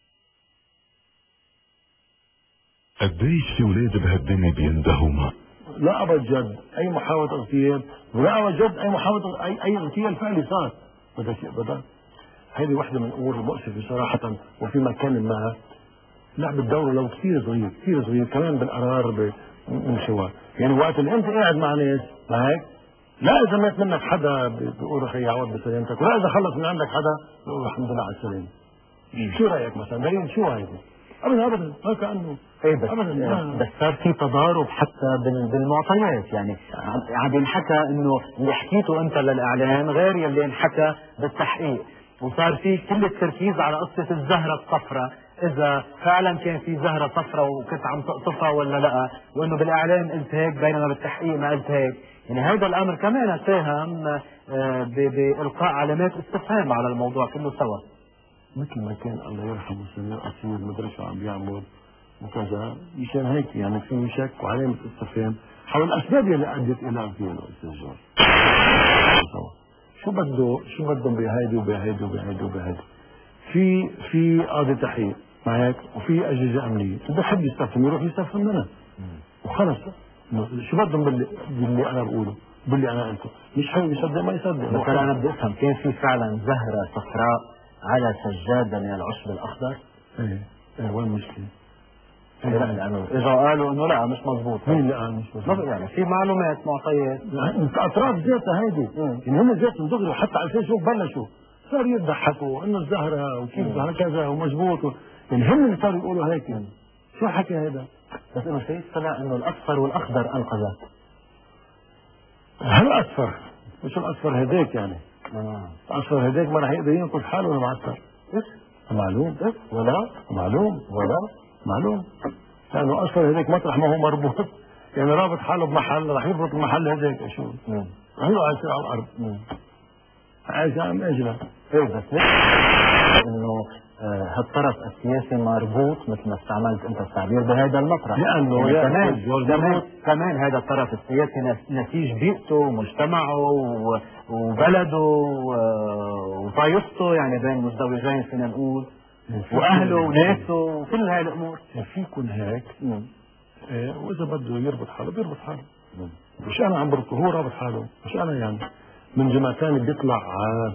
قديش في ولاد بهالدنيا بيندهوا ما لا ابد جد اي محاولة اغتيال، ولا ابد جد اي محاولة اي اي اغتيال فعلي صار. بدها شيء بدها هذه وحدة من الامور المؤسفة صراحة. وفي مكان ما لعب الدور لو كثير صغير كثير صغير كمان بالقرار من شوال. يعني وقت اللي انت قاعد مع ناس ما هيك، لا اذا مات منك حدا بيقول اخي يعود بسلامتك، ولا اذا خلص من عندك حدا بيقول الحمد لله على السلامة. شو رايك مثلا؟ دليل شو هيك؟ ابدا ابدا ما كانه ايه بس ابدا. بس صار في تضارب حتى بالمعطيات، يعني عم ينحكى انه اللي حكيته انت للاعلام غير يلي انحكى بالتحقيق، وصار في كل التركيز على قصه الزهره الصفراء، اذا فعلا كان في زهره صفراء وكنت عم تقطفها ولا لا، وانه بالاعلام قلت هيك بينما بالتحقيق ما قلت هيك. يعني هذا الامر كمان ساهم بالقاء علامات استفهام على الموضوع كله سوا. مثل ما كان الله يرحمه سمير أصيل مدري شو عم بيعمل وكذا، مشان هيك يعني في شك وعلامة استفهام حول الأسباب اللي أدت إلى اغتياله أستاذ جورج. شو بده شو بدهم بهيدي وبهيدي وبهيدي وبهيدي. في في قاضي تحقيق ما هيك، وفي أجهزة أمنية، بحب يستفهم يروح يستفهم لنا وخلص. شو بدهم باللي, باللي أنا بقوله باللي أنا قلته، مش حلو يصدق ما يصدق. بس أنا بدي أفهم كان في فعلا زهرة صفراء على سجادة من العشب الأخضر؟ ايه ايه وين المشكلة؟ إيه لا لأنه إجا قالوا إنه لا مش مضبوط. مين اللي قال مش مضبوط؟ يعني في معلومات معطيات أطراف ذاتها هيدي، يعني هم ذاتهم دغري وحتى على الفيسبوك بلشوا صار يضحكوا إنه الزهرة وكيف هكذا ومضبوط و... يعني هم اللي صاروا يقولوا هيك. يعني شو حكي هذا؟ بس إنه سيد طلع إنه الأصفر والأخضر أنقذت. هل أصفر مش الأصفر هداك يعني. آه. الأصفر هداك ما راح يقدر ينقذ حاله ولا معسكر. إيش؟ معلوم إيش؟ ولا معلوم ولا معلوم لأنه أصفر هداك مطرح ما هو مربوط يعني رابط حاله بمحل راح يربط المحل هداك شو؟ هلا عايش على الأرض. عايش على أجله. إيه بس إنه آه هالطرف السياسي مربوط مثل ما استعملت انت التعبير بهذا المطرح، لانه يعني كمان كمان كمان هذا الطرف السياسي نسيج بيئته ومجتمعه وبلده وطائفته، يعني بين مزدوجين فينا نقول، واهله وناسه وكل هاي الامور. في يكون هيك إيه، واذا بده يربط حاله بيربط حاله. مش انا عم بربطه، هو رابط حاله، مش انا يعني. من جماعة ثاني بيطلع آه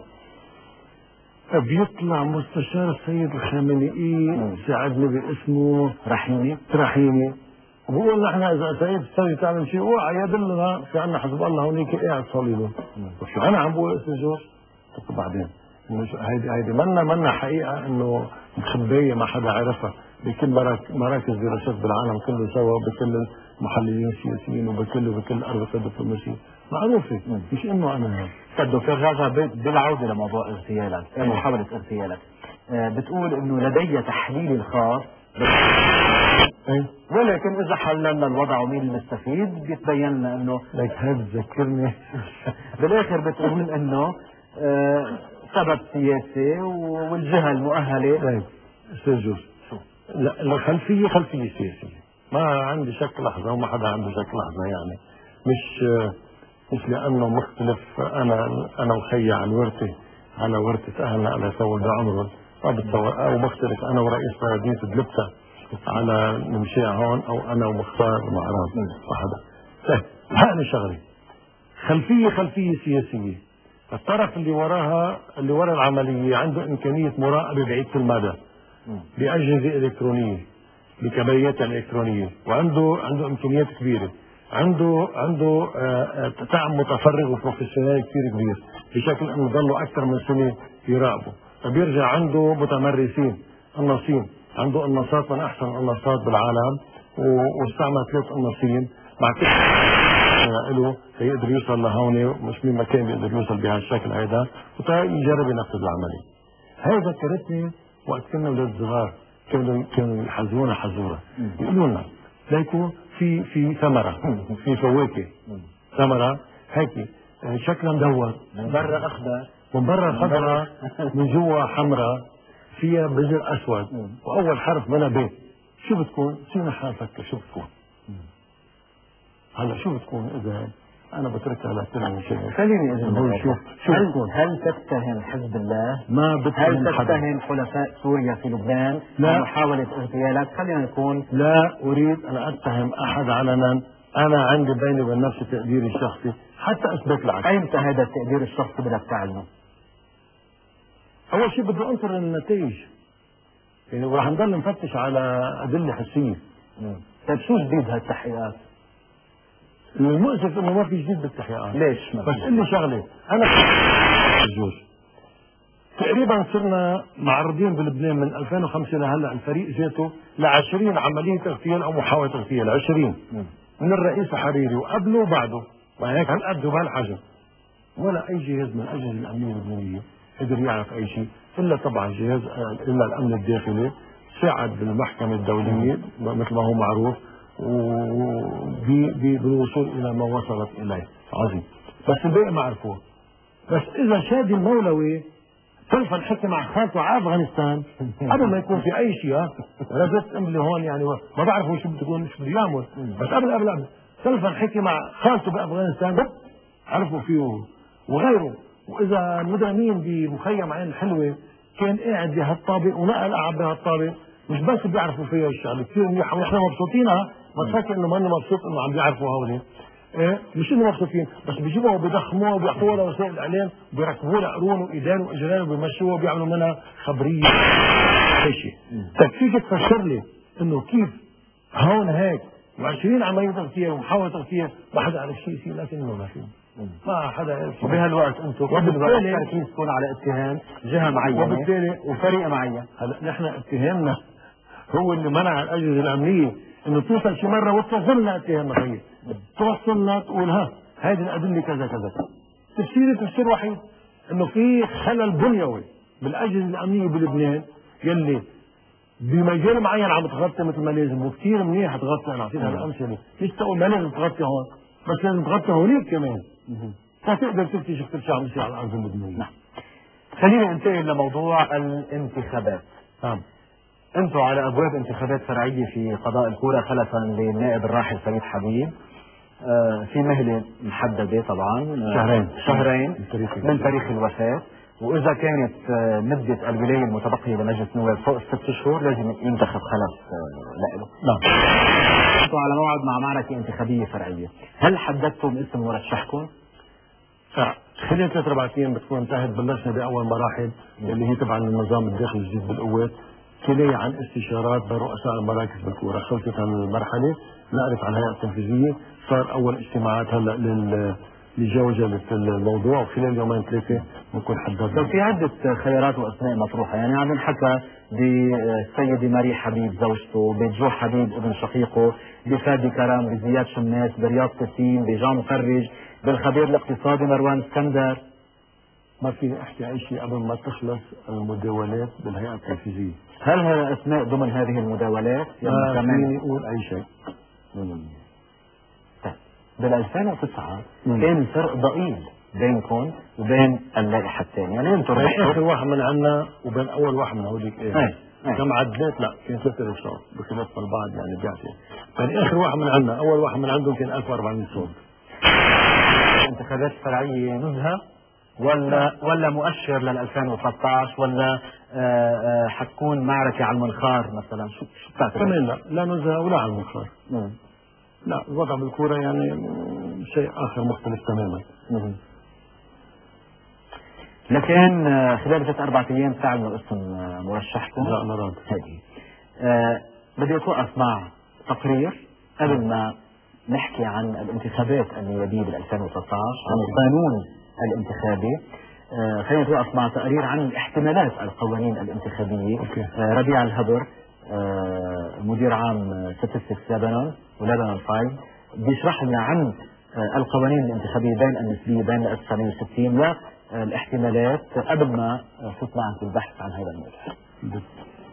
بيطلع مستشار السيد الخامنئي ساعدني باسمه رحيمي رحيمي، وبقول نحن اذا سيد السيد تعمل شيء اوعى يدلنا في عنا حسب الله هونيك قاعد صليله. شو انا عم بقول استاذ جورج؟ بعدين هيدي هيدي منا منا حقيقه انه مخبيه ما حدا عرفها بكل مراكز دراسات بالعالم كله سوا، بكل المحللين السياسيين وبكل وبكل اربطه الدبلوماسيه معروفه، مش انه انا طيب دكتور جعجع بالعوده لموضوع اغتيالك، محاوله اغتيالك، آه بتقول انه لدي تحليل الخاص ايه ولكن اذا حللنا الوضع ومين المستفيد بيتبين لنا انه لك هذا تذكرني بالاخر بتقول انه آه سبب سياسي والجهه المؤهله. طيب استاذ جوز، لا الخلفيه خلفيه سياسيه، ما عندي شك لحظه وما حدا عنده شك لحظه، يعني مش مش لانه مختلف انا انا وخيي عن ورثه على ورثه اهلنا على سول بعمرهم، ما بتصور، او مختلف انا ورئيس بلديه دلبته على نمشي هون، او انا ومختار ومعراض وحدا. طيب هذه شغله خلفيه خلفيه سياسيه، الطرف اللي وراها اللي ورا العمليه عنده امكانيه مراقبه بعيده المدى باجهزه الكترونيه بكبريات الكترونيه، وعنده عنده امكانيات كبيره، عنده عنده تعب متفرغ وبروفيشنال كثير كبير، بشكل انه ضلوا اكثر من سنه يراقبوا، فبيرجع عنده متمرسين قناصين، عنده قناصات من احسن القناصات بالعالم، واستعمل ثلاث قناصين مع كل له يقدر يوصل لهون، مش من مكان بيقدر يوصل بهالشكل هذا، ويجرب ينفذ العمليه. هي ذكرتني وقت كنا اولاد صغار كانوا كانوا يحزونا حزوره، يقولوا لنا ليكوا في في ثمره في فواكه، ثمره هيك شكلها مدور، من برا اخضر من برا خضراء من جوا حمراء، فيها بذر اسود، واول حرف منها ب، شو بتكون؟ سينا حال فكر شو بتكون؟ هلا شو بتكون اذا انا بتركها لكل شيء؟ خليني اذا شو شو هل, بتكون؟ هل تتهم حزب الله؟ ما بتهم هل حدا. تتهم حلفاء سوريا في لبنان لا. محاولة اغتيالات؟ خلينا نكون لا اريد ان اتهم احد علنا، انا عندي بيني وبين نفسي تقديري الشخصي حتى اثبت العكس. ايمتى هذا التقدير الشخصي بدك تعلنه؟ اول شيء بدي انطر النتائج، يعني وراح نضل نفتش على ادله حسيه. طيب شو جديد هالتحقيقات؟ المؤسف انه ما في جديد بالتحقيقات. ليش؟ ما بس قل لي شغله، انا جوز تقريبا صرنا معرضين بلبنان من ألفين وخمسة لهلا الفريق ذاته ل عشرين عمليه اغتيال او محاوله اغتيال، عشرين من الرئيس الحريري وقبله وبعده، وهيك هالقد وبهالحجم، ولا اي جهاز من الاجهزه الامنيه اللبنانيه قدر يعرف اي شيء، الا طبعا جهاز الا الامن الداخلي ساعد بالمحكمه الدوليه مثل ما هو معروف وبالوصول الى ما وصلت اليه. عظيم. بس الباقي ما عرفوه. بس اذا شادي المولوي تلفن حكي مع خالته على افغانستان قبل ما يكون في اي شيء، رجعت املي هون يعني ما بعرفوا شو بتكون شو بده يعمل، بس قبل قبل قبل تلفن حكي مع خالته بافغانستان عرفوا فيه وغيره. واذا المدنيين بمخيم عين الحلوه كان قاعد بهالطابق ونقل قعد بهالطابق، مش بس بيعرفوا فيها الشغله كثير منيحه ونحن مبسوطينها، ما تفكر انه ماني مبسوط انه عم بيعرفوا هولي، ايه مش انه مبسوطين، بس بيجيبوها وبيضخموها وبيحطوها لوسائل الاعلام وبيركبوا لها قرون وايدان واجران وبيمشوها وبيعملوا منها خبريه شيء. طيب فيك تفسر لي انه كيف هون هيك وعشرين عمليه تغطيه ومحاوله تغطيه ما حدا عرف شيء فيه، لكنه ما فيه ما حدا عرف. وبهالوقت انتم وبالتالي التركيز يكون على اتهام جهه معينه وبالتالي وفريق معين. هلا نحن اتهامنا هو اللي منع الاجهزه الامنيه انه توصل شي مره وتوصلنا اتهامنا خيي، توصلنا تقول ها هذه الادله كذا كذا. تفسيري تفسير وحيد انه في خلل بنيوي بالاجهزه الامنيه بلبنان يلي بمجال معين عم تغطي مثل ما لازم، وكثير منيح تغطي. انا اعطيك هالامثله، ليش تقول ما لازم تغطي هون بس لازم تغطي هونيك كمان فتقدر تكتشف كل شيء عم يصير على الارض اللبنانيه. نعم. خلينا ننتقل لموضوع الانتخابات. نعم. انتم على ابواب انتخابات فرعيه في قضاء الكوره خلفا للنائب الراحل فريد حبيب. آه في مهله محدده طبعا شهرين شهرين من تاريخ الوفاه، واذا كانت آه مده الولايه المتبقيه لمجلس النواب فوق ست اشهر لازم ينتخب خلف آه له. نعم. انتم على موعد مع معركه انتخابيه فرعيه، هل حددتم اسم مرشحكم؟ خلال ثلاث اربع ايام بتكون انتهت، بلشنا باول مراحل اللي هي تبع النظام الداخلي الجديد بالقوات، كلية عن استشارات برؤساء المراكز بالكورة. خلصت هالمرحلة، نعرف على الهيئة التنفيذية، صار أول اجتماعات هلا لجوجلة الموضوع، وخلال يومين ثلاثة بنكون حددنا. في عدة خيارات وأسماء مطروحة، يعني عم نحكى بالسيدة ماري حبيب زوجته، بجو حبيب ابن شقيقه، بفادي كرم، بزياد شماس، برياض قسيم، بجان مفرج، بالخبير الاقتصادي مروان اسكندر. ما فيني احكي اي شيء قبل ما تخلص المداولات بالهيئه التنفيذيه. هل هذا اسماء ضمن هذه المداولات؟ ما فيني اقول اي شيء. طيب بال ألفين وتسعة كان فرق ضئيل بينكم وبين اللائحه الثانيه، يعني انتم بين اخر واحد من عنا وبين اول واحد من هوديك ايه؟ كم عدات؟ لا كان ثلاثة صوت بخلاف البعض يعني بيعطي. بين اخر واحد من عنا اول واحد من عندهم كان ألف وأربعمئة صوت. انتخابات فرعيه نزهه ولا ولا مؤشر لل ألفين وثلاثة عشر ولا آآ آآ حتكون معركه على المنخار مثلا؟ شو شو بتعتقد؟ كمان لا لا نزهه ولا على المنخار. لا الوضع بالكوره يعني شيء اخر مختلف تماما. مم. لكن خلال ثلاث أربع أيام تعلنوا اسم مرشحكم. لا أنا راضي. هذه آه بدي أتوقف مع تقرير قبل ما نحكي عن الانتخابات النيابية بال ألفين وثلاثة عشر، عن القانون الانتخابي. آه خلينا نتوقف مع تقرير عن احتمالات القوانين الانتخابية. آه ربيع الهبر آه مدير عام ستاتستكس لبنان ولبنان فايف بيشرح لنا عن آه القوانين الانتخابية بين النسبية بين ألف وتسعمئة وستين و الاحتمالات قبل ما فوت معك في البحث عن هذا الموضوع.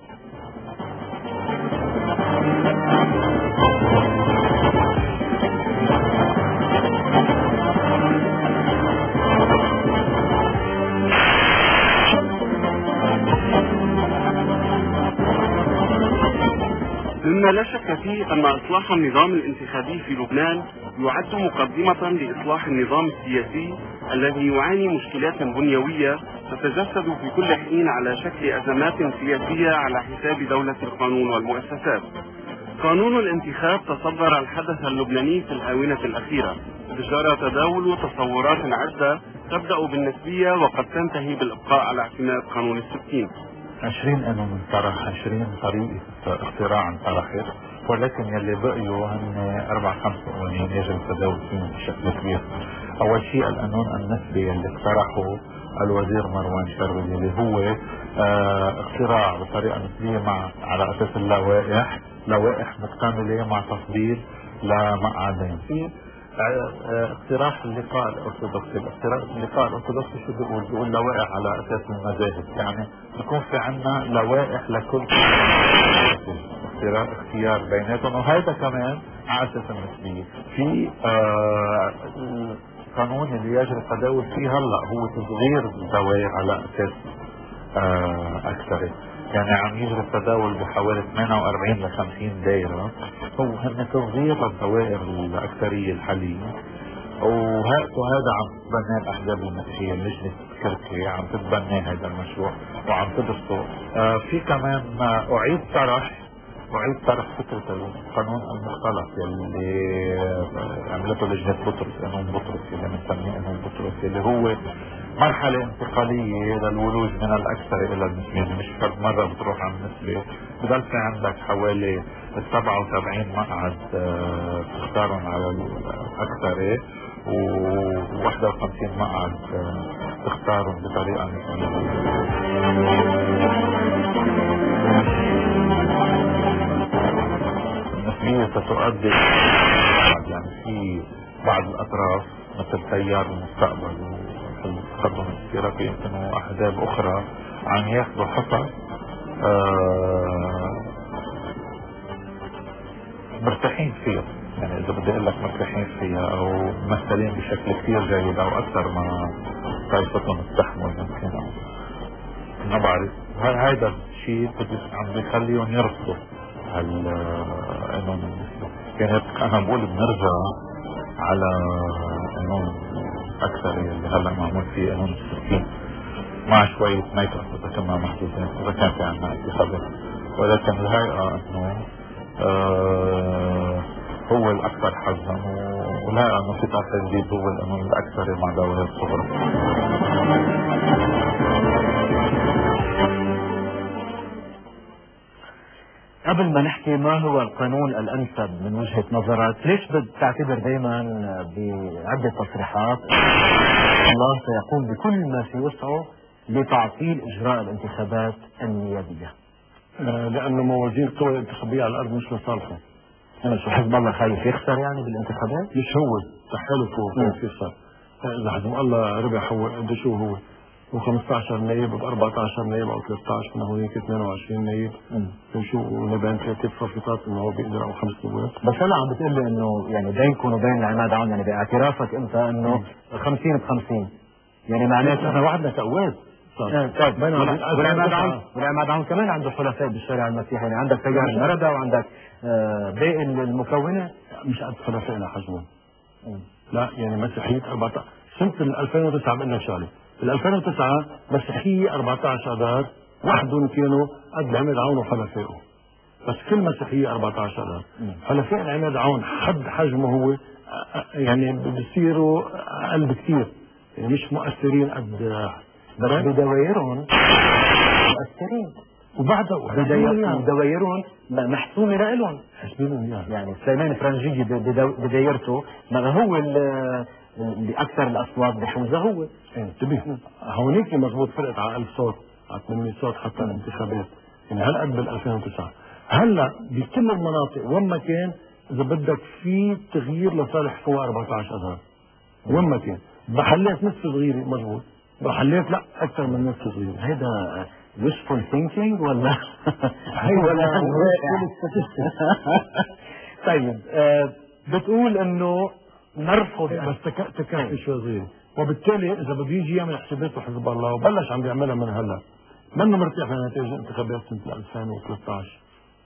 مما لا شك فيه أن إصلاح النظام الانتخابي في لبنان يعد مقدمة لإصلاح النظام السياسي الذي يعاني مشكلات بنيوية تتجسد في كل حين على شكل أزمات سياسية على حساب دولة القانون والمؤسسات. قانون الانتخاب تصدر الحدث اللبناني في الآونة الأخيرة، إذ جرى تداول تصورات عدة تبدأ بالنسبية وقد تنتهي بالإبقاء على اعتماد قانون الستين. عشرين قانون انطرح، عشرين طريقة اختراع انطرحت، ولكن يلي بقيوا هن أربع خمس قوانين يجب التداول فيهم بشكل كبير. أول شيء القانون النسبي اللي اقترحه الوزير مروان شربلي اللي هو اه اختراع بطريقة نسبية مع على أساس اللوائح، لوائح مكتملة مع تفضيل لمقعدين. اقتراح اللقاء الارثوذكسي، اللقاء الارثوذكسي شو بيقول؟ بيقول لوائح على اساس المذاهب، يعني بيكون في عنا لوائح لكل اختيار بيناتهم، وهذا كمان على اساس النسبيه. في آه القانون اللي يجري التداول فيه هلا هو تصغير الدوائر على اساس آه اكثر، يعني عم يجري التداول بحوالي ثمانية وأربعين ل خمسين دائرة، هو هن تصغير الدوائر الأكثرية الحالية، وهذا عم تتبناه الأحزاب المسيحية، لجنة كركي عم تتبناه هذا المشروع وعم تدرسه. آه في كمان أعيد طرح أعيد طرح فكرة القانون المختلط اللي عملته لجنة بطرس، قانون بطرس اللي بنسميه قانون بطرس، اللي هو مرحلة انتقالية للولوج من الأكثر إلى النسبة، مش فرد مرة بتروح على النسبة، بضل في عندك حوالي سبعة وسبعين مقعد تختارهم على الأكثر و واحد وخمسين مقعد تختارهم بطريقة نسبية. النسبية ستؤدي يعني في بعض الأطراف مثل تيار المستقبل التقدم الاشتراكي يمكن احزاب اخرى عم ياخذوا حصص آه مرتاحين فيها، يعني اذا بدي اقول لك مرتاحين فيها او ممثلين بشكل كثير جيد او اكثر ما طائفتهم تستحمل يمكن، ما بعرف. هذا الشيء عم بيخليهم يرفضوا هالقانون النسبي. كانت انا بقول بنرجع على قانون اكثر اللي هلا معمول فيه قانون الستين مع شوية ميكرو اذا كنا محدودين، اذا كان في عنا انتخابات، ولكن الهيئة انه آه هو الاكثر حظا، والهيئة انه في تعطي جديد هو القانون الاكثر مع دوائر صغرى. قبل ما نحكي ما هو القانون الانسب من وجهة نظرك، ليش بتعتبر دائما بعدة تصريحات الله سيقوم بكل ما في وسعه لتعطيل اجراء الانتخابات النيابية؟ آه لانه موازين القوى الانتخابية على الارض مش لصالحه. انا شو حزب الله خايف يخسر يعني بالانتخابات؟ مش هو تحالفه خايف يخسر. اذا حزب الله ربح هو قد شو هو و15 نايب ب أربعطعش نايب او ثلاثة عشر من هونيك اثنين وعشرين نايب شو ونبان ثلاث صفقات انه هو بيقدر او خمس نواب. بس هلا عم بتقول لي انه يعني بينكم وبين العماد عون يعني باعترافك انت انه خمسين بخمسين يعني معناته احنا وحدنا كقوات. طيب والعماد عون والعماد عون كمان عنده حلفاء بالشارع المسيحي يعني عندك تيار المردة وعندك آه باقي المكونات مش قد حلفائنا حجما. لا يعني مسيحية أربعطعش سنة ألفين وتسعة بقول لك شغله بال ألفين وتسعة مسيحية أربعطعش اذار وحدهم كانوا قد العماد عون وحلفائه بس كل مسيحية أربعطعش اذار. حلفاء العماد عون حد حجمه هو يعني بصيروا اقل بكثير يعني مش مؤثرين قد بس بدوايرهم مؤثرين وبعدها بدوايرهم محسومه لهم حسبينهم يعني يعني سليمان فرنجي بدايرته ما هو اللي اكثر الاصوات بحوزه هو. انتبه هونيك مضبوط فرقت على ألف صوت على ثمانمية صوت حتى الانتخابات يعني هالقد بال ألفين وتسعة. هلا بكل المناطق وين ما كان اذا بدك في تغيير لصالح فوق أربعطعش اذار وين ما كان بحليت نصف صغيره مضبوط بحليت لا اكثر من نصف صغيره. هيدا wishful thinking ولا ولا طيب آه بتقول انه نرفض بس تكفي شوي صغير وبالتالي اذا بده يجي يعمل حساباته حزب الله وبلش عم بيعملها من هلا منه مرتاح لنتائج انتخابات سنه ألفين وثلاثطعش.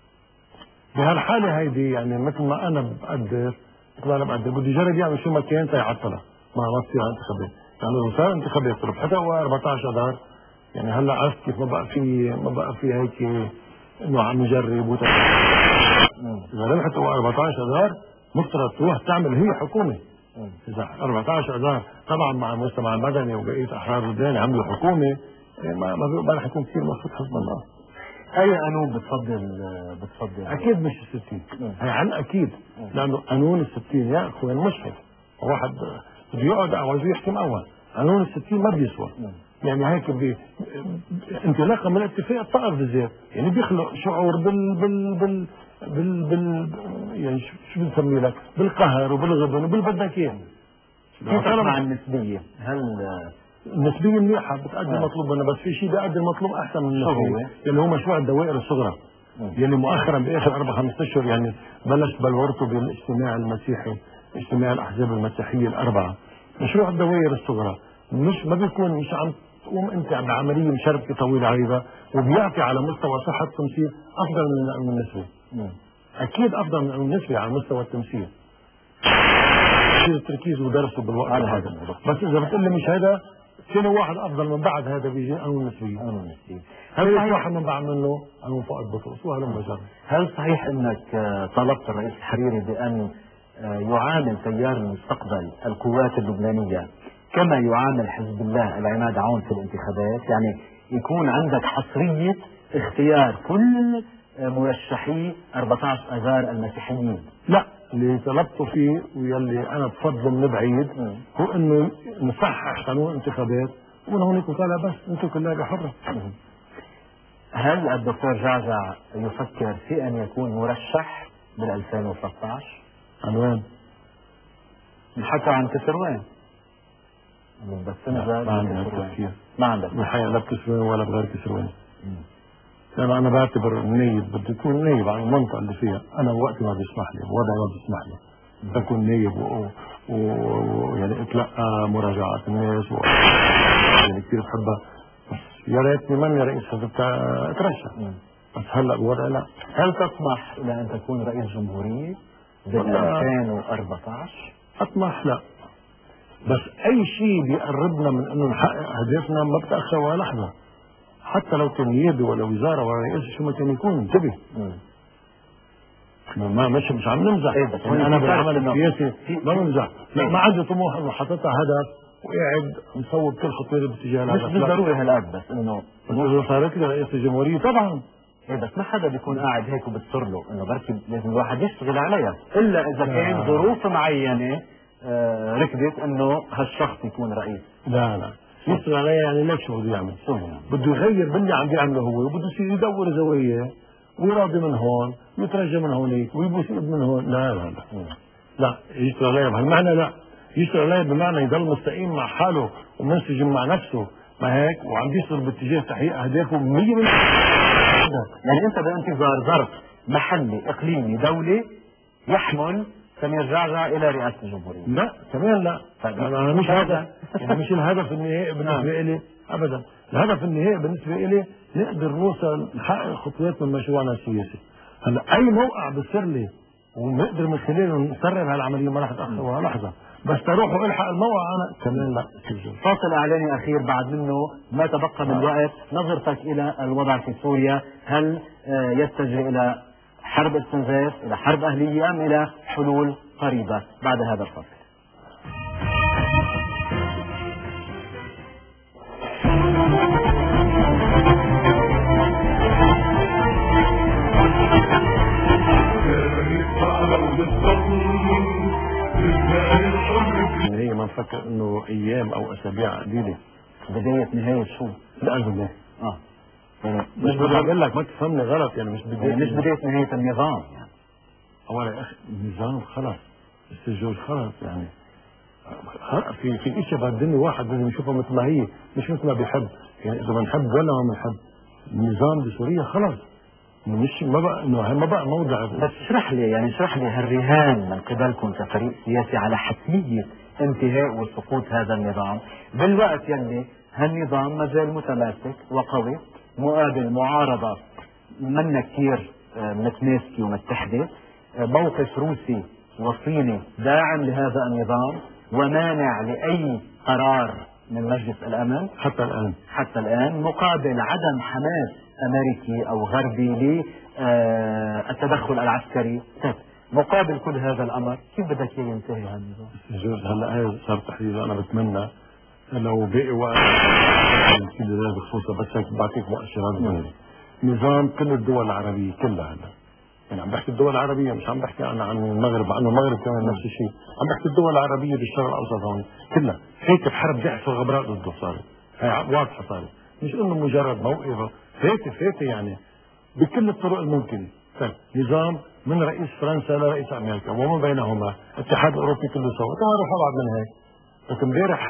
بهالحاله هيدي يعني مثل ما انا بقدر مثل ما انا بقدر بده يجرب يعمل شو ما كان تيعطلها ما ما تصير انتخابات يعني لو صار انتخابات ربحتها هو أربعطعش اذار يعني هلا عرفت كيف ما بقى في ما بقى في هيك انه عم يجرب وت اذا ربحت هو أربعطعش اذار مفترض تروح تعمل هي حكومه. اذا أربعطعش اذار طبعا مع المجتمع المدني وبقيه احرار البلدان عملوا حكومه ما ما رح يكون كثير مفروض حزب الله. اي قانون بتفضل بتفضل؟ اكيد مش الستين هي على اكيد لانه قانون الستين يا اخوان مشهد واحد بده يقعد اول يحكم اول قانون الستين ما بيسوى يعني هيك بي انطلاقا من الاتفاق الطائر بالذات يعني بيخلق شعور بال بال بال بال, بال يعني شو بنسميه لك بالقهر وبالغبن وبالبدك اياه. كيف مع النسبيه؟ هل النسبيه منيحه بتأدي المطلوب منها بس في شيء بيأدي المطلوب احسن من النسبيه اللي هو مشروع الدوائر الصغرى يلي مؤخرا باخر اربع خمس اشهر يعني بلش بلورته بالاجتماع المسيحي اجتماع الاحزاب المسيحيه الاربعه. مشروع الدوائر الصغرى مش ما بيكون مش عم تقوم انت بعمليه مشاركه طويله عريضه وبيعطي على مستوى صحه التمثيل افضل من النسبه. اكيد افضل من النسبه على مستوى التمثيل. التركيز ودرسه بالوقت هذا بس اذا بتقول لي مش هذا كان واحد افضل من بعد هذا بيجي قانون نسبيه. قانون نسبيه هل صحيح واحد من بعد منه قانون فوق البطرس وهلم جرى. هل صحيح انك طلبت الرئيس الحريري بان يعامل تيار المستقبل القوات اللبنانيه كما يعامل حزب الله العماد عون في الانتخابات يعني يكون عندك حصريه اختيار كل مرشحي أربعطعش اذار المسيحيين؟ لا اللي طلبته فيه واللي انا بفضله من بعيد هو انه نصحح قانون انتخابات وانا هونيك وطالع بس انتم كلها بحرة. هل الدكتور جعجع يفكر في ان يكون مرشح بال ألفين وثلاثطعش؟ عن وين؟ حكى عن كسروان بس ما عندنا تفكير ما عندك الحقيقه لا بكسروان ولا بغير كسروان لأن أنا بعتبر النايب بده يكون نايب عن المنطقة اللي فيها أنا وقتي ما بيسمح لي ووضعي ما بيسمح لي أكون نايب ويعني أتلقى مراجعات الناس و... يعني كثير بحبها بس يا ريتني ماني رئيس حزب أترشح بس هلا بوضعي لا. هل تطمح إلى أن تكون رئيس جمهورية بال ألفين وأربعطعش؟ أطمح لا بس أي شيء بيقربنا من إنه نحقق أهدافنا ما بتأخر ولا لحظة حتى لو كان نيابي ولا وزاره ولا رئيس شو ما كان يكون انتبه ما مش مش عم نمزح إيه بس انا بالعمل السياسي ما بمزح لا ما عندي طموح انه حاططها هدف وقاعد مصوب كل خطوه باتجاه الهدف مش ضروري هالقد بس انه اذا صارت لي رئيس الجمهوريه طبعا ايه بس ما حدا بيكون قاعد هيك وبتصر له انه بركي لازم الواحد يشتغل عليها الا اذا كان ظروف معينه آه ركبت انه هالشخص يكون رئيس. لا لا يشتغل عليها يعني ليش شو بده يعمل؟ بده يغير باللي عم بيعمله هو وبده يصير يدور زوايا ويراضي من هون ويترجى من هونيك ويبوس ايد من هون. لا لا لا لا يشتغل عليها بهالمعنى لا يشتغل عليها بمعنى يضل مستقيم مع حاله ومنسجم مع نفسه ما هيك وعم بيشتغل باتجاه تحقيق اهدافه مية بالمية. يعني انت بانتظار ظرف محلي اقليمي دولي يحمل سمير جعجع الى رئاسه الجمهوريه. لا كمان لا، انا مش هذا يعني مش الهدف النهائي بالنسبه لي ابدا. الهدف النهائي بالنسبه لي نقدر نوصل نحقق خطوات من مشروعنا السياسي. هلا اي موقع بصير لي ونقدر من خلاله نسرب هالعمليه ما رح اتاخر ولا لحظه، بس تروح والحق الموقع انا كمان لا. فاصل اعلاني اخير بعد منه ما تبقى من وقت. نظرتك الى الوضع في سوريا، هل يتجه الى حرب استنزاف، الى حرب اهليه، ام الى حلول قريبه بعد هذا الفصل؟ هي ما نفكر انه ايام او اسابيع قليله بدايه نهايه شو؟ الازمه. اه يعني مش بدي اقول لك ما تفهمني غلط، يعني مش بدايه يعني مش بدايه نهايه النظام يعني. اولا يا اخي النظام خلص، السجون خلص، يعني في في اشياء بهالدنيا واحد لازم يشوفها مثل ما هي، مش مثل ما بيحب. يعني اذا بنحب ولا ما بنحب النظام بسوريا خلص، مش ما بقى انه ما بقى موضع. بس اشرح لي يعني اشرح لي هالرهان من قبلكم كفريق سياسي على حتميه انتهاء وسقوط هذا النظام بالوقت يلي هالنظام ما زال متماسك وقوي مقابل معارضه منا كثير متماسكه ومتحده، موقف روسي وصيني داعم لهذا النظام ومانع لاي قرار من مجلس الامن حتى الان حتى الان مقابل عدم حماس امريكي او غربي للتدخل العسكري. مقابل كل هذا الامر كيف بدك ينتهي هالنظام؟ جورج هلا هي صار تحديد. انا بتمنى لو باقي وقت بخصوصا بس هيك بعطيك مؤشرات. نظام كل الدول العربيه كلها هلا، يعني عم بحكي الدول العربيه مش عم بحكي انا عن المغرب، عنه المغرب كمان نفس الشيء، عم بحكي الدول العربيه بالشرق الاوسط هون كلها هيك بحرب ضعف الغبراء ضده صارت، هي واضحه صارت، مش انه مجرد موقف فاتي فاتي يعني بكل الطرق الممكنه. طيب نظام من رئيس فرنسا لرئيس امريكا وما بينهما الاتحاد الاوروبي كله سوا، طبعا روح ابعد من هيك. بس امبارح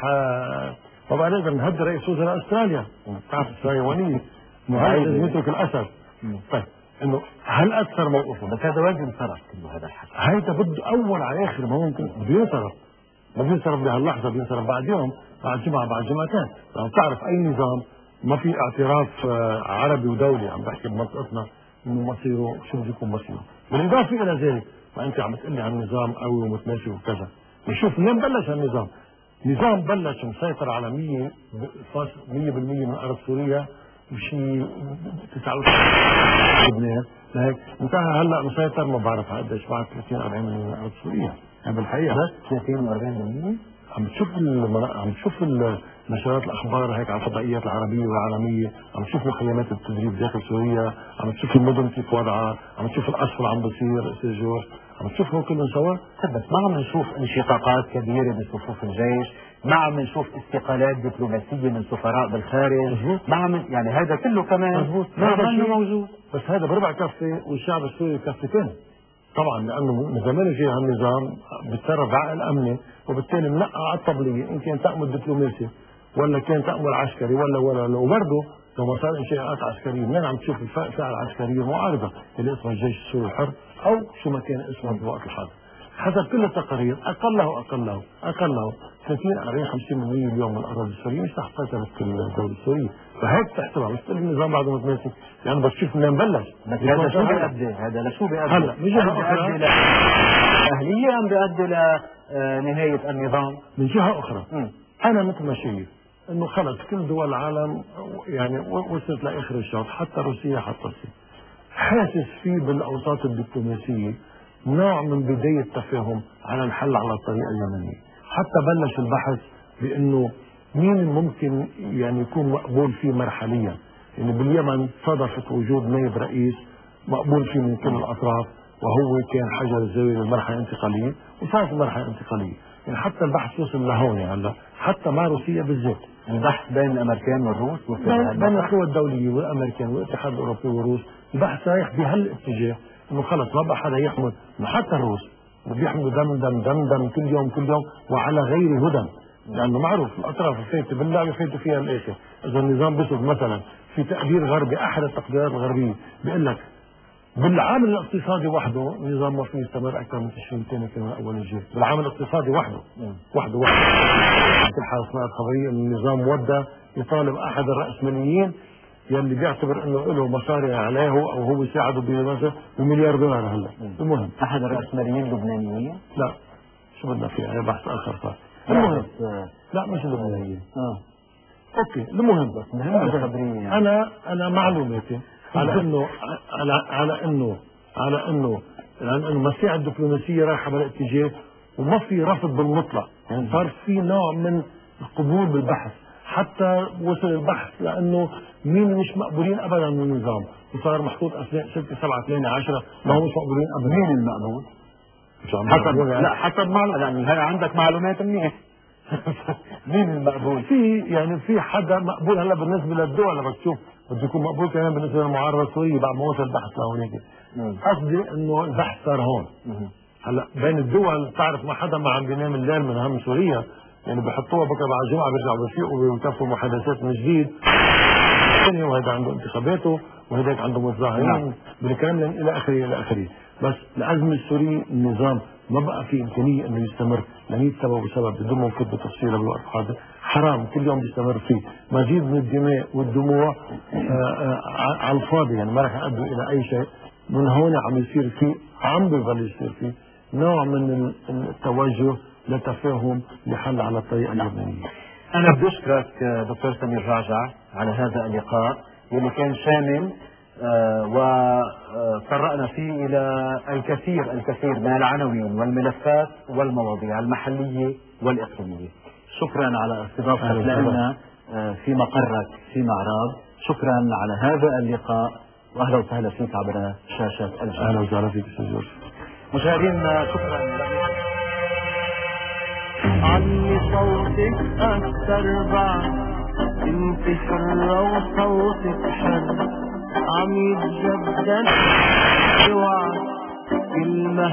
ما بقى نقدر نهدي رئيس وزراء استراليا، بتعرف الصهيونيه لازم يترك الاسد. طيب انه هل اثر موقفه؟ بس هذا وزن صرف كله هذا الحكي، هيدا بده اول على اخر ما ممكن بده ينصرف، ما بينصرف بهاللحظه، بينصرف بعد يوم، بعد جمعه، بعد جمعتين. لو بتعرف اي نظام ما في اعتراف عربي ودولي عم بحكي بمنطقتنا انه مصيره شو بده يكون مصيره. بالاضافه الى ذلك ما انت عم تقول لي عن نظام قوي ومتماشي وكذا، نشوف منين بلش هالنظام. نظام بلش مسيطر على مية بالمية من ارض سوريا وشي تسعة وتسعين لبنان، لهيك انتهى هلا مسيطر ما بعرف قديش بعد ثلاثين أربعين بالمية من ارض سوريا. يعني بالحقيقه بس ثلاثين وأربعين بالمية عم تشوف عم تشوف نشرات الاخبار هيك على الفضائيات العربيه والعالميه، عم تشوف مخيمات التدريب داخل سوريا، عم تشوف المدن كيف وضعها، عم تشوف القصف عم بصير استاذ جورج، عم تشوفهم كلهم سوا. بس ما عم نشوف انشقاقات كبيره بصفوف الجيش، ما عم نشوف استقالات دبلوماسيه من سفراء بالخارج، ما عم يعني هذا كله كمان مزبوط. ما عم موجود. بس هذا بربع كفه والشعب السوري كفتين طبعا، لانه من زمان جاي هالنظام بيتصرف بعقل امني وبالتالي منقع على الطبليه، ان كان تامل دبلوماسي ولا كان تامل عسكري ولا ولا ولا وبرضه لو ما صار انشاءات عسكريه منين عم تشوف الفئه العسكريه المعارضه اللي اسمها الجيش السوري الحر او شو ما كان اسمه في وقت الحرب. حسب كل التقارير اقله اقله اقله ثلاثين أربعين خمسين بالمية اليوم من الاراضي السوريه مش تحت سيطره الدوله السوريه، فهيك تحسبها مش تقول النظام بعده متماسك، يعني بس شوف منين بلش. بس هذا شو بيؤدي؟ هذا لشو بيؤدي؟ هلا من جهه اخرى بيؤدي لاهليه ام بيؤدي لنهايه النظام؟ من جهه اخرى م. انا مثل ما شايف انه خلص كل دول العالم يعني وصلت لاخر الشوط، حتى روسيا حتى الصين حاسس فيه بالاوساط الدبلوماسيه نوع من بدايه تفاهم على الحل على الطريقه اليمنيه، حتى بلش البحث بانه مين ممكن يعني يكون مقبول فيه مرحليا. يعني باليمن صادفت وجود نائب رئيس مقبول فيه من كل الاطراف وهو كان حجر الزاويه للمرحله الانتقاليه وصارت المرحله الانتقاليه، يعني حتى البحث وصل لهون هلا حتى مع روسيا بالذات. البحث بين الامريكان والروس بين, بين القوى الدوليه والامريكان والاتحاد الاوروبي والروس، البحث رايح بهالاتجاه انه خلص ما بقى حدا يحمل، حتى الروس بيحملوا دم دم دم دم كل يوم كل يوم وعلى غير هدى، لانه معروف الاطراف الفايته باللعبه فايته فيها الاخر. اذا النظام بيصب مثلا في تقدير غربي، احد التقديرات الغربيه بيقول لك بالعامل الاقتصادي وحده النظام ما فيه يستمر اكثر من تشرين ثاني كان اول الجيل، بالعامل الاقتصادي وحده وحده وحده. تلحق صناعه خبريه ان النظام ودى يطالب احد الراسماليين يلي بيعتبر انه له مصاري عليه او هو يساعده بمثلا بمليار دولار هلا. المهم احد الراسماليين اللبنانيين؟ لا شو بدنا فيه هذا بحث اخر صار. المهم لا مش اللبنانيين. اه اوكي المهم بس مهم انا انا معلوماتي على انه على على انه على انه على انه المسيره الدبلوماسيه رايحه بالاتجاه وما في رفض بالمطلق، يعني صار في نوع من القبول بالبحث، حتى وصل البحث لانه مين مش مقبولين ابدا من النظام، وصار محطوط اسماء ستة سبعة ثمانية عشرة ما هو مش مقبولين ابدا. مين المقبول؟ حسب لا حسب معلومات، يعني هي عندك معلومات منيح. مين المقبول؟ في يعني في حدا مقبول هلا بالنسبه للدول، بس شوف بده يكون مقبول كمان بالنسبه للمعارضه السوريه بعد ما وصل البحث لهونيك. قصدي انه البحث صار هون. هلا بين الدول بتعرف ما حدا ما عم بينام الليل من هم سوريا، يعني بحطوها بكره بعد الجمعه بيرجعوا بيفيقوا بيكفوا محادثات من جديد. وهذا عنده انتخاباته وهذاك عنده متظاهرين بالكامل الى اخره الى اخره. بس الازمه السوريه النظام ما بقى في امكانيه انه يستمر لمية سبب وسبب بدون ما نفوت بتفصيله بالوقت هذا. حرام كل يوم بيستمر فيه مزيد من الدماء والدموع على الفاضي، يعني ما راح يؤدوا الى اي شيء. من هون عم يصير فيه عم بيظل يصير فيه نوع من التوجه لتفاهم لحل على الطريقه اللبنانيه. انا بدي اشكرك دكتور سمير جعجع على هذا اللقاء اللي كان شامل آه وطرقنا فيه الى الكثير الكثير من العناوين والملفات والمواضيع المحليه والاقليميه. شكرا على استضافتك لنا آه في مقرك في معراض. شكرا على هذا اللقاء واهلا وسهلا فيك عبر شاشه الجزيره. اهلا وسهلا فيك استاذ جورج. مشاهدينا شكرا. علي صوتك أكثر بعد انت حرة وصوتك حر عم يتجدد بوعد كلمة